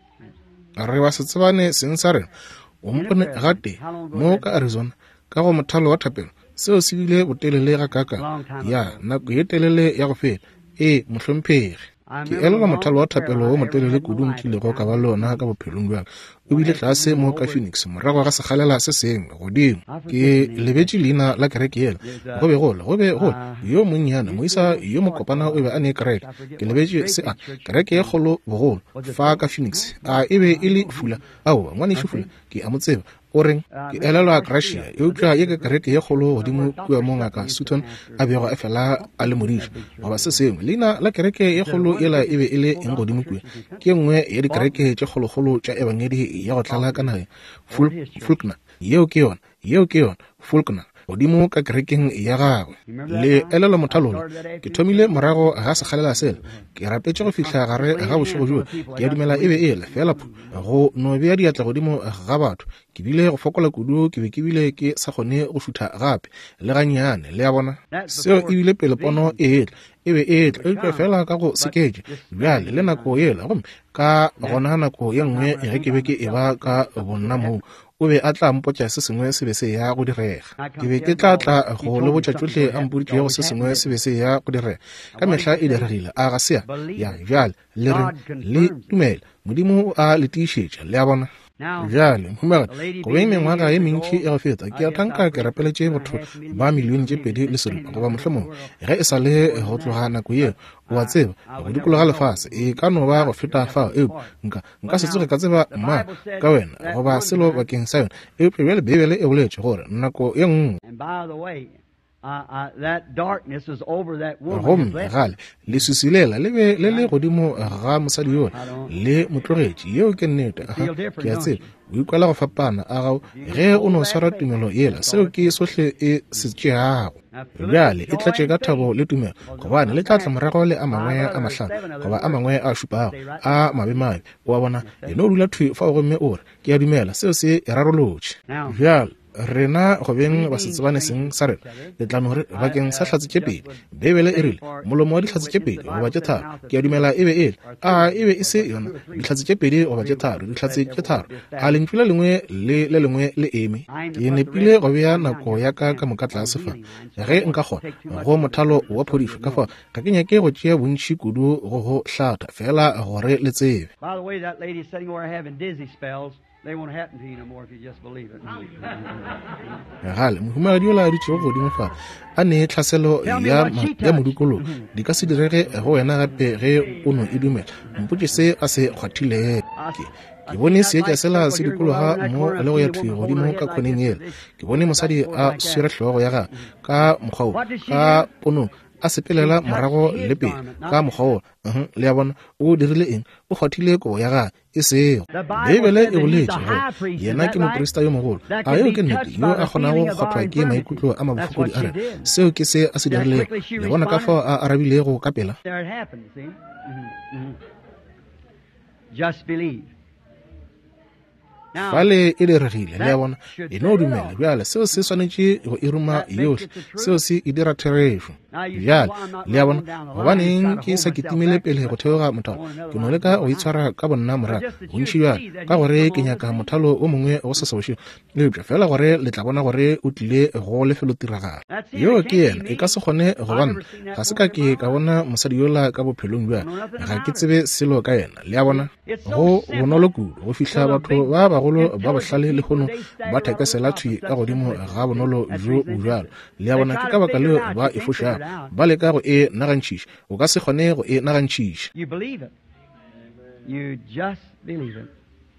re ba se tsebane seng sa rena o mpone gate mo ka Arizona ka go mothalo wa thapelo seo se bile botelele ga kaka ya nako ye telele ya go fela e mohlomphiri ke elela mothalo wa thapelo o motelele kudu nkile go ka ba lona ka bophelong bja o bile tlase mo ka Phoenix morago ga se galela se seng godimo ke lebetše leina la kereke yela go be gole go be gole yo monnyane moisa yo mokopana o be a ne kereke ke lebetše se a kereke ye kgolo bogolo fa ka Phoenix a e be e le fula ao ngwanešo fula ke a mo tseba o reng ke elelwa Gracia e utlwa ye ka kereke ye kgolo godimo kua mo ngaka Sutton a bego a fela a le modiši goba se sengwe leina la kereke ye kgolo yela e be e le eng godimo kua ke nngwe ya dikereke tše kgolokgolo tša ebangedi ya go tlala ka nageng Fulkner yeo ke yona yeo ke yona Fulkner godimo ka kerekeng ya gagwe le elelo mothalolo ke thomile morago ga se galela sela ke rapetše go fihla gare ga bošego jo ke a dumela e be e le fela go no bea diatla godimo ga batho ke bile go fokola kudu ke be ke bile ke sa kgone go futha gape le gannyane le ya bona seo e bile pele pono e etla e be e tla e fela ka go seketše bjale le nako yela gomme ka gona nako ye nngwe ge ke be ke e ba ka bonna moo o be a tla mpotša se sengwe se be se ya go direga ke be ke tla tla go le botša tšohle a mpoditšego se sengwe se be se ya go direga ka mehla e diregile a ga sea ya bjale le re le dumela modimo a le tiišetša le ya bona bjale humega go be mengwaga ye mentši ya go feta ke a thanka ke rapeletše batho ba milione tše pedi le seripa goba mohlomong ge e sa le go tloga nako yeo wa tseba go dikologa lefase e ka no ba go feta fao eo nka nka se tsoge ka tseba mma ka wena goba selo bakeng sa yona eupša bjale bebele e boletše gore nako ye nngwe Uh, uh, that darkness was over that woman. gomme gale le susilela le be le le godimo ga mosadi yona le motlogetši yeo ke nnete ke a tseba o ikwela go fapana a gago ge o no swara tumelo yela seo ke sohle e se tšeago bjale e tlatše ka thabo le tumelo gobane le tla tla morago le a mangwe a mahlano goba a mangwe a šupago a mabemabe o a bona eno o dula thwi fa gomme o re ke a dumela seo se e rarolotše bjale rena go beng ba se tsebane seng sa rena le tla no re bakeng sa hlatse tše pedi bebele e rile molomo wa dihlatse tše pedi goba tše tharo ke a dumela e be ele a e be e se yona dihlatse tše pedi goba tše tharo dihlatse tše tharo a lentswe le lengwe le le lengwe le eme ke nepile go bea nako ya ka ka moka tlase fa ge nka kgona go mothalo wa phodišo ka fa ga ke nyake go tšea bontši kudu go go hlatha fela gore le tsebe they won't happen to you no more if you just believe it. gale mohumagadi o la dutse go godimo fa a ne tlhaselo ya ya modukolo di ka se direge go wena gape ge o no e dumela mpotse se a se kgwathile ke ke bone seetša sela se dikologa mo le go ya thuyo godimo ka kgoneng ele ke bone mosadi a swere tlhogo ya ga ka mokgwao ka pono a sepelela morago le pele ka mokgwao le ya bona o dirile eng o kgothile kobo ya ga e seo bebele e boletse go yena ke moporista yo mogolo a yo ke nnete yo a kgonago go kgothwa ke maikutlo a mabofokodi a re seo ke se a se dirilego le bona ka fao a arabilego ka pela Just believe. fale e diregile le ya bona e no dumela bjale seo se swanetše go iruma yohle seo se e dira therešo bjale le ya bona gobaneng ke sa ketimele pele go theoga mothalo ke no leka go itshwara ka bonna morago bontši bjale ka gore ke nyaka mothalo o mongwe go se seošo eupša fela gore le tla bona gore o tlile go lefelo tiragalo yo ke yena e ka se kgone go banna ga se ka ke ka bona mosadi yola ka bophelong bjale ga ke tsebe selo ka yena le ya bona go bonolo kudu go fihla batho ba bagolo ba bohlale le gono ba thekesela thwi ka godimo ga bonolo jo bjalo le ya bona ke ka baka leo ba e foša ba leka go e nagantšiša o ka se kgone go e nagantšiša You believe it. You just believe it.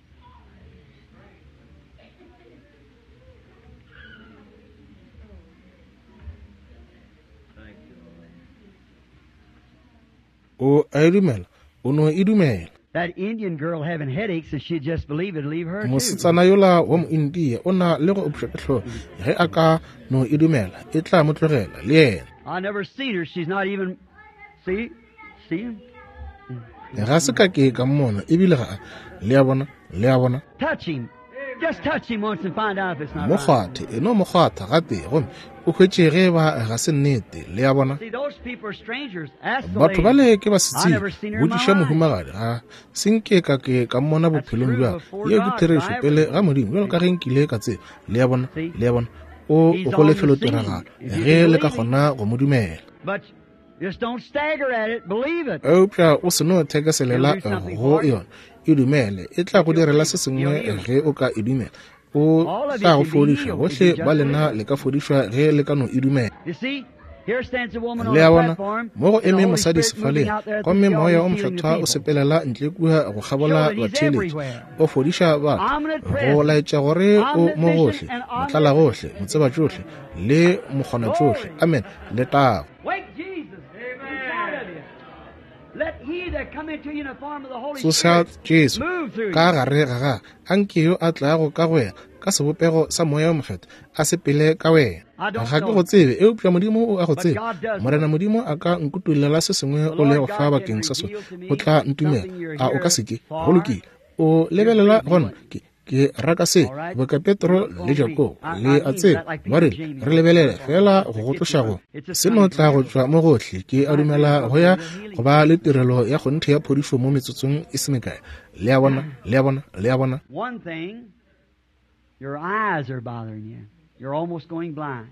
o a e dumela o no e dumela That Indian girl having headaches, if she just believe it, leave her too. mosetsana yola wa moindia o na le go opša ketlho ge a ka no e dumela e tla mo tlogela le yena I never seen her. She's not even, see, see him? ga se ka ke ka mmona ebile ga le ya bona le ya bona Touch him. Just touch him once and find out if it's not mo right. kgwathe e no mo kgwatha gate gomme o hwetše ge ba ga se nnete le ya bona See, those people are strangers. Ask the batho ba lady. le ke ba I never seen setsile her in my bodiša life. mohumagadi ga senke ka ke ka mmona bophelong bja yeo ke therešo pele ga modimo bjalo ka ge nkile ka tsela le ya bona le ya bona o o go lefelo tiragalo ge le ka kgona go mo dumela But just don't stagger at it. Believe it. eupša o se no thekeselela go yona e dumele e tla go direla se sengwe ge o ka e dumela o tla go fodišwa gohle ba lena le ka fodišwa ge le ka no e dumela You see, here stands a woman on le the ya bona platform. mo go and the eme Holy mosadi Spirit moving sefaleng out there gomme through all moya o these healing motlhatlha o people. sepelela ntle kua go gabola Show that he's batheletši everywhere. o fodiša batho go laetša gore o mo gohle motlala gohle motseba tšohle le mokgona tšohle amen le tago Wake Jesus inside of you. Let he that come into you in the form of the Holy tsoša Spirit jesu move through you. ka gare ga ga a nke yo a tlago ka go wena ka sebopego sa moya o mokgetho a sepele ka wena ga ke go tsebe eupša modimo o a go tsebe morena modimo a ka nkutulela se sengwe o le go fa bakeng sa sone o tla ntumela a o ka seke go lokile o lebelela gona ke ke raka se boka petro le jakobo le a tsebe ba rile re lebelele fela go go tlošago seno tla go tšwa mo gohle ke a dumela go ya go ba le tirelo ya kgonthe ya phodišo mo metsotsong e se mekae le ya bona le ya bona le ya bona One thing, your eyes are bothering you. You're almost going blind.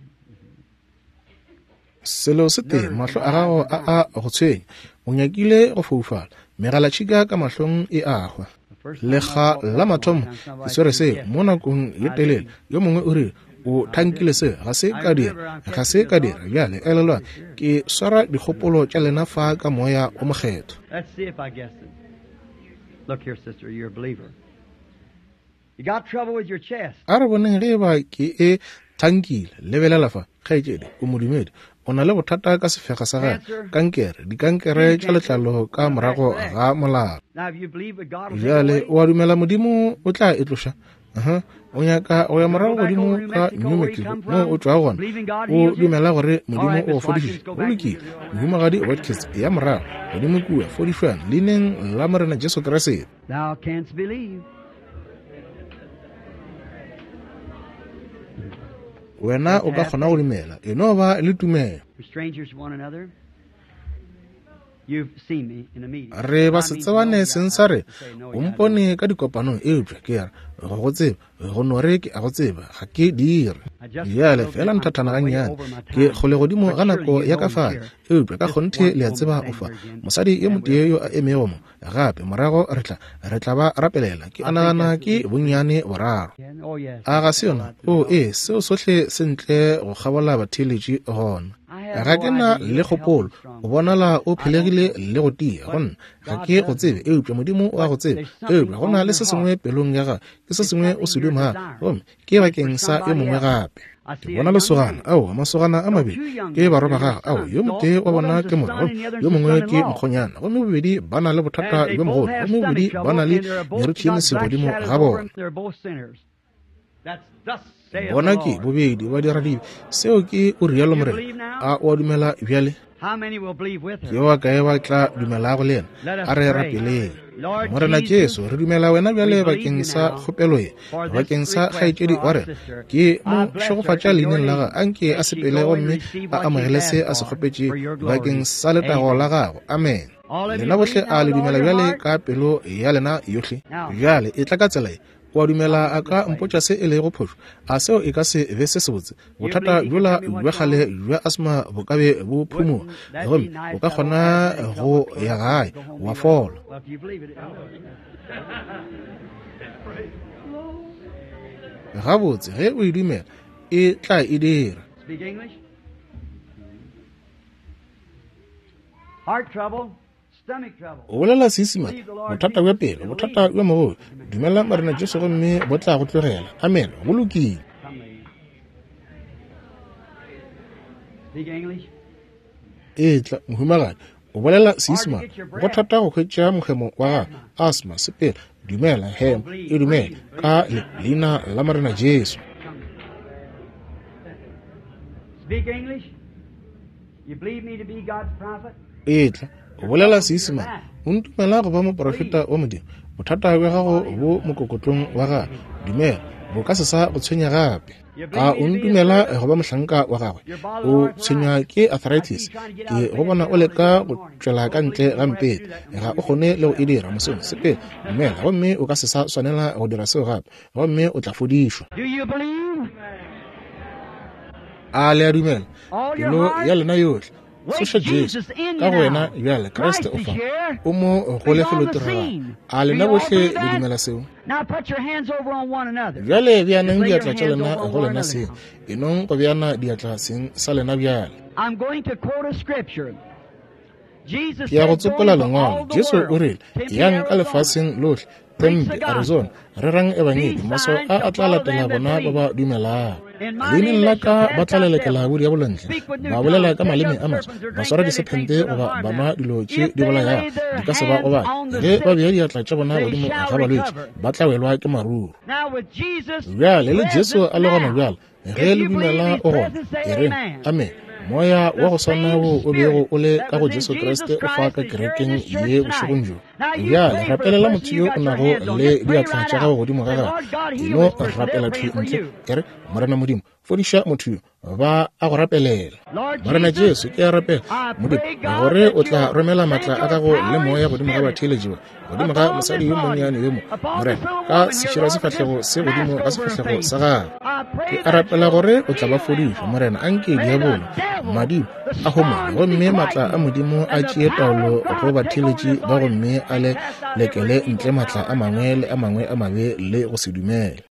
selo se teng mahlo a gago a a go tshwenya o nyakile go foufala megalatšhika ka mahlong e agwa lekga la mathomo ke swere se mo nakong ye telele yo mongwe o rile o thankile se ga se ka dira ga se ka dira bjale elelwa ke swara dikgopolo tša lena fa ka moya o mokgetho Let's see if I guessed it. Look here, sister, you're a believer. You got trouble with your chest. a re boneng ge ba ke e thankile lebelela fa kgaetšedi o modumedi o na le bothata ka sefega sa gae kankere dikankere tša letlalo ka morago ga molao Now, if you believe that God will take bjale away, wa dumela modimo o tla e tloša aha o nyaka o ya morago godimo ka new mexico mo o tšwa gona o dumela gore modimo o fodišitše o lokile mohumagadi o watkins ya morago godimo kua fodišwana leineng la morena jesu kriste thou canst believe. wena o ka kgona go dumela e no ba le tumelo We're strangers to one another. re ba se tsebane sentsa re o mpone ka dikopanong e utlwa ke re go go tseba go no re ke a go tseba ga ke dire yale fela nthathana ganyane ke gole godimo ga nako ya ka fa e utlwa ka gonthe le a tseba o fa mosadi e motee yo a emego mo gape morago re tla re tla ba rapelela ke anagana ke bonnyane boraro a ga se yona o e seo sotlhe sentle go gabola batheletši gona ga ke na le kgopolo o bonala o phelegile le go tia gonna ga ke go tsebe e utlwa modimo wa go tsebe e utlwa go na le se sengwe pelong ya ga ke se sengwe o se duma gomme ke bakeng sa e mongwe gape ke bona lesogana ao masogana a mabedi ke baroba gago ao yo motee wa bona ke morago yo mongwe ke mokgonyana gomme bobedi ba na le bothata jo mogolo gomme bobedi ba na le meruthi ye mesegodimo ga bona bona ke bobedi ba dira dibe seo ke o rialo morena a o dumela bjale ke wa kae ba tla dumela go le ena a re rapeleng morena Jesu re dumela wena bjale bakeng sa kgopelo ye bakeng sa kgaetšedi wa re ke mo šogofatša leineng la ga anke a sepele gomme a amogele se a se kgopetše bakeng sa letago la gago amen lena bohle a le dumela bjale ka pelo ya lena yohle bjale e tla ka tsela e wa dumela a ka mpotša se e le go phošo a seo e ka se be se sebotse bothata jola jwa kgale jwa asma bo ka be bo phumoga gomme o ka kgona go ya gae wa fola gabotse ge o e dumela e tla e dira o bolela seesimane bothata bja pelo bothata bja mogolo dumela marena Jesu gomme bo tla go tlogela amen go lokile e tla mohumagadi o bolela seesimane go thata go kgwetša mogemo wa ga asma sepela dumela hem e dumela ka leina la marena Jesu e tla o bolela seesimane o ntumela go ba moporofeta wa modimo bothata bja gago bo mokokotlong wa ga dumela bo ka se sa go tshwenya gape a o ntumela go ba mohlanka wa gagwe o tshwenywa ke arthritis ke go bona o leka go tšwela ka ntle ga mpete ga o kgone le go e dira mosong sepele dumela gomme o ka se sa swanela go dira seo gape gomme o tla fodišwa a le a dumela pelo ya lena yotlhe Sosha Jesu ka wena bjale Kriste o fa o mo go le felotira a lena bohle le dumela seo bjale bjaneng diatla tša lena go lena seo enong go bjana diatla seng sa lena bjale ke ya go tsopola lengwalo Jesu o rile yang ka lefaseng lohle Tempe Arizona re rang ebangedi maso a a tla latela bona ba ba dumelang leineng la ka ba tla lelekela bodi ya bolentle ba bolela ka maleme a matso ba swara disephente goba ba nwa dilo tše di bolaya di ka se ba obane ge ba bea diatla tša bona godimo ga balwetši ba tla welwa ke maruru bjale le Jesu a le gona bjale ge le dumela o gona e reng amen moya wa go swana wo o bego o le ka go Jesu Kriste o fa ka kerekeng ye bošegong jo bjale rapelela motho yo o nago le diatla tša gago godimo ga gago eno rapela thu ntle kere morena modimo fodiša motho yo ba a go rapelela morena Jesu ke a rapela modimo gore o tla romela matla a gago le moya godimo ga batheletši ba godimo ga mosadi yo monnyane yo mo morena ka sešira sefahlego se godimo ga sefahlego sa gago ke a rapela gore o tla ba fodiša morena anke di a bona madimo a homone gomme matla a modimo a tšee taolo go batheletši ba gomme a le lekele ntle matla a mangwe le a mangwe a mabe le go se dumele